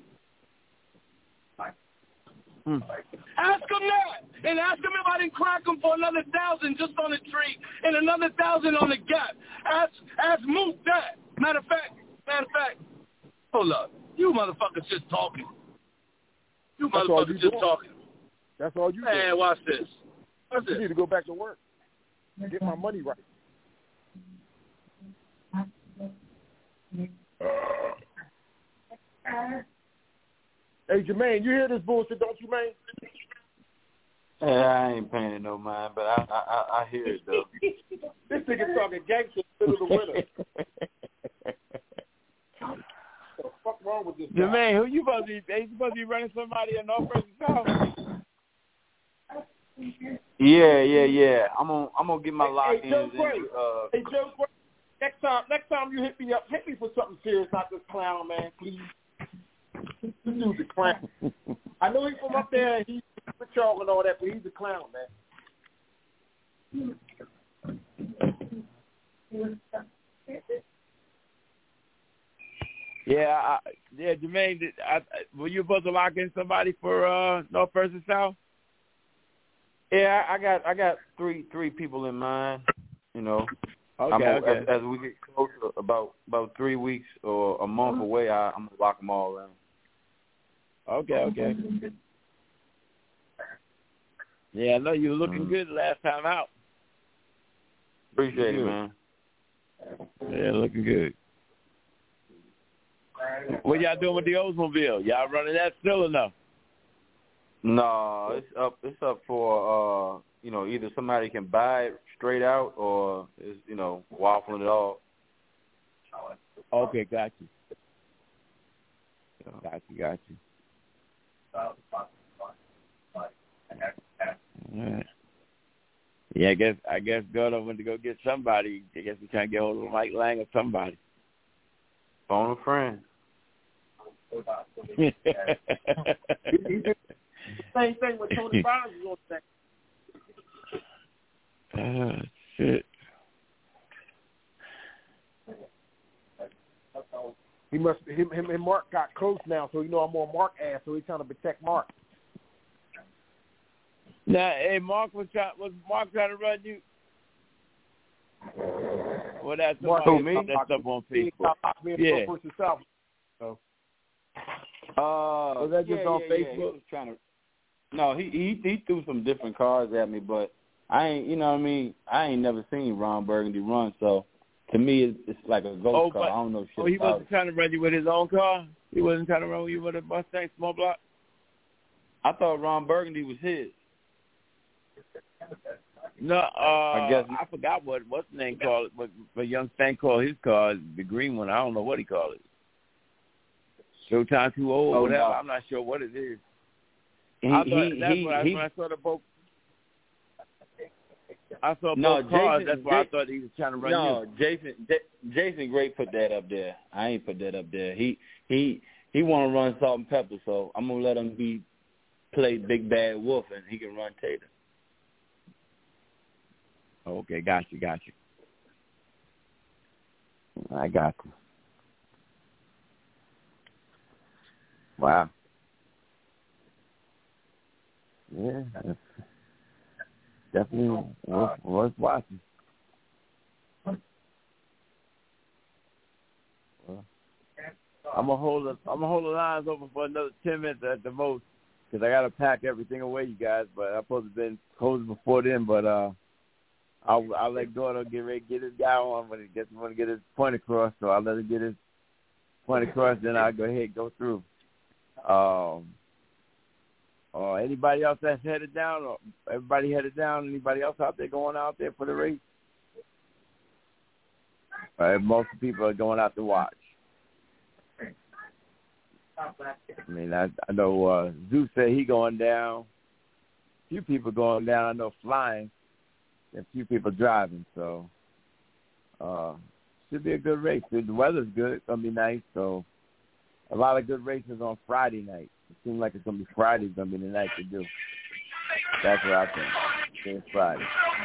C: Hmm.
N: Ask them that, and ask them if I didn't crack them for another thousand just on the tree and another thousand on the gap. Ask, ask Moot that. Matter of fact, matter of fact, hold up, you motherfuckers just talking. You
H: That's all
N: motherfuckers
H: you
N: just
H: doing.
N: talking.
H: That's all you
N: Man,
H: do.
N: watch this. Watch
H: You
N: this.
H: need to go back to work. Get my money right. Hey, Jermaine, you hear this bullshit, don't you, man?
M: Yeah, I ain't paying it no mind, but I I, I, I hear it though.
H: This nigga talking gangster in the winter. What the fuck wrong with this guy?
C: Jermaine, who you supposed to be? They supposed to be running somebody in North versus South?
M: Yeah, yeah, yeah. I'm gonna I'm gonna get my
H: Hey,
M: lock
H: hey, Joe
M: ins.
H: Gray.
M: Uh,
H: Hey, Joe, Gray, next time, next time you hit me up, hit me for something serious, not this clown, man, please. This dude's a clown. I know he's from up there, and he's with y'all and all that, but he's a clown, man.
C: Yeah, I, yeah, Jermaine, did, I, were you supposed to lock in somebody for uh, North versus South?
M: yeah, I, I got I got three three people in mind. You know,
C: Okay,
M: I'm gonna,
C: okay.
M: as, as we get closer, about about three weeks or a month away, I, I'm gonna lock them all in.
C: Okay, okay. Yeah, I know you were looking
M: Mm.
C: good last time out.
M: Appreciate
C: Good.
M: it, man.
C: Yeah, looking good. What y'all doing with the Oldsmobile? Y'all running that still enough?
M: No, it's up. It's up for uh, you know, either somebody can buy it straight out or is you know waffling it off.
C: Okay, got you. Got you, got you. All right. Yeah, I guess I guess Gordo went to go get somebody. I guess we're trying to get hold of Mike Lang or somebody.
M: Phone a friend.
H: Same thing with Tony Barnes is on that.
C: Oh, shit.
H: He must him him and Mark got close now, so you know I'm on Mark ass, so he's trying to protect Mark.
C: Now, hey, Mark was trying. Was Mark trying to run you? Well, that's
H: Mark
C: somebody
M: me?
C: put that stuff on Facebook. Yeah.
H: South. So.
M: Uh,
C: Was that just
M: yeah,
C: on
M: yeah, yeah. He
C: Facebook?
M: was trying to. No, he, he he threw some different cards at me, but I ain't, you know what I mean? I ain't never seen Ron Burgundy run, so to me it's, it's like a ghost
C: oh,
M: car.
C: But,
M: I don't know shit
C: oh, he
M: about
C: wasn't
M: it.
C: trying to run you with his own car? He wasn't trying to run you with a Mustang small block?
M: I thought Ron Burgundy was his.
C: No, uh,
M: I guess
C: I forgot what what's the name called it, what, what young Stank called his car, the green one. I don't know what he called it. Showtime Too Old,
M: oh,
C: whatever.
M: No.
C: I'm not sure what it is.
M: He,
C: I thought,
M: he,
C: that's
M: he,
C: what I,
M: he,
C: when I saw the both. I saw
M: no,
C: both cars.
M: Jason,
C: That's why
M: J-
C: I thought he was trying to run
M: no,
C: you.
M: Jason, J- Jason Gray put that up there. I ain't put that up there. He he he want to run Salt and Pepper, so I'm gonna let him be play Big Bad Wolf, and he can run Tater.
C: Okay, got you, got you. I got you. Wow. Yeah, that's definitely worth, worth watching. Well, I'm gonna hold the I'm gonna hold the lines open for another ten minutes at the most, because I gotta pack everything away, you guys. But I'm supposed to have been closed before then. But uh, I'll I'll let Gordo get ready, get his guy on when he gets want to get his point across. So I'll let him get his point across. Then I'll go ahead and go through. Um. Or anybody else that's headed down, or everybody headed down, anybody else out there going out there for the race? Uh, most people are going out to watch. I mean, I, I know uh, Zeus said he going down. A few people going down. I know flying. And a few people driving. So, uh, should be a good race. The weather's good. It's going to be nice. So, a lot of good races on Friday night. It seems like it's going to be Friday's going to be the night to do. That's what I think. It's Friday.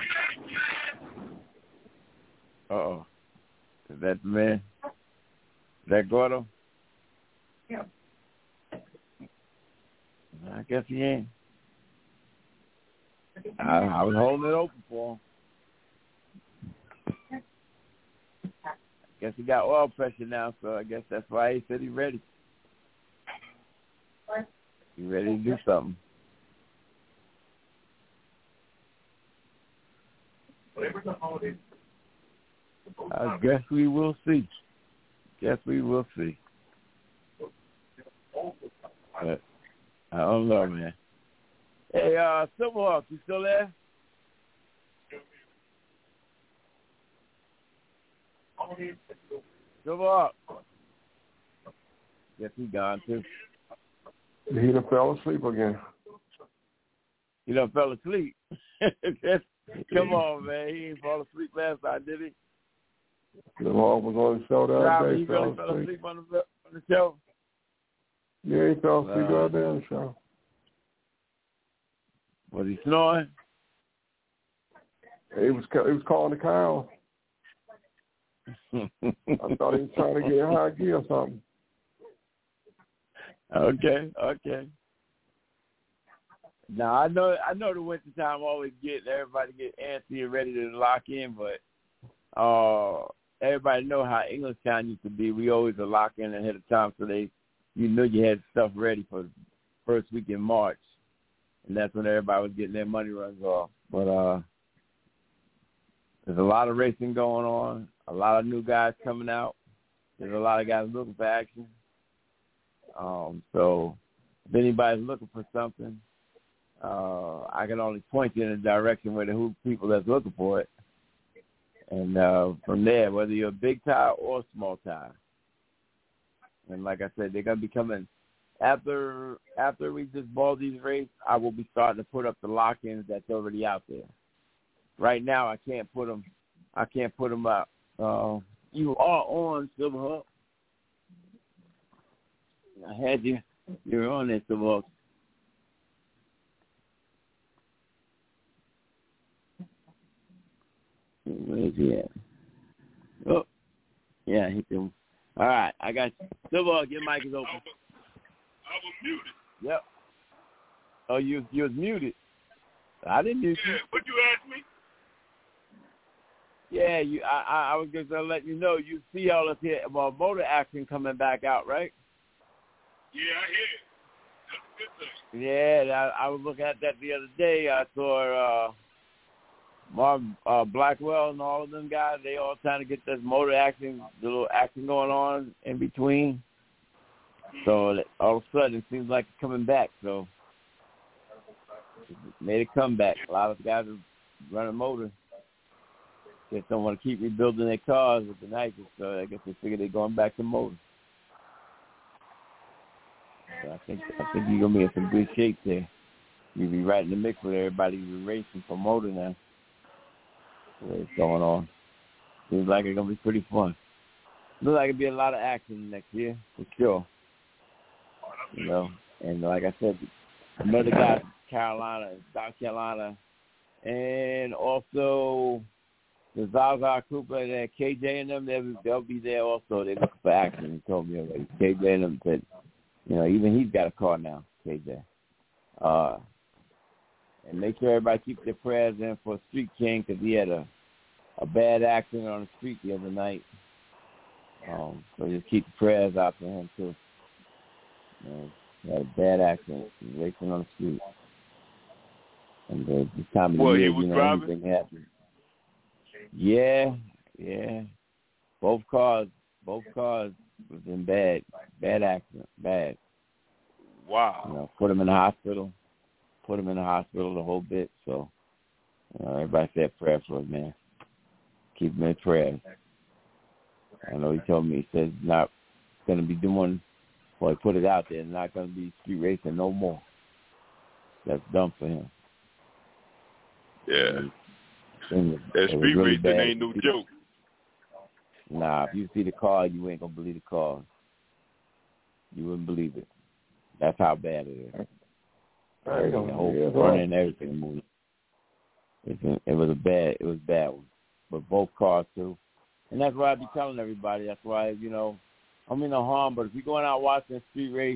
C: Uh-oh. Is that the man? Is that Gordo?
L: Yeah.
C: I guess he ain't. I, I was holding it open for him. I guess he got oil pressure now, so I guess that's why he said he's ready. You ready to do something? I guess we will see. Guess we will see. But I don't know, man. Hey, uh, Silverhawk, you still there? Silverhawk. Guess he gone too.
I: He done fell asleep again.
C: He done fell asleep. Come on, man. He ain't fall asleep last night, did he?
I: The Lord was on the show the other day.
C: He really fell asleep on the, on the show?
I: Yeah, he fell asleep
C: uh,
I: the other day on the show.
C: Was he snoring?
I: He was he was calling the cow. I thought he was trying to get high gear or something.
C: Okay, okay. Now I know I know the winter time always get everybody get antsy and ready to lock in, but uh, everybody know how Englishtown used to be. We always are lock in ahead of time, so they you knew you had stuff ready for the first week in March, and that's when everybody was getting their money runs off. But uh, there's a lot of racing going on, a lot of new guys coming out. There's a lot of guys looking for action. Um, so if anybody's looking for something, uh, I can only point you in the direction where the who people that's looking for it. And uh, from there, whether you're a big tire or a small tire. And like I said, they're going to be coming after after we just Baldy's race. I will be starting to put up the lock-ins that's already out there. Right now, I can't put them. I can't put them up. Uh, you are on Silverhawk. I had you. You were on there, Silverhawk. Where's he at? Oh, yeah, he can. All right, I got you. Silverhawk, your mic is open.
F: I was, I was muted.
C: Yep. Oh, you you was muted. I didn't mute
F: yeah,
C: you.
F: What you asked me?
C: Yeah, you. I, I I was just gonna let you know. You see all this here about motor action coming back out, right?
F: Yeah, I hear it. That's a good thing.
C: Yeah, I, I was looking at that the other day. I saw uh, Mark uh, Blackwell and all of them guys. They all trying to get this motor action, the little action going on in between. So all of a sudden, it seems like it's coming back. So it made a comeback. A lot of the guys are running motor. Just don't want to keep rebuilding their cars with the nitrous. So I guess they figure they're going back to motor. So I think I think you're gonna be in some good shape there. You'll be right in the mix with everybody who's racing for motor now. What's going on? Seems like it's gonna be pretty fun. Looks like it'll be a lot of action next year for sure. You know, and like I said, another guy from Carolina, South Carolina, and also the Zaza Cooper, that K J and them, they'll, they'll be there also. They're looking for action. He told me already. K J and them said, you know, even he's got a car now, K J. Uh, and make sure everybody keeps their prayers in for Street King because he had a, a bad accident on the street the other night. Um, so just keep the prayers out for him, too. You know, he had a bad accident. He was racing on the street. And uh, this time of
F: well,
C: the year,
F: he was
C: you know,
F: driving?
C: anything happens. Yeah, yeah. Both cars, both cars was in bad, bad accident, bad.
F: Wow.
C: You know, put him in the hospital, put him in the hospital the whole bit. So, you know, everybody said prayer for him, man. Keep him in prayer. I know he told me, he said he's not going to be doing, well, he put it out there, not going to be street racing no more. That's done for him.
F: Yeah.
C: And
F: that street
C: really
F: racing
C: bad.
F: ain't no joke.
C: Nah, if you see the car, you ain't going to believe the car. You wouldn't believe it. That's how bad it is. I mean, the whole front and everything moving. It, it was a bad, it was a bad one. But both cars too. And that's why I be telling everybody. That's why, you know, I mean no harm, but if you're going out watching a street race,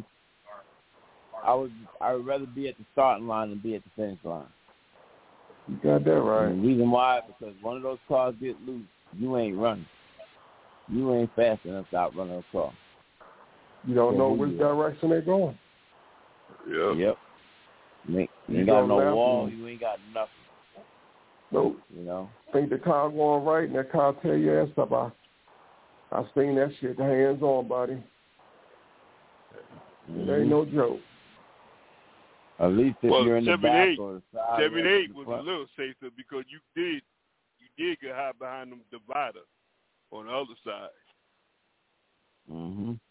C: I would I would rather be at the starting line than be at the finish line.
I: You got that right.
C: And the reason why, because one of those cars get loose, you ain't running. You ain't fast enough to outrun a car.
I: You don't
C: so
I: know which is. direction they're going.
F: Yeah.
C: Yep. You ain't, you ain't
I: you
C: got no wall.
I: Them.
C: You ain't got nothing.
I: Nope.
C: You know.
I: Think the car going right, and that car tear your ass up. I, I seen that shit. Hands on, buddy.
C: Mm-hmm.
I: It ain't no joke.
C: At least if
F: well,
C: you're in the back or the side.
F: seventy-eight was a little safer because you did you did get high behind them divider on the other side.
C: Mhm.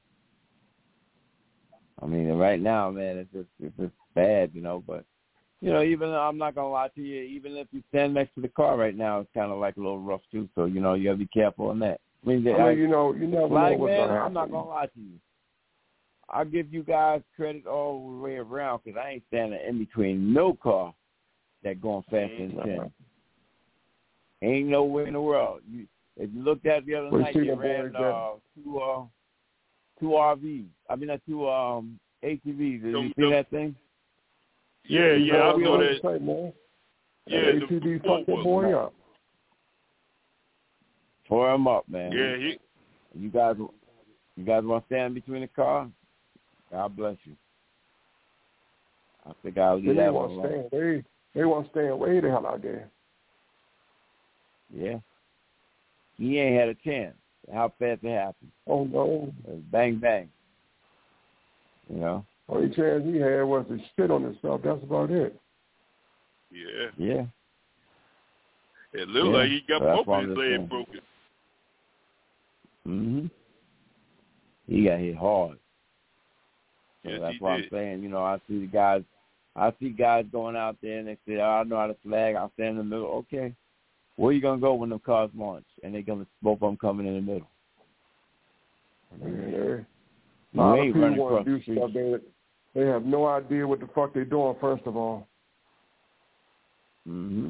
C: I mean, right now, man, it's just it's just bad, you know. But you know, even I'm not gonna lie to you, even if you stand next to the car right now, it's kind of like a little rough too. So you know, you gotta be careful on that. I mean,
I: I mean
C: I,
I: you know, you never
C: like,
I: know what's
C: man,
I: gonna happen.
C: I'm not gonna lie to you. I give you guys credit all the way around because I ain't standing in between no car that going faster than ten. Ain't no way in the world. You, if you looked at it the other
I: we
C: night, they ran uh, two uh, two R Vs. I mean, uh, two um, A T Vs. Did you see that thing?
F: Yeah, yeah, yeah I know that.
I: Say, man.
F: Yeah,
I: that A T V fucked that boy up.
C: Tore him up, man.
F: Yeah, he.
C: You guys, you guys want to stand between the car? God bless you. I think I'll leave
I: they
C: that
I: want
C: one alone.
I: They they want to stand way the hell out there.
C: Yeah. He ain't had a chance. How fast it happened?
I: Oh no!
C: It was bang bang. You know.
I: Only chance he had was to spit on himself. That's about it.
F: Yeah.
C: Yeah.
F: It looked
C: yeah.
F: like he got
C: so
F: both his legs broken.
C: Mhm. He got hit hard. So
F: yes,
C: that's
F: he
C: what
F: did.
C: I'm saying. You know, I see the guys. I see guys going out there and they say, oh, "I know how to flag. I'll stand in the middle." Okay. Where you gonna go when the cars launch and they gonna both of them coming in the middle?
I: Yeah.
C: You
I: A lot of
C: ain't
I: people
C: running
I: want
C: across
I: to
C: the
I: do
C: street.
I: stuff. They, they have no idea what the fuck they're doing. First of all.
C: Mhm.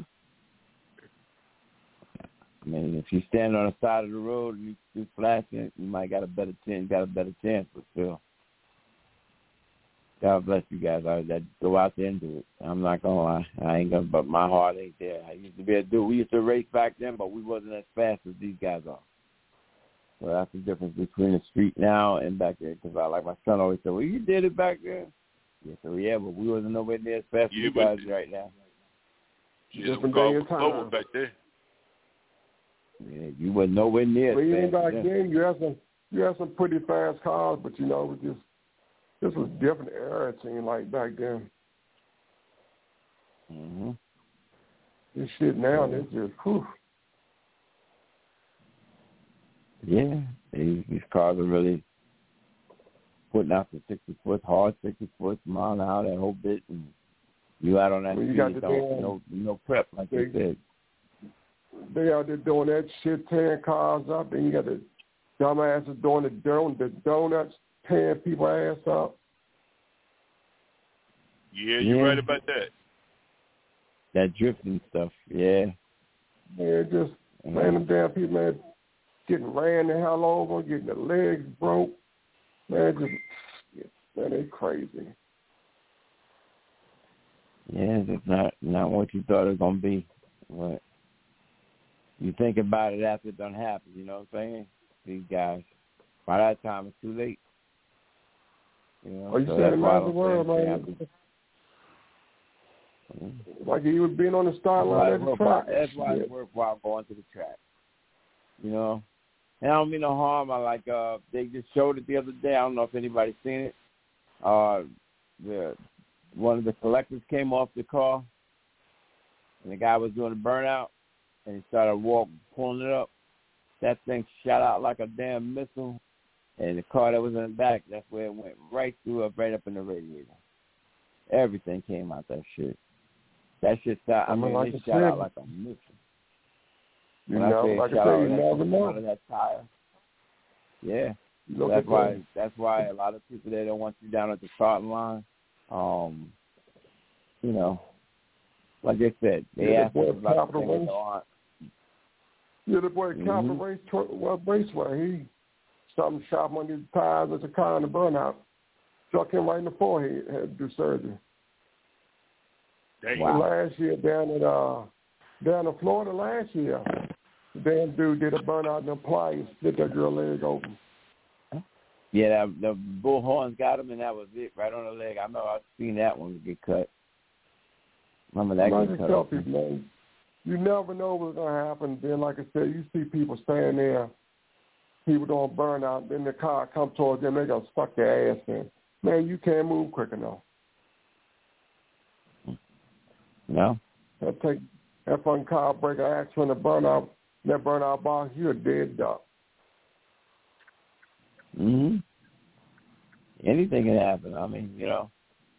C: I mean, if you stand on the side of the road and you, you flashing, you might got a better chance. Got a better chance, but still. God bless you guys. I that go out there and do it. I'm not gonna lie. I ain't gonna. But my heart ain't there. I used to be able to do. We used to race back then, but we wasn't as fast as these guys are. So that's the difference between the street now and back there. Because I like my son always said, "Well, you did it back there." Yeah, so yeah, but we wasn't nowhere near as fast
F: Yeah,
C: as you guys right now.
F: Yeah, them cars was slower back there.
C: Yeah, you wasn't nowhere near
I: But
C: as
I: even
C: fast.
I: back
C: as
I: then, you had some you had some pretty fast cars, but you know, it was just this was a different era. It seemed like back then.
C: Mm-hmm.
I: This shit now, it's just whew.
C: Yeah, these, these cars are really putting out the sixty foot hard, sixty foot mile an hour, that whole bit, and you out on that
I: Well, you
C: street,
I: got the
C: don't,
I: damn-
C: no, no prep, like they,
I: they-
C: said.
I: They out there doing that shit, tearing cars up, and you got the dumbasses doing the don the donuts, tearing people ass up.
F: Yeah, you're
C: Yeah.
F: right about that.
C: That drifting stuff, yeah.
I: Man, just
C: Mhm.
I: man, them damn people, man, getting ran the hell over, getting their legs broke. Man, just man, they crazy.
C: Yeah, it's not not what you thought it was gonna be. But you think about it after it done happened, you know what I'm saying? These guys, by that time it's too late. You know,
I: Oh, you
C: so
I: said
C: that's why I
I: another
C: don't
I: word,
C: say anything
I: man.
C: after- Mhm.
I: Like he was being on the start line at the
C: That's
I: track.
C: why, that's why
I: Shit.
C: it's worthwhile going to the track. You know? And I don't mean no harm. I like uh they just showed it the other day. I don't know if anybody's seen it. Uh the one of the collectors came off the car and the guy was doing a burnout and he started walking, pulling it up. That thing shot out like a damn missile, and the car that was in the back, that's where it went right through up, right up in the radiator. Everything came out that shit. That shit shot, I
I: I mean,
C: mean,
I: like
C: it
I: I
C: shot
I: said,
C: out like a missile.
I: You
C: When
I: know,
C: I say it
I: like I
C: shot
I: said,
C: out,
I: you
C: that
I: never
C: shit
I: know.
C: out of that tire. Yeah.
I: You look
C: that's
I: at
C: why
I: that.
C: that's why a lot of people, they don't want you down at the starting line. Um, you know, like I said, they
I: Yeah,
C: ask
I: the boy
C: us about the
I: Capital
C: things that
I: Race.
C: aren't.
I: Yeah, the boy
C: Mhm.
I: Capital Race, well, Raceway, he something shot him under the tires at the car in the burnout. Struck him right in the forehead, had to do surgery.
F: Wow.
I: Last year down at uh down in Florida last year, the damn dude did a burnout in the pliers, split that girl leg open.
C: Yeah, that, the bullhorns got him, and that was it, right on the leg. I know I've seen that one get cut. Remember that
I: I
C: get
I: just
C: cut
I: tell
C: open.
I: people, man, you never know what's gonna happen. Then, like I said, you see people standing there, people doing burnout, then the car come towards them, they gonna suck their ass in. Man, you can't move quick enough.
C: No.
I: That take that fucking car break an accident, a burnout, that burnout box, you're a dead duck.
C: Mhm. Anything can happen. I mean, you know,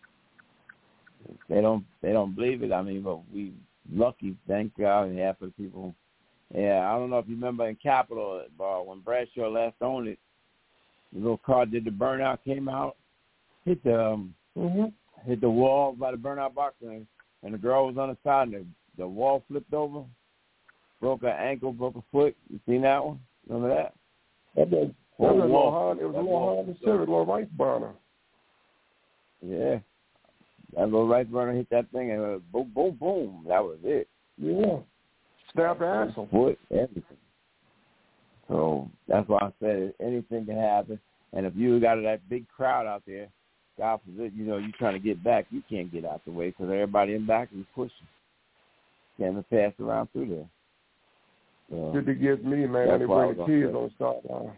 C: they don't they don't believe it. I mean, but we lucky, thank God, and half of the people. Yeah, I don't know if you remember in Capitol, uh, when Bradshaw last owned it, the little car did the burnout, came out, hit the um,
I: mm-hmm.
C: hit the wall by the burnout box, and, and the girl was on the side, and the, the wall flipped over, broke her ankle, broke her foot. You seen that one? Remember that?
I: That was, that
C: Whole
I: was a
C: wall.
I: little hard, it was
C: That
I: a little
C: wall
I: hard to
C: flipped
I: see, a
C: over.
I: little rice burner.
C: Yeah. That little right burner hit that thing, and uh, boom, boom, boom. That was it.
I: Yeah. Snapped the axle.
C: Foot, everything. So that's why I said anything can happen. And if you got that big crowd out there, God forbid, you know, you're trying to get back, you can't get out the way because everybody in back is pushing. Can't pass around through there. So,
I: Good to get me, man.
C: that's
I: They
C: why I
I: bring the
C: was
I: kids
C: gonna
I: on the start line.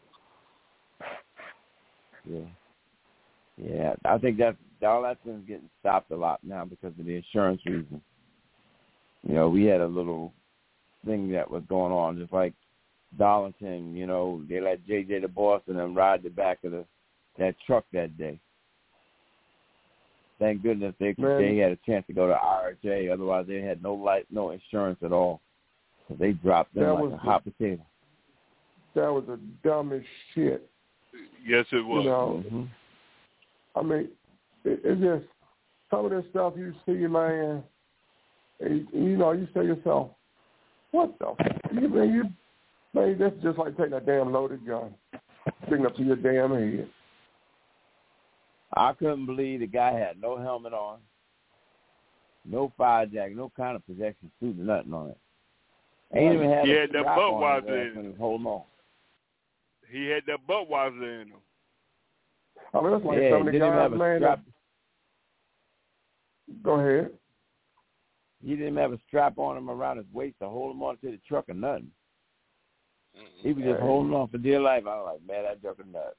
C: Yeah. Yeah, I think that all that thing's getting stopped a lot now because of the insurance reason. You know, we had a little thing that was going on, just like Darlington, you know, they let J J the boss and them ride the back of the that truck that day. Thank goodness they
I: Man.
C: they had a chance to go to I R J, otherwise they had no life, no insurance at all. So they dropped them
I: That
C: like
I: was
C: a
I: the-
C: hot potato.
I: That was the dumbest shit.
F: Yes, it was.
I: You know,
C: Mm-hmm.
I: I mean, it, it's just some of this stuff you see, man, and, you know, you say to yourself, what the f-? You, man, you, man, that's just like taking a damn loaded gun, sticking up to your damn head.
C: I couldn't believe the guy had no helmet on, no fire jacket, no kind of protection suit, or nothing on it. Ain't even had
F: He
C: a
F: had that
C: strap on his
F: Budweiser
C: ass
F: in
C: when he
F: him.
C: was holding on.
F: He had that Budweiser in him.
I: I mean, that's like
C: Yeah,
I: some of the
C: didn't even
I: guys,
C: have a
I: man,
C: strap.
I: Go ahead.
C: He didn't have a strap on him around his waist to hold him on to the truck or nothing. He was just
I: Hey.
C: holding on for dear life. I was like, man, that joker nuts.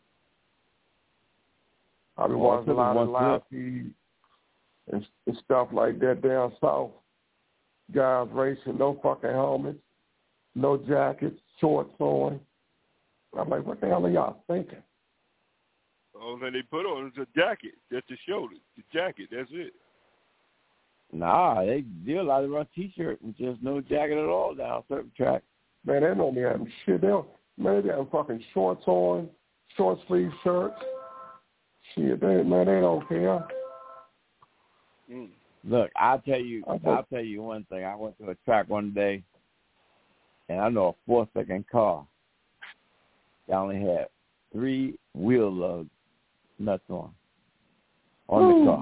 I: I've been
C: Oh,
I: watching a
C: took
I: lot
C: one
I: of live feed and, and stuff like that down south. Guys racing, no fucking helmets, no jackets, shorts on. I'm like, what the hell are y'all thinking?
F: The only thing they put on is a jacket, just to show the, the jacket. That's it.
C: Nah, they do a lot of run T-shirt and just no jacket at all down certain tracks.
I: Man, they don't be having shit. They don't, man, they have fucking shorts on, short sleeve shirts. Shit, they, man, they don't care.
F: Mm.
C: Look, I'll tell you,
I: I think-
C: I'll tell you one thing. I went to a track one day, and I know a four-second car. They only had three wheel lugs nuts on on
I: Ooh.
C: the car.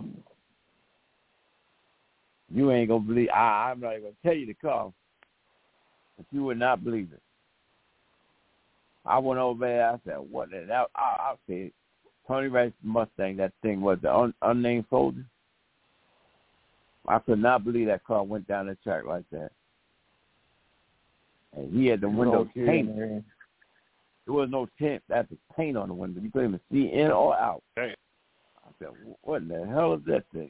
C: You ain't gonna believe. I, I'm not even gonna tell you the car, but you would not believe it. I went over there. I said, "What?" And I, I, I said, "Tony Wright's Mustang. That thing was the un, unnamed soldier." I could not believe that car went down the track like that. And he had the windows
I: Okay,
C: painted.
I: man.
C: There was no tint. That's the paint on the window. You couldn't even see in or out.
F: Damn.
C: I said, "What in the hell is that thing?"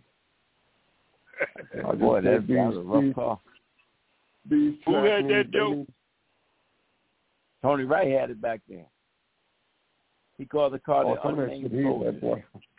I: I just
C: Boy, that's
I: think
C: that was
I: these-
C: a rough
I: these-
C: car.
I: These
F: Who
I: track
F: had that
I: meets, they
F: dope?
I: need-
C: Tony Wright had it back then. He called the car
I: Oh,
C: the
I: some of that
C: unnamed
I: shit he had,
C: soldier.
I: boy.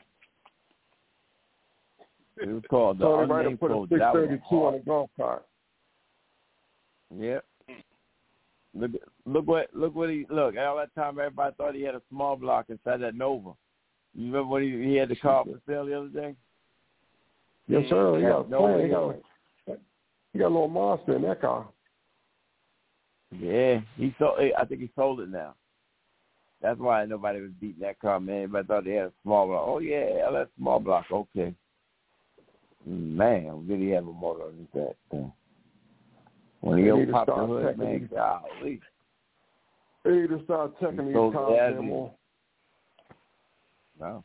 C: It was called the
I: Tony Wright
C: unnamed
I: put a
C: soldier.
I: six
C: That was
I: thirty-two on
C: hard.
I: a golf cart.
C: Yep. Look, look what, look what he look. All that time, everybody thought he had a small block inside that Nova. You remember when he, he had the car for sale the other day?
I: Yes, sir. He
C: Yeah,
I: got a
C: no
I: plan. He
C: way.
I: got a, he got a little monster in that car.
C: Yeah, he sold. I think he sold it now. That's why nobody was beating that car, man. Everybody thought they had a small block. Oh yeah, that's small block. Okay. Man, did he have a motor underneath that thing? When he
I: They need
C: opened
I: to
C: pop the
I: start
C: hood,
I: checking
C: man,
I: these-
C: golly.
I: They need to start checking
C: He
I: these
C: sold
I: cars
C: that,
I: man,
C: he-
I: more.
C: No.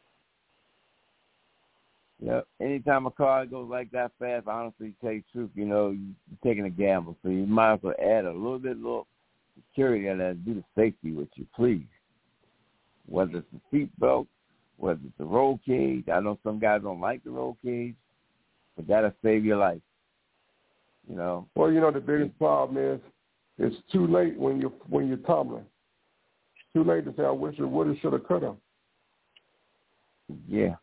C: Yeah. Anytime a car goes like that fast, honestly, tell you the truth, you know, you're taking a gamble. So you might as well add a little bit of security and then do the safety with you, please. Whether it's the seat belt, whether it's the roll cage. I know some guys don't like the roll cage, but that'll save your life. You know.
I: Well, you know, the biggest problem is it's too late when you're when you're tumbling. It's too late to say I wish it would have, should have, could have.
C: Yeah.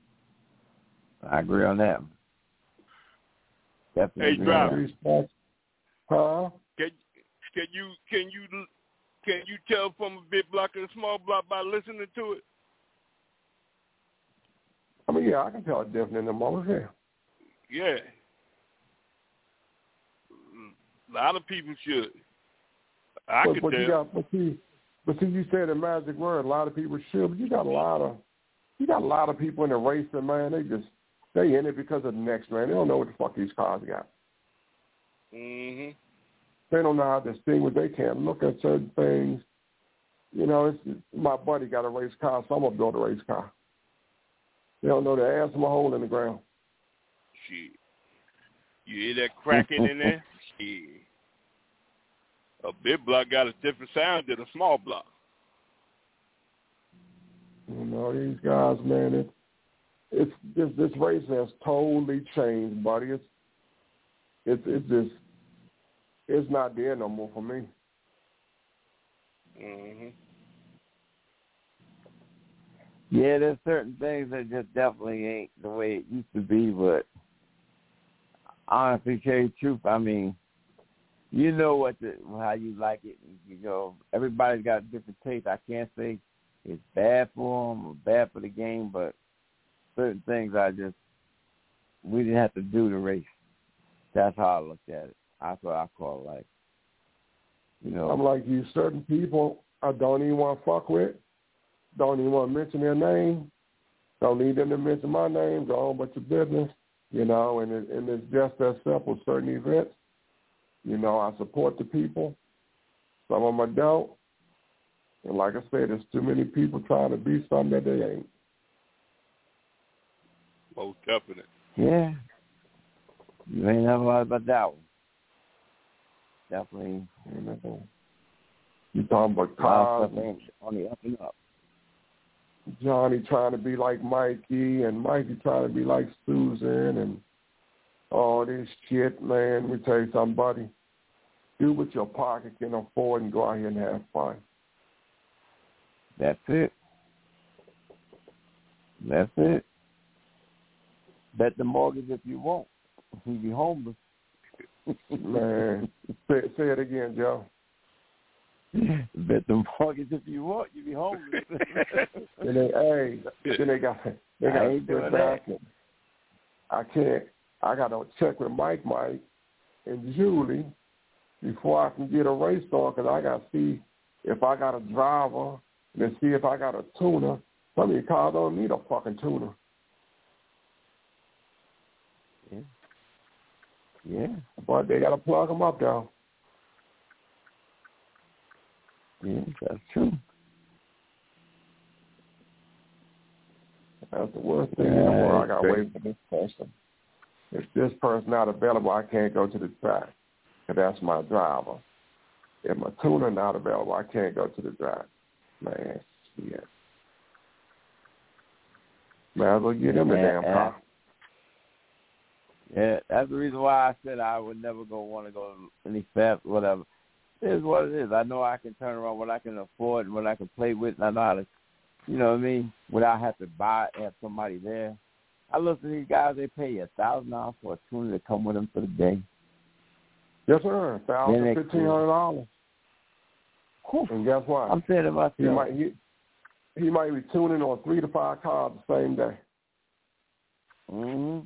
C: I agree on that. Definitely.
F: Hey,
C: agree on
F: driver.
C: that.
I: Huh?
F: Can can you can you can you tell from a big block and a small block by listening to it?
I: I mean, yeah, I can tell a difference in the moment. Yeah.
F: Yeah. A lot of people should. I
I: but,
F: could
I: but
F: tell.
I: you got, but see, but see, you said a magic word. A lot of people should, but you got a lot of, you got a lot of people in the racing, man. They just they in it because of the next man. They don't know what the fuck these cars got.
F: Mhm.
I: They don't know how to distinguish. They can't look at certain things. You know, it's, my buddy got a race car, so I'm gonna build a race car. They don't know the ass from a hole in the ground.
F: Shit. You hear that cracking in there? Shit. A big block got a different sound than a small block.
I: You know, these guys, man, it, it's this this racing has totally changed, buddy. It's it's it's just it's not there no more for me.
F: Mhm.
C: Yeah, there's certain things that just definitely ain't the way it used to be, but honestly, tell you the truth, I mean, you know what the, how you like it. You know, everybody's got different tastes. I can't say it's bad for them or bad for the game, but certain things I just, we didn't have to do the race. That's how I looked at it. That's what I call life. You know,
I: I'm like you, certain people I don't even want to fuck with, don't even want to mention their name, don't need them to mention my name, go on about your business, you know, and, it, and it's just that simple. Certain events, you know, I support the people, some of them I don't, and like I said, there's too many people trying to be something that they ain't.
F: Most definite.
C: Yeah. You ain't never lied about that one. Definitely.
I: You talking about
C: cars
I: cars
C: on the up and up.
I: Johnny trying to be like Mikey and Mikey trying to be like Susan and all this shit, man. Let me tell you something, buddy. Do what your pocket can afford and go out here and have fun.
C: That's it. That's it. Bet the mortgage if you want. You be homeless.
I: Man, say, say it again, Joe.
C: Bet the mortgage if you want. You be homeless.
I: And they, hey, then they got they got to sit back and I can't. I got to check with Mike, Mike, and Julie before I can get a race on because I got to see if I got a driver and see if I got a tuner. Some of these cars don't need a fucking tuner.
C: Yeah. Yeah.
I: But they got to plug them up, though.
C: Yeah, that's true.
I: That's the worst thing in the world. I got to wait for this person. If this person's not available, I can't go to the track because that's my driver. If my tuner not available, I can't go to the track. Man, shit. Might as well get him a damn car.
C: Yeah, that's the reason why I said I would never go want to go to any fast, whatever. It is what it is. I know I can turn around what I can afford and what I can play with, and I know how to, you know what I mean, without having to buy have somebody there. I look at these guys, they pay you a thousand dollars for a tuner to come with them for the day.
I: Yes, sir. Thousand, fifteen hundred dollars. And guess what?
C: I'm saying to myself,
I: he might he, he might be tuning on three to five cars the same day.
C: Mm-hmm.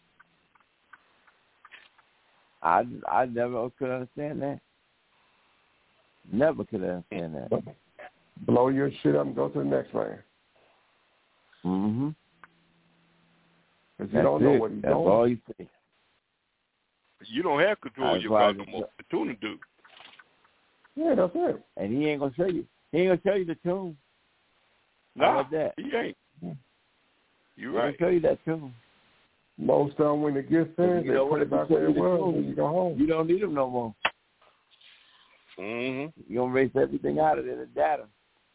C: I I never could understand that. Never could understand that.
I: Blow your shit up and go to the next man.
C: Mm-hmm.
I: Because you don't know what he's
C: That's
I: doing.
C: all you say.
F: You don't have control of your car no more. The tuner do.
I: Yeah, that's it.
C: And he ain't gonna show you. He ain't gonna show you the tune.
F: No,
C: How about that?
F: he ain't. You're
C: He
F: right.
C: ain't show you that tune.
I: Most of them, when it gets in,
C: You
I: they
C: know
I: put it back where it was when you go home.
C: You don't need them no more.
F: Mm-hmm.
C: You're going to erase everything out of there, the data.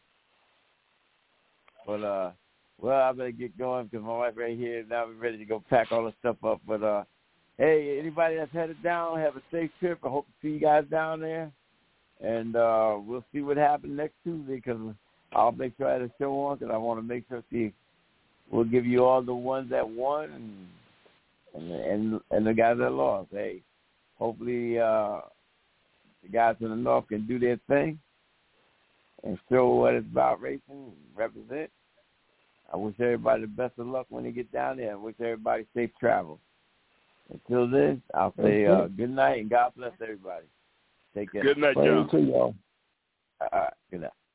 C: But, uh, well, I better get going because my wife right here now we're ready to go pack all the stuff up. But, uh, hey, anybody that's headed down, have a safe trip. I hope to see you guys down there. And uh, we'll see what happens next Tuesday because I'll make sure I have a show on because I want to make sure, see, we'll give you all the ones that won and and and, and the guys that lost. Hey, hopefully uh, the guys in the North can do their thing and show what it's about racing and represent. I wish everybody the best of luck when they get down there. I wish everybody safe travel. Until then, I'll say uh, good night and God bless everybody. Take care.
F: Good night, y'all.
I: Same to y'all.
C: All right, good night.